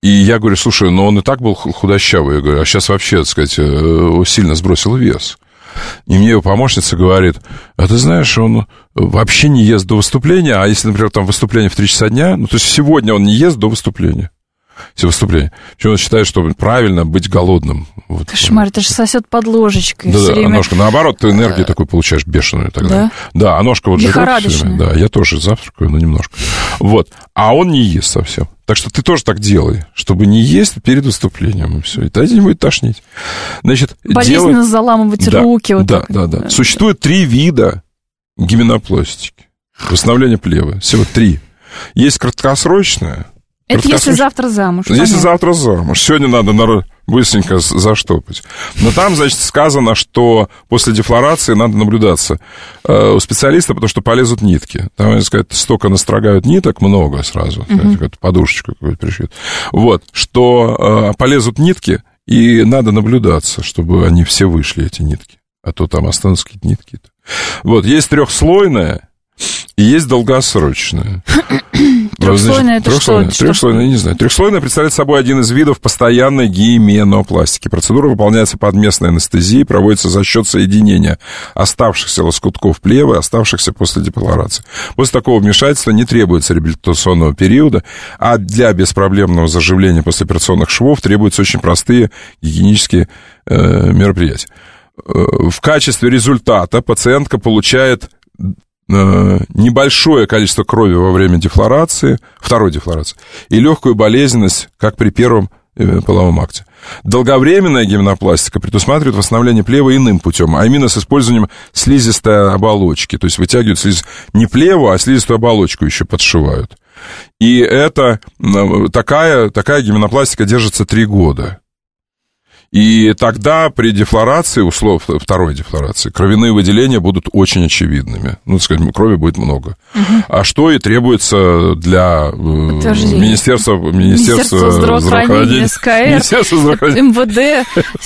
И я говорю, слушай, но он и так был худощавый. Я говорю, а сейчас вообще, так сказать, сильно сбросил вес. И мне его помощница говорит, а ты знаешь, он вообще не ест до выступления, а если, например, там выступление в 3 часа дня, ну, то есть сегодня он не ест до выступления. Все выступления. Почему он считает, что правильно быть голодным. Вот. Кошмар, это же сосет под ложечкой. Да, время... ножка. Наоборот, ты энергию такую получаешь бешеную тогда. Да, а ножка вот жрет все время. Да, я тоже завтракаю, но немножко. Вот. А он не ест совсем. Так что ты тоже так делай, чтобы не есть перед выступлением, и все. И тогда не будет тошнить. Значит, болезненно заламывать руки. Вот да, так. Да. Существует 3 вида гименопластики. Восстановление плевы. Всего 3. Есть краткосрочная. Это если завтра замуж. Если завтра замуж. Сегодня надо быстренько заштопать. Но там, значит, сказано, что после дефлорации надо наблюдаться у специалиста, потому что полезут нитки. Там, так сказать, столько настрогают ниток, много сразу. Какую-то подушечку какую-то пришьют. Вот, что полезут нитки, и надо наблюдаться, чтобы они все вышли, эти нитки. А то там останутся какие-то нитки. Вот, есть 3-слойная и есть долгосрочная. Трехслойная это что? Трехслойная, я не знаю. Трехслойная представляет собой один из видов постоянной гименопластики. Процедура выполняется под местной анестезией, проводится за счет соединения оставшихся лоскутков плевы, оставшихся после дефлорации. После такого вмешательства не требуется реабилитационного периода, а для беспроблемного заживления послеоперационных швов требуются очень простые гигиенические мероприятия. В качестве результата пациентка получает небольшое количество крови во время дефлорации, второй дефлорации, и легкую болезненность, как при первом половом акте. Долговременная гименопластика предусматривает восстановление плевы иным путем, а именно с использованием слизистой оболочки. То есть вытягивают не плеву, а слизистую оболочку еще подшивают. И это такая гименопластика держится 3 года. И тогда при дефлорации, второй дефлорации, кровяные выделения будут очень очевидными. Ну, так сказать, крови будет много. А что и требуется для Министерства здравоохранения, МВД,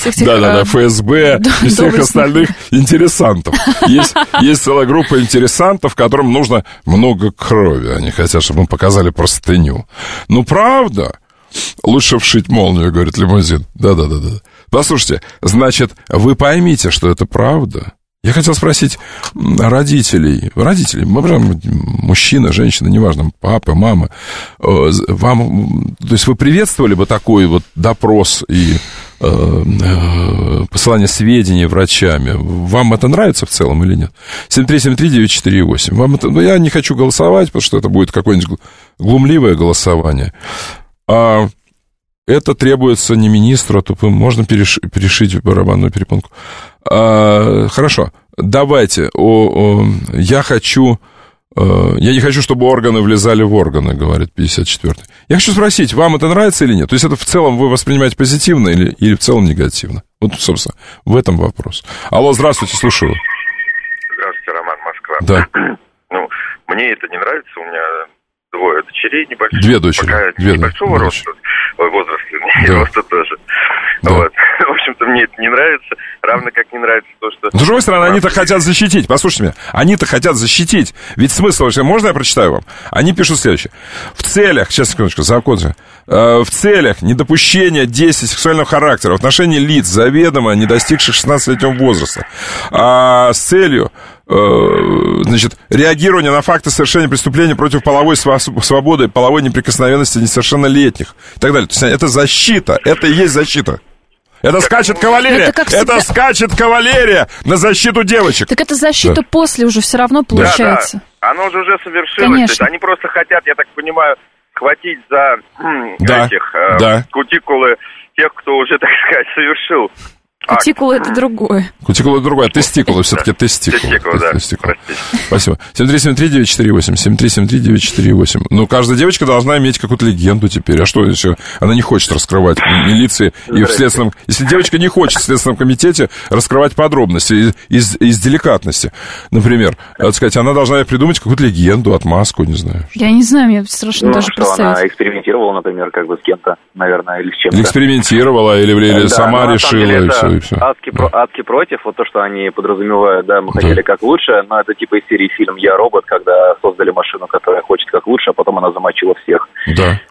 ФСБ и всех остальных интересантов. Есть целая группа интересантов, которым нужно много крови. Они хотят, чтобы мы показали простыню. Ну, правда? Лучше вшить молнию, говорит лимузин. Да. Послушайте, значит, вы поймите, что это правда. Я хотел спросить родителей, мужчина, женщина, неважно, папа, мама, вам, то есть вы приветствовали бы такой вот допрос и посылание сведений врачами? Вам это нравится в целом или нет? 7373948. Вам это, я не хочу голосовать, потому что это будет какое-нибудь глумливое голосование. Это требуется не министру, а тупым. Можно перешить барабанную перепонку. Хорошо, давайте. Я не хочу, чтобы органы влезали в органы, говорит 54-й. Я хочу спросить, вам это нравится или нет? То есть это в целом вы воспринимаете позитивно или в целом негативно? Вот, собственно, в этом вопрос. Алло, здравствуйте, слушаю. Здравствуйте, Роман, Москва. Да. Ну, мне это не нравится, у меня 2 дочерей небольших. 2 дочери. Пока небольшого роста, возраста, и роста тоже. Да. Вот. В общем-то, мне это не нравится, равно как не нравится то, что... С другой стороны, они-то хотят защитить, послушайте меня, они-то хотят защитить, ведь смысл, можно я прочитаю вам? Они пишут следующее. В целях, сейчас, секундочку, закончу. В целях недопущения действий сексуального характера в отношении лиц, заведомо не достигших 16-летнего возраста, с целью, значит, реагирования на факты совершения преступления против половой свободы, половой неприкосновенности несовершеннолетних и так далее. То есть это защита, это и есть защита. Это скачет кавалерия! Это скачет кавалерия на защиту девочек! Так это защита после уже все равно получается. Да. Оно же уже совершилось. Конечно. Они просто хотят, я так понимаю, схватить за кутикулы тех, кто уже, так сказать, совершил. Кутикула это другое. Кутикула другое, тестикула, все-таки тестикула. Тестикула, да. Спасибо. 7373948. Ну, каждая девочка должна иметь какую-то легенду теперь. А что еще? Она не хочет раскрывать в милиции и в следственном... Если девочка не хочет в Следственном комитете раскрывать подробности из деликатности, например, так сказать, она должна придумать какую-то легенду, отмазку, не знаю. Я не знаю, мне страшно даже представить. Она экспериментировала, например, как бы с кем-то, наверное, или с чем-то. Экспериментировала или сама решила, и все. Адски против, вот то, что они подразумевают, да, мы хотели как лучше, но это типа из серии фильм «Я робот», когда создали машину, которая хочет как лучше, а потом она замочила всех. Да.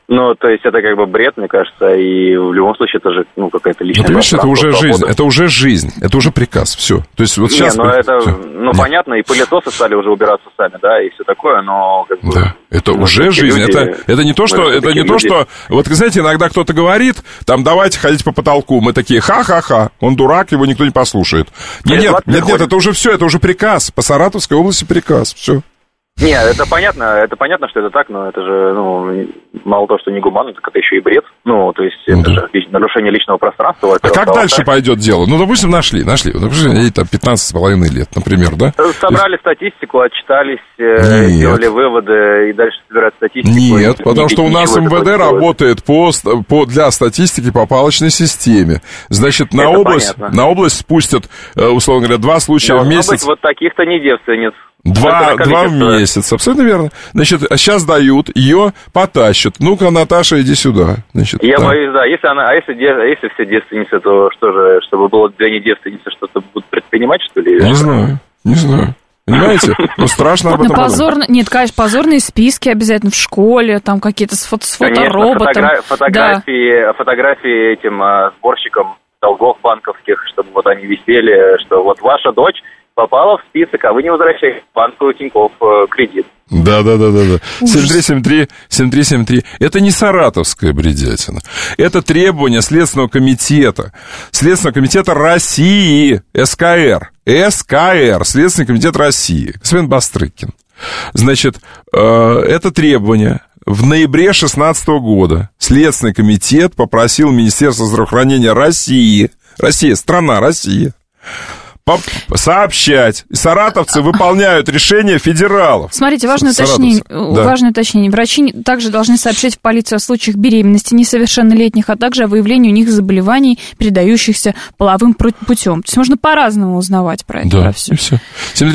Ну, то есть это как бы бред, мне кажется, и в любом случае это же, ну, какая-то личная... Ну, понимаешь, это уже жизнь, это уже приказ, все. То есть вот сейчас... Не, ну это, понятно, и пылесосы стали уже убираться сами, да, и все такое, но... Как бы, да, это уже жизнь, люди, это не то, что... Вот, знаете, иногда кто-то говорит, там, давайте ходить по потолку, мы такие, ха-ха-ха, он дурак, его никто не послушает. Нет, это уже все, это уже приказ, по Саратовской области приказ, все. Не, это понятно, что это так, но это же, ну, мало того, что не гуманно, так это еще и бред. Ну, то есть, это же нарушение личного пространства. А как дальше пойдет дело? Ну, допустим, нашли. Допустим, ей там 15,5 лет, например, да? Собрали статистику, отчитались, сделали выводы и дальше собирать статистику. Нет, потому что у нас МВД работает для статистики по палочной системе. Значит, на область спустят, условно говоря, 2 случая в месяц. Быть вот таких-то не девственниц. 2 в месяц, абсолютно верно. Значит, сейчас дают, ее потащат. Ну-ка, Наташа, иди сюда. Значит, я боюсь, да. Если все девственницы, то что же, чтобы было 2 недевственницы, что-то будут предпринимать, что ли? Не знаю. Понимаете? Ну, страшно об этом думать. Нет, конечно, позорные списки обязательно в школе, там какие-то с фотороботом. Фотографии этим сборщикам долгов банковских, чтобы вот они висели, что вот ваша дочь попала в список, а вы не возвращаете банку Тинькофф кредит. Да. 7373. Это не саратовская бредятина. Это требование Следственного комитета России, СКР, Следственный комитет России, господин Бастрыкин. Значит, это требование. В ноябре 2016 года Следственный комитет попросил Министерство здравоохранения России, страна Россия, сообщать. И саратовцы выполняют решения федералов. Смотрите, важное уточнение. Врачи также должны сообщать в полицию о случаях беременности несовершеннолетних, а также о выявлении у них заболеваний, передающихся половым путем. То есть можно по-разному узнавать про это. Да, про все. И все.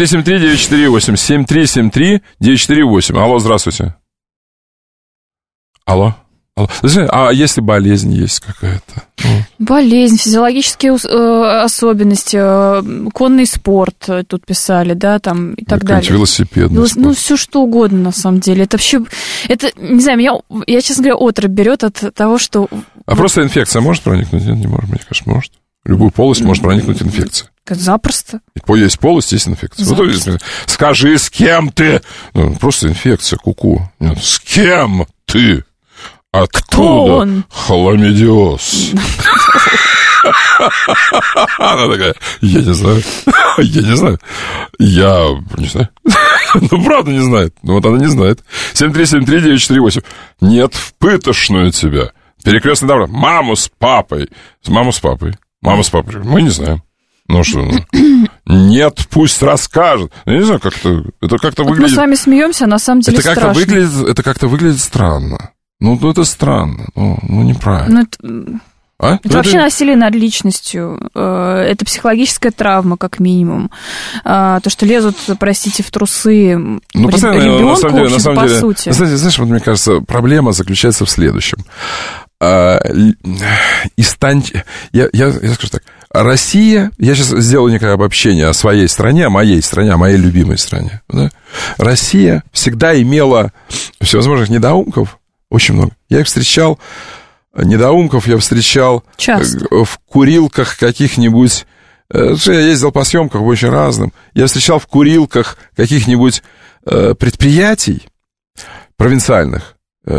7373-948. 7373-948. Алло, здравствуйте. Алло. А если болезнь есть какая-то? Болезнь, физиологические особенности, конный спорт, тут писали, да, там и так далее. Велосипедный спорт. Ну, все что угодно, на самом деле. Это вообще, не знаю, я, честно говоря, отрыв берет от того, что... А просто инфекция может проникнуть? Нет, не может, мне кажется, может. Любую полость может проникнуть инфекция. Запросто. Есть полость, есть инфекция. Вот, скажи, с кем ты? Просто инфекция, ку-ку. Нет, с кем ты? Откуда? Кто он? Хламидиоз. Она такая, я не знаю. Ну, правда не знает. Ну, вот она не знает. 7373948. Нет, в пытошную тебя. Перекрестный добро. Маму с папой. Мама с папой. Мы не знаем. Ну что, нет, пусть расскажет. Я не знаю, это как-то выглядит... Мы с вами смеемся, а на самом деле страшно. Это как-то выглядит странно. Ну, это странно, неправильно. Это вообще насилие над личностью. Это психологическая травма, как минимум. То, что лезут, простите, в трусы ребенку, на самом деле, по сути. Знаешь, вот, мне кажется, проблема заключается в следующем. Я скажу так. Россия, я сейчас сделаю некое обобщение о своей стране, о моей любимой стране. Да? Россия всегда имела всевозможных недоумков, очень много. Я их встречал, часто в курилках каких-нибудь. Я ездил по съемкам очень разным. Я встречал в курилках каких-нибудь предприятий провинциальных,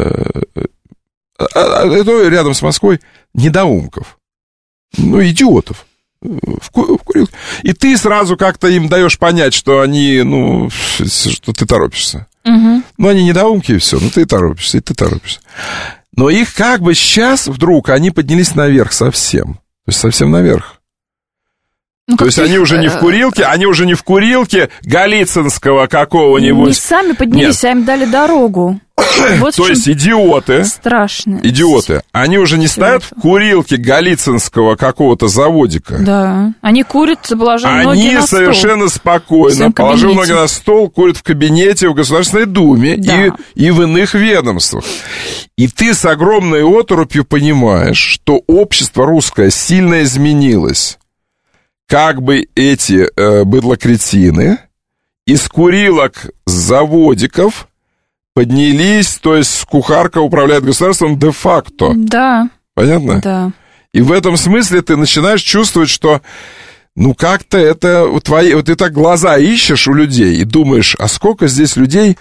рядом с Москвой, недоумков. Идиотов. В курилке. И ты сразу как-то им даешь понять, что они, что ты торопишься. Угу. Они недоумки, и все, ты торопишься. Но их как бы сейчас вдруг, они поднялись наверх совсем. То есть совсем наверх. То есть они уже не в курилке, Голицынского какого-нибудь. Не сами поднялись, а им дали дорогу. То есть идиоты. Страшно. Идиоты. Они уже не стоят в курилке Голицынского какого-то заводика. Да. Они курят, положив ноги на стол. Они совершенно спокойно, положив ноги на стол, курят в кабинете, в Государственной Думе и в иных ведомствах. И ты с огромной оторопью понимаешь, что общество русское сильно изменилось. Как бы эти быдлокретины из курилок заводиков поднялись, то есть кухарка управляет государством де-факто. Да. Понятно? Да. И в этом смысле ты начинаешь чувствовать, что, ну, как-то это твои... Вот ты так глаза ищешь у людей и думаешь, а сколько здесь людей,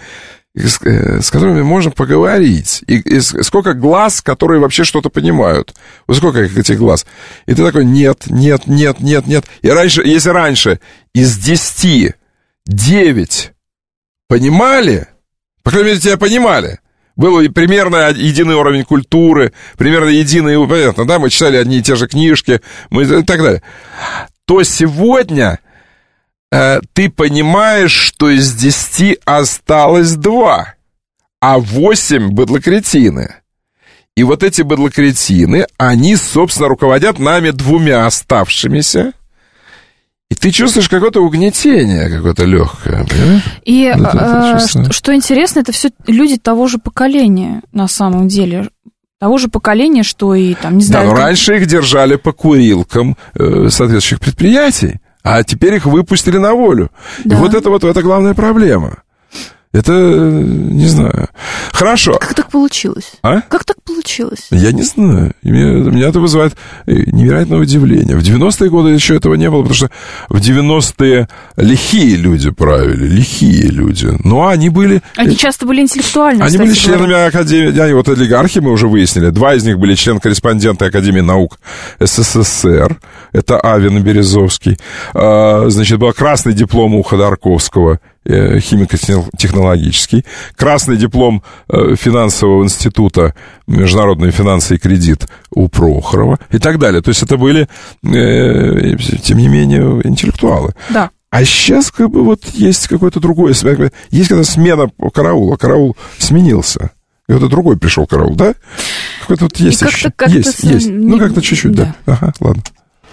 с которыми можно поговорить, и сколько глаз, которые вообще что-то понимают. Вот сколько этих глаз. И ты такой, нет. И раньше, если раньше из 10 9 понимали, по крайней мере, тебя понимали, был примерно единый уровень культуры, примерно единый, понятно, да, мы читали одни и те же книжки, и так далее, то сегодня ты понимаешь, что из 10 осталось 2, а 8 быдлокретины. И вот эти быдлокретины, они, собственно, руководят нами 2 оставшимися. И ты чувствуешь какое-то угнетение, какое-то легкое, понимаешь? И что интересно, это все люди того же поколения, на самом деле. Того же поколения, что и там, не знаю... Да, но раньше их держали по курилкам соответствующих предприятий, а теперь их выпустили на волю. Да. И вот это главная проблема. Это, не знаю. Хорошо. Как так получилось? А? Как так получилось? Я не знаю. Меня это вызывает невероятное удивление. В 90-е годы еще этого не было, потому что в 90-е лихие люди правили, лихие люди. Но они были... Они часто были интеллектуальны. Они были членами Академии... Вот олигархи мы уже выяснили. 2 из них были член-корреспонденты Академии наук СССР. Это Авен и Березовский. Значит, был красный диплом у Ходорковского, химико-технологический, красный диплом финансового института «Международные финансы и кредит» у Прохорова и так далее. То есть это были, тем не менее, интеллектуалы. Да. А сейчас как бы вот есть какое-то другое, есть когда смена караула, караул сменился. И вот другой пришел караул, да? Какой-то вот есть еще. Есть. Ну, как-то чуть-чуть, да. Ага, ладно.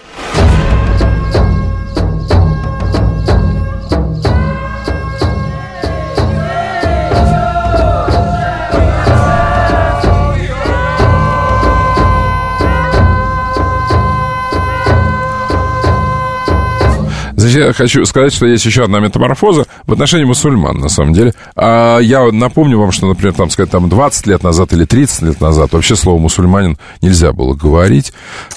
Значит, я хочу сказать, что есть еще одна метаморфоза в отношении мусульман, на самом деле. Я напомню вам, что, например, там, сказать, 20 лет назад или 30 лет назад вообще слово «мусульманин» нельзя было говорить.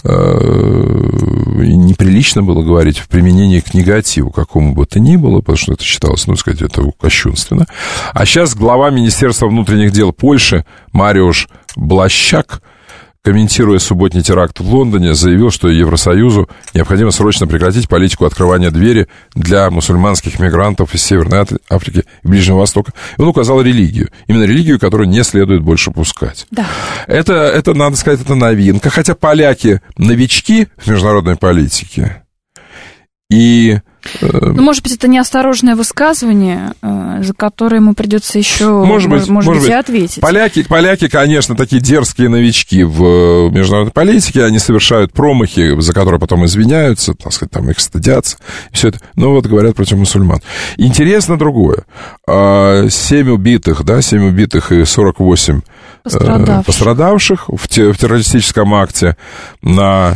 Неприлично было говорить в применении к негативу, какому бы то ни было, потому что это считалось, ну, сказать, это кощунственно. А сейчас глава Министерства внутренних дел Польши Мариуш Блащак, комментируя субботний теракт в Лондоне, заявил, что Евросоюзу необходимо срочно прекратить политику открывания двери для мусульманских мигрантов из Северной Африки и Ближнего Востока. И он указал религию. Именно религию, которую не следует больше пускать. Да. Это, надо сказать, это новинка. Хотя поляки новички в международной политике. И... Ну, может быть, это неосторожное высказывание, за которое ему придется еще, может быть, и ответить. Поляки, конечно, такие дерзкие новички в международной политике, они совершают промахи, за которые потом извиняются, так сказать, там их стыдятся, и все это, но вот говорят против мусульман. Интересно другое. 7 убитых и 48 пострадавших в террористическом акте на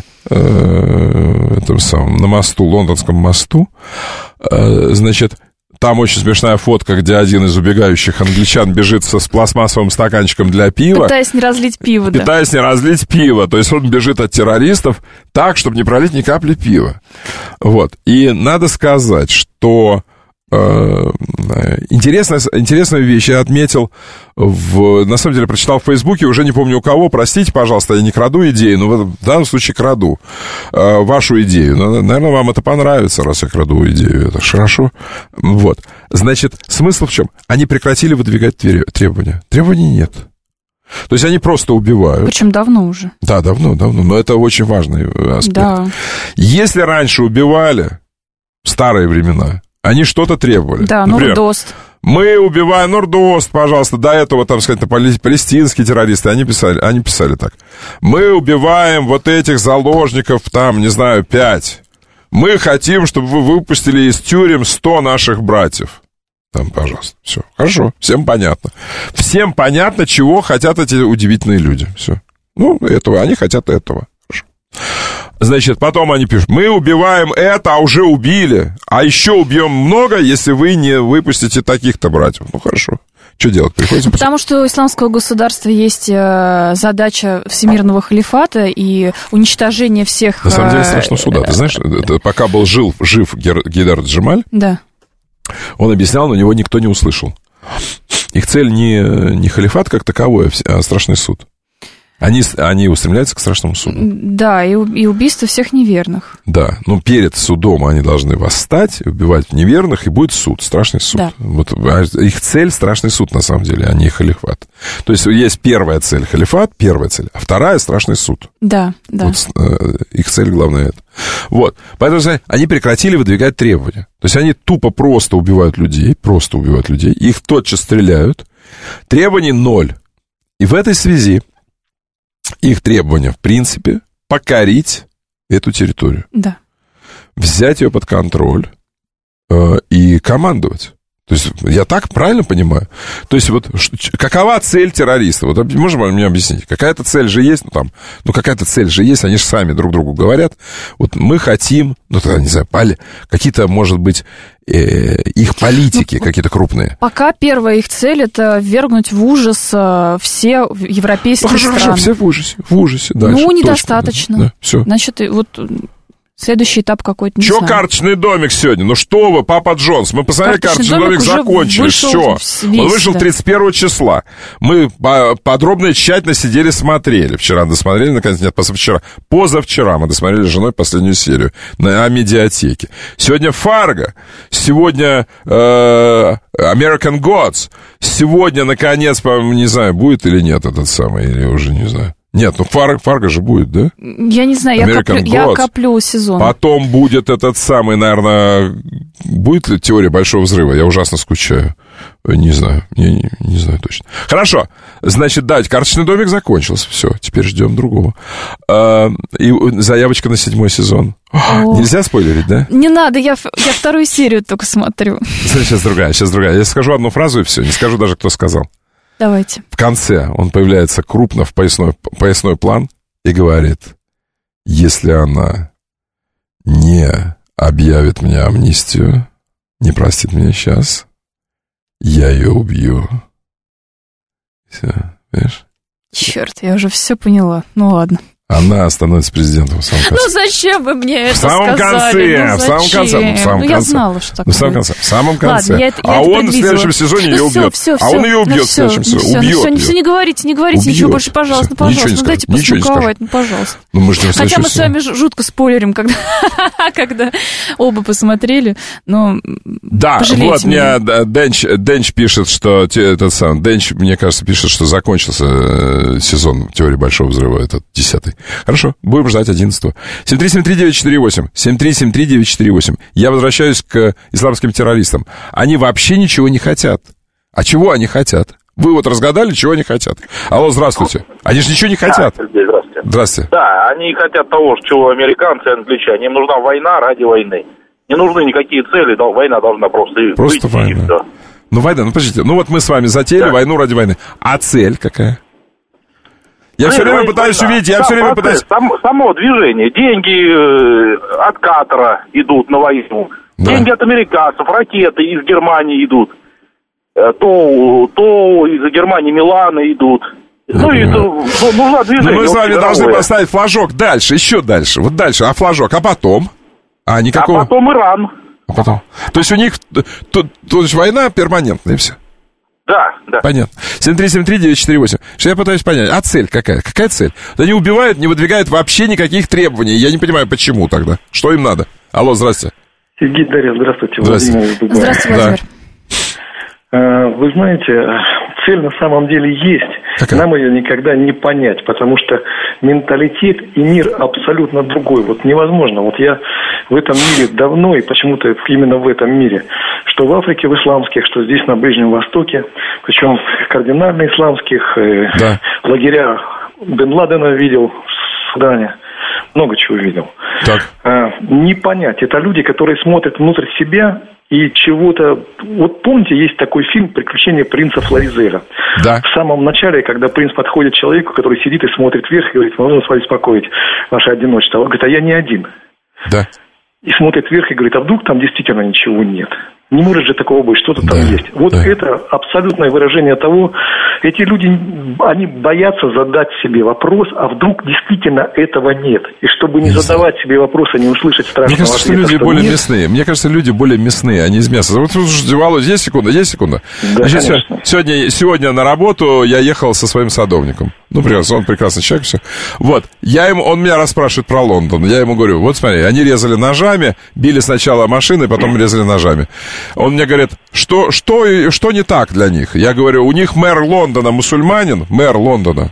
мосту, лондонском мосту. Значит, там очень смешная фотка, где один из убегающих англичан бежит с пластмассовым стаканчиком для пива. Пытаясь не разлить пиво, да. Пытаясь не разлить пиво. То есть он бежит от террористов так, чтобы не пролить ни капли пива. Вот. И надо сказать, что интересную вещь я отметил, на самом деле прочитал в Фейсбуке, уже не помню у кого, простите, пожалуйста, я не краду идею, но в данном случае краду вашу идею. Наверное, вам это понравится, раз я краду идею, это хорошо. Вот. Значит, смысл в чем? Они прекратили выдвигать требования. Требований нет. То есть они просто убивают. Причем давно уже. Да, давно, но это очень важный аспект. Да. Если раньше убивали, в старые времена, они что-то требовали. Да, например, Нордост. Мы убиваем Нордост, пожалуйста. До этого, там сказать, палестинские террористы, они писали так. Мы убиваем вот этих заложников, там, не знаю, 5. Мы хотим, чтобы вы выпустили из тюрем 100 наших братьев. Там, пожалуйста. Все. Хорошо. Всем понятно. Всем понятно, чего хотят эти удивительные люди. Все. Ну, этого. Они хотят этого. Хорошо. Значит, потом они пишут, мы убиваем это, а уже убили, а еще убьем много, если вы не выпустите таких-то братьев. Ну, хорошо. Что делать? Приходится... Потому что у исламского государства есть задача всемирного халифата и уничтожение всех... На самом деле страшного суда. Ты знаешь, пока был жив Гейдар Джемаль, да. Он объяснял, но него никто не услышал. Их цель не халифат как таковой, а страшный суд. Они устремляются к страшному суду. Да, и убийство всех неверных. Да, но перед судом они должны восстать, убивать неверных, и будет суд, страшный суд. Да. Вот, их цель — страшный суд, на самом деле, а не халифат. То есть есть первая цель — халифат, первая цель, а вторая — страшный суд. Да, да. Вот, их цель главная — это. Вот, поэтому они прекратили выдвигать требования. То есть они тупо просто убивают людей, их тотчас стреляют, требований 0. И в этой связи их требование, в принципе, покорить эту территорию. Да. Взять ее под контроль и командовать. То есть, я так правильно понимаю? То есть, вот какова цель террориста? Вот можно мне объяснить? Какая-то цель же есть, какая-то цель же есть, они же сами друг другу говорят. Вот мы хотим, не знаю, какие-то, может быть, их политики какие-то крупные. Пока первая их цель — это ввергнуть в ужас все европейские страны. Хорошо, все в ужасе. Дальше. Недостаточно. Да, все. Значит, вот... Следующий этап какой-то, не знаю. Карточный домик сегодня? Что вы, Папа Джонс? Мы посмотрели, карточный домик закончили. Все. Он вышел 31 числа. Мы подробно и тщательно сидели, смотрели. Вчера досмотрели, наконец, нет, позавчера мы досмотрели с женой последнюю серию на медиатеке. Сегодня Фарго. Сегодня American Gods. Сегодня, наконец, по-моему, не знаю, будет или нет этот самый, или уже не знаю. Нет, Фарго же будет, да? Я не знаю, я коплю сезон. Потом будет этот самый, наверное, будет теория большого взрыва? Я ужасно скучаю. Не знаю, не знаю точно. Хорошо, значит, карточный домик закончился. Все, теперь ждем другого. И заявочка на 7-й сезон. Нельзя спойлерить, да? Не надо, я вторую серию только смотрю. Сейчас другая. Я скажу одну фразу и все, не скажу даже, кто сказал. Давайте. В конце он появляется крупно в поясной план и говорит: если она не объявит мне амнистию, не простит меня сейчас, я ее убью. Все, понимаешь? Черт, я уже все поняла. Ну ладно. Она становится президентом в самом конце. Ну зачем вы мне это сказали? В самом конце. Я знала, что так будет. В самом конце. Ладно, я он в следующем сезоне ее убьет. Он ее убьет в следующем сезоне. Убьет. Все, не говорите ничего больше, пожалуйста. Ну дайте посмаковать, пожалуйста. Хотя мы с вами жутко спойлерим, когда оба посмотрели, но пожалейте меня. Вот мне Денч пишет, что Денч, мне кажется, пишет, что закончился сезон теории большого взрыва, этот 10-й. Хорошо, будем ждать 11-го. 7373948. 7373948. Я возвращаюсь к исламским террористам. Они вообще ничего не хотят. А чего они хотят? Вы вот разгадали, чего они хотят? Алло, здравствуйте. Они же ничего не хотят. Сергей, здравствуйте. Здравствуйте. Да, они хотят того, чего американцы и англичане. Им нужна война ради войны. Не нужны никакие цели, война должна просто выйти, война. И все. Ну, война, подождите. Ну, вот мы с вами затеяли войну ради войны. А цель какая? Я все время пытаюсь увидеть, Само движение. Деньги от Катара идут на войну. Да. Деньги от американцев, ракеты из Германии идут. То из Германии Милана идут. Нужно движение. Мы с вами должны поставить флажок дальше, еще дальше. Вот дальше. А флажок? А потом? Никакого... А потом Иран. То есть у них война перманентная, и все. Да. Понятно. 7373948. Что я пытаюсь понять. А цель какая? Какая цель? Они убивают, не выдвигают вообще никаких требований. Я не понимаю, почему тогда. Что им надо? Алло, здрасте. Сергей, Дарья, здравствуйте. Здравствуйте, Владимир. Вы знаете, цель на самом деле есть. Какая? Нам ее никогда не понять, потому что менталитет и мир абсолютно другой. Вот невозможно. Вот я в этом мире давно, и почему-то именно в этом мире, что в Африке, в исламских, что здесь на Ближнем Востоке, причем кардинально исламских, лагеря Бен Ладена видел в Судане, много чего видел. Не понять. Это люди, которые смотрят внутрь себя и чего-то... Вот помните, есть такой фильм «Приключения принца Флоризеля». Да. В самом начале, когда принц подходит к человеку, который сидит и смотрит вверх, и говорит: можно с вами успокоить ваше одиночество. Он говорит: а я не один. Да. И смотрит вверх и говорит: а вдруг там действительно ничего нет. Не может же такого быть, что-то там есть. Вот это абсолютное выражение того, эти люди, они боятся задать себе вопрос, а вдруг действительно этого нет. И чтобы не задавать себе вопросы, не услышать страшного Мне кажется, ответа, что люди более нет. мясные. Мне кажется, люди более мясные, они из мяса. Вот, Володь, есть секунда? Да, значит, сегодня на работу я ехал со своим садовником. Ну, прекрасно, он прекрасный человек, все. Вот, он меня расспрашивает про Лондон. Я ему говорю, вот смотри, они резали ножами, били сначала машиной, потом резали ножами. Он мне говорит, что не так для них? Я говорю, у них мэр Лондона мусульманин, мэр Лондона.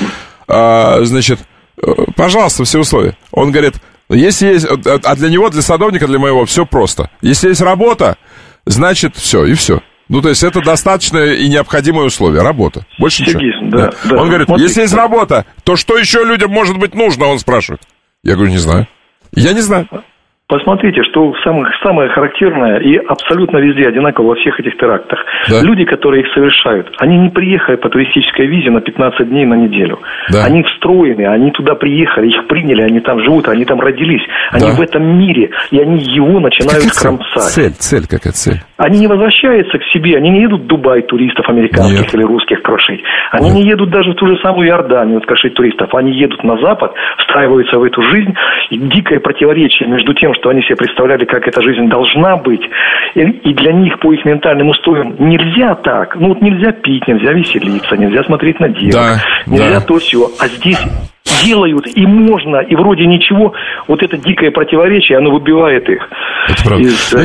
Значит, пожалуйста, все условия. Он говорит, если есть, а для него, для садовника, для моего, все просто. Если есть работа, значит, все, и все. Ну, то есть, это достаточное и необходимое условие. Работа. Больше ничего. Да. Он говорит, если есть работа, то что еще людям может быть нужно, он спрашивает. Я говорю, не знаю. Я не знаю. Посмотрите, что самое характерное и абсолютно везде одинаково во всех этих терактах. Да. Люди, которые их совершают, они не приехали по туристической визе на 15 дней, на неделю. Да. Они встроены, они туда приехали, их приняли, они там живут, они там родились. Они в этом мире, и они его начинают кромсать. Цель какая цель? Они не возвращаются к себе, они не едут в Дубай туристов американских или русских крошить. Они не едут даже в ту же самую Иорданию крошить туристов. Они едут на Запад, встраиваются в эту жизнь, и дикое противоречие между тем, что они себе представляли, как эта жизнь должна быть, и для них по их ментальным устоям нельзя так. Ну вот нельзя пить, нельзя веселиться, нельзя смотреть на девок, нельзя то все. А здесь делают, и можно, и вроде ничего. Вот это дикое противоречие, оно выбивает их. Это правда.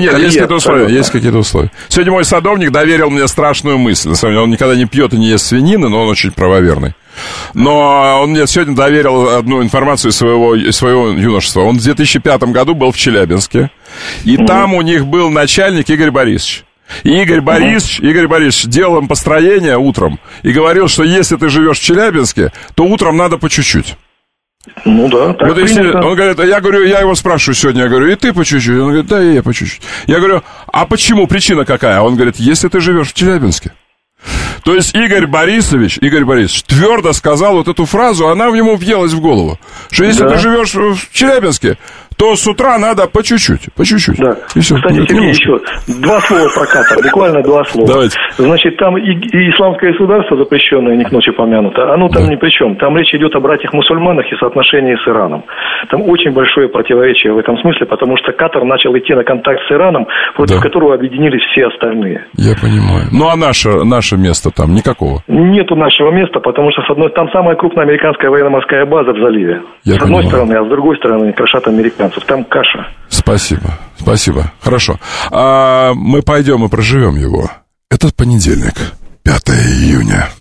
Есть какие-то условия. Сегодня мой садовник доверил мне страшную мысль. На самом деле, он никогда не пьет и не ест свинины, но он очень правоверный. Но он мне сегодня доверил одну информацию своего юношества. Он в 2005 году был в Челябинске, и там у них был начальник Игорь Борисович. И Игорь Борисович делал им построение утром и говорил, что если ты живешь в Челябинске, то утром надо по чуть-чуть. Ну да, так вот если, он говорит, я его спрашиваю сегодня, я говорю, и ты по чуть-чуть? Он говорит, да, и я по чуть-чуть. Я говорю, а почему, причина какая? Он говорит, если ты живешь в Челябинске. То есть Игорь Борисович твердо сказал вот эту фразу, она ему въелась в голову, что если ты живешь в Челябинске, то с утра надо по чуть-чуть. Да. Кстати, Сергей, еще 2 слова про Катар, буквально 2 слова. Давайте. Значит, там и исламское государство запрещенное, не к ночи помянуто, оно там ни при чем. Там речь идет о братьях-мусульманах и соотношении с Ираном. Там очень большое противоречие в этом смысле, потому что Катар начал идти на контакт с Ираном, против которого объединились все остальные. Я понимаю. Ну, а наше место там никакого? Нету нашего места, потому что там самая крупная американская военно-морская база в заливе. С одной стороны, а с другой стороны крошат американцев. Там каша. Спасибо. Хорошо. Мы пойдем и проживем его. Этот понедельник, 5 июня.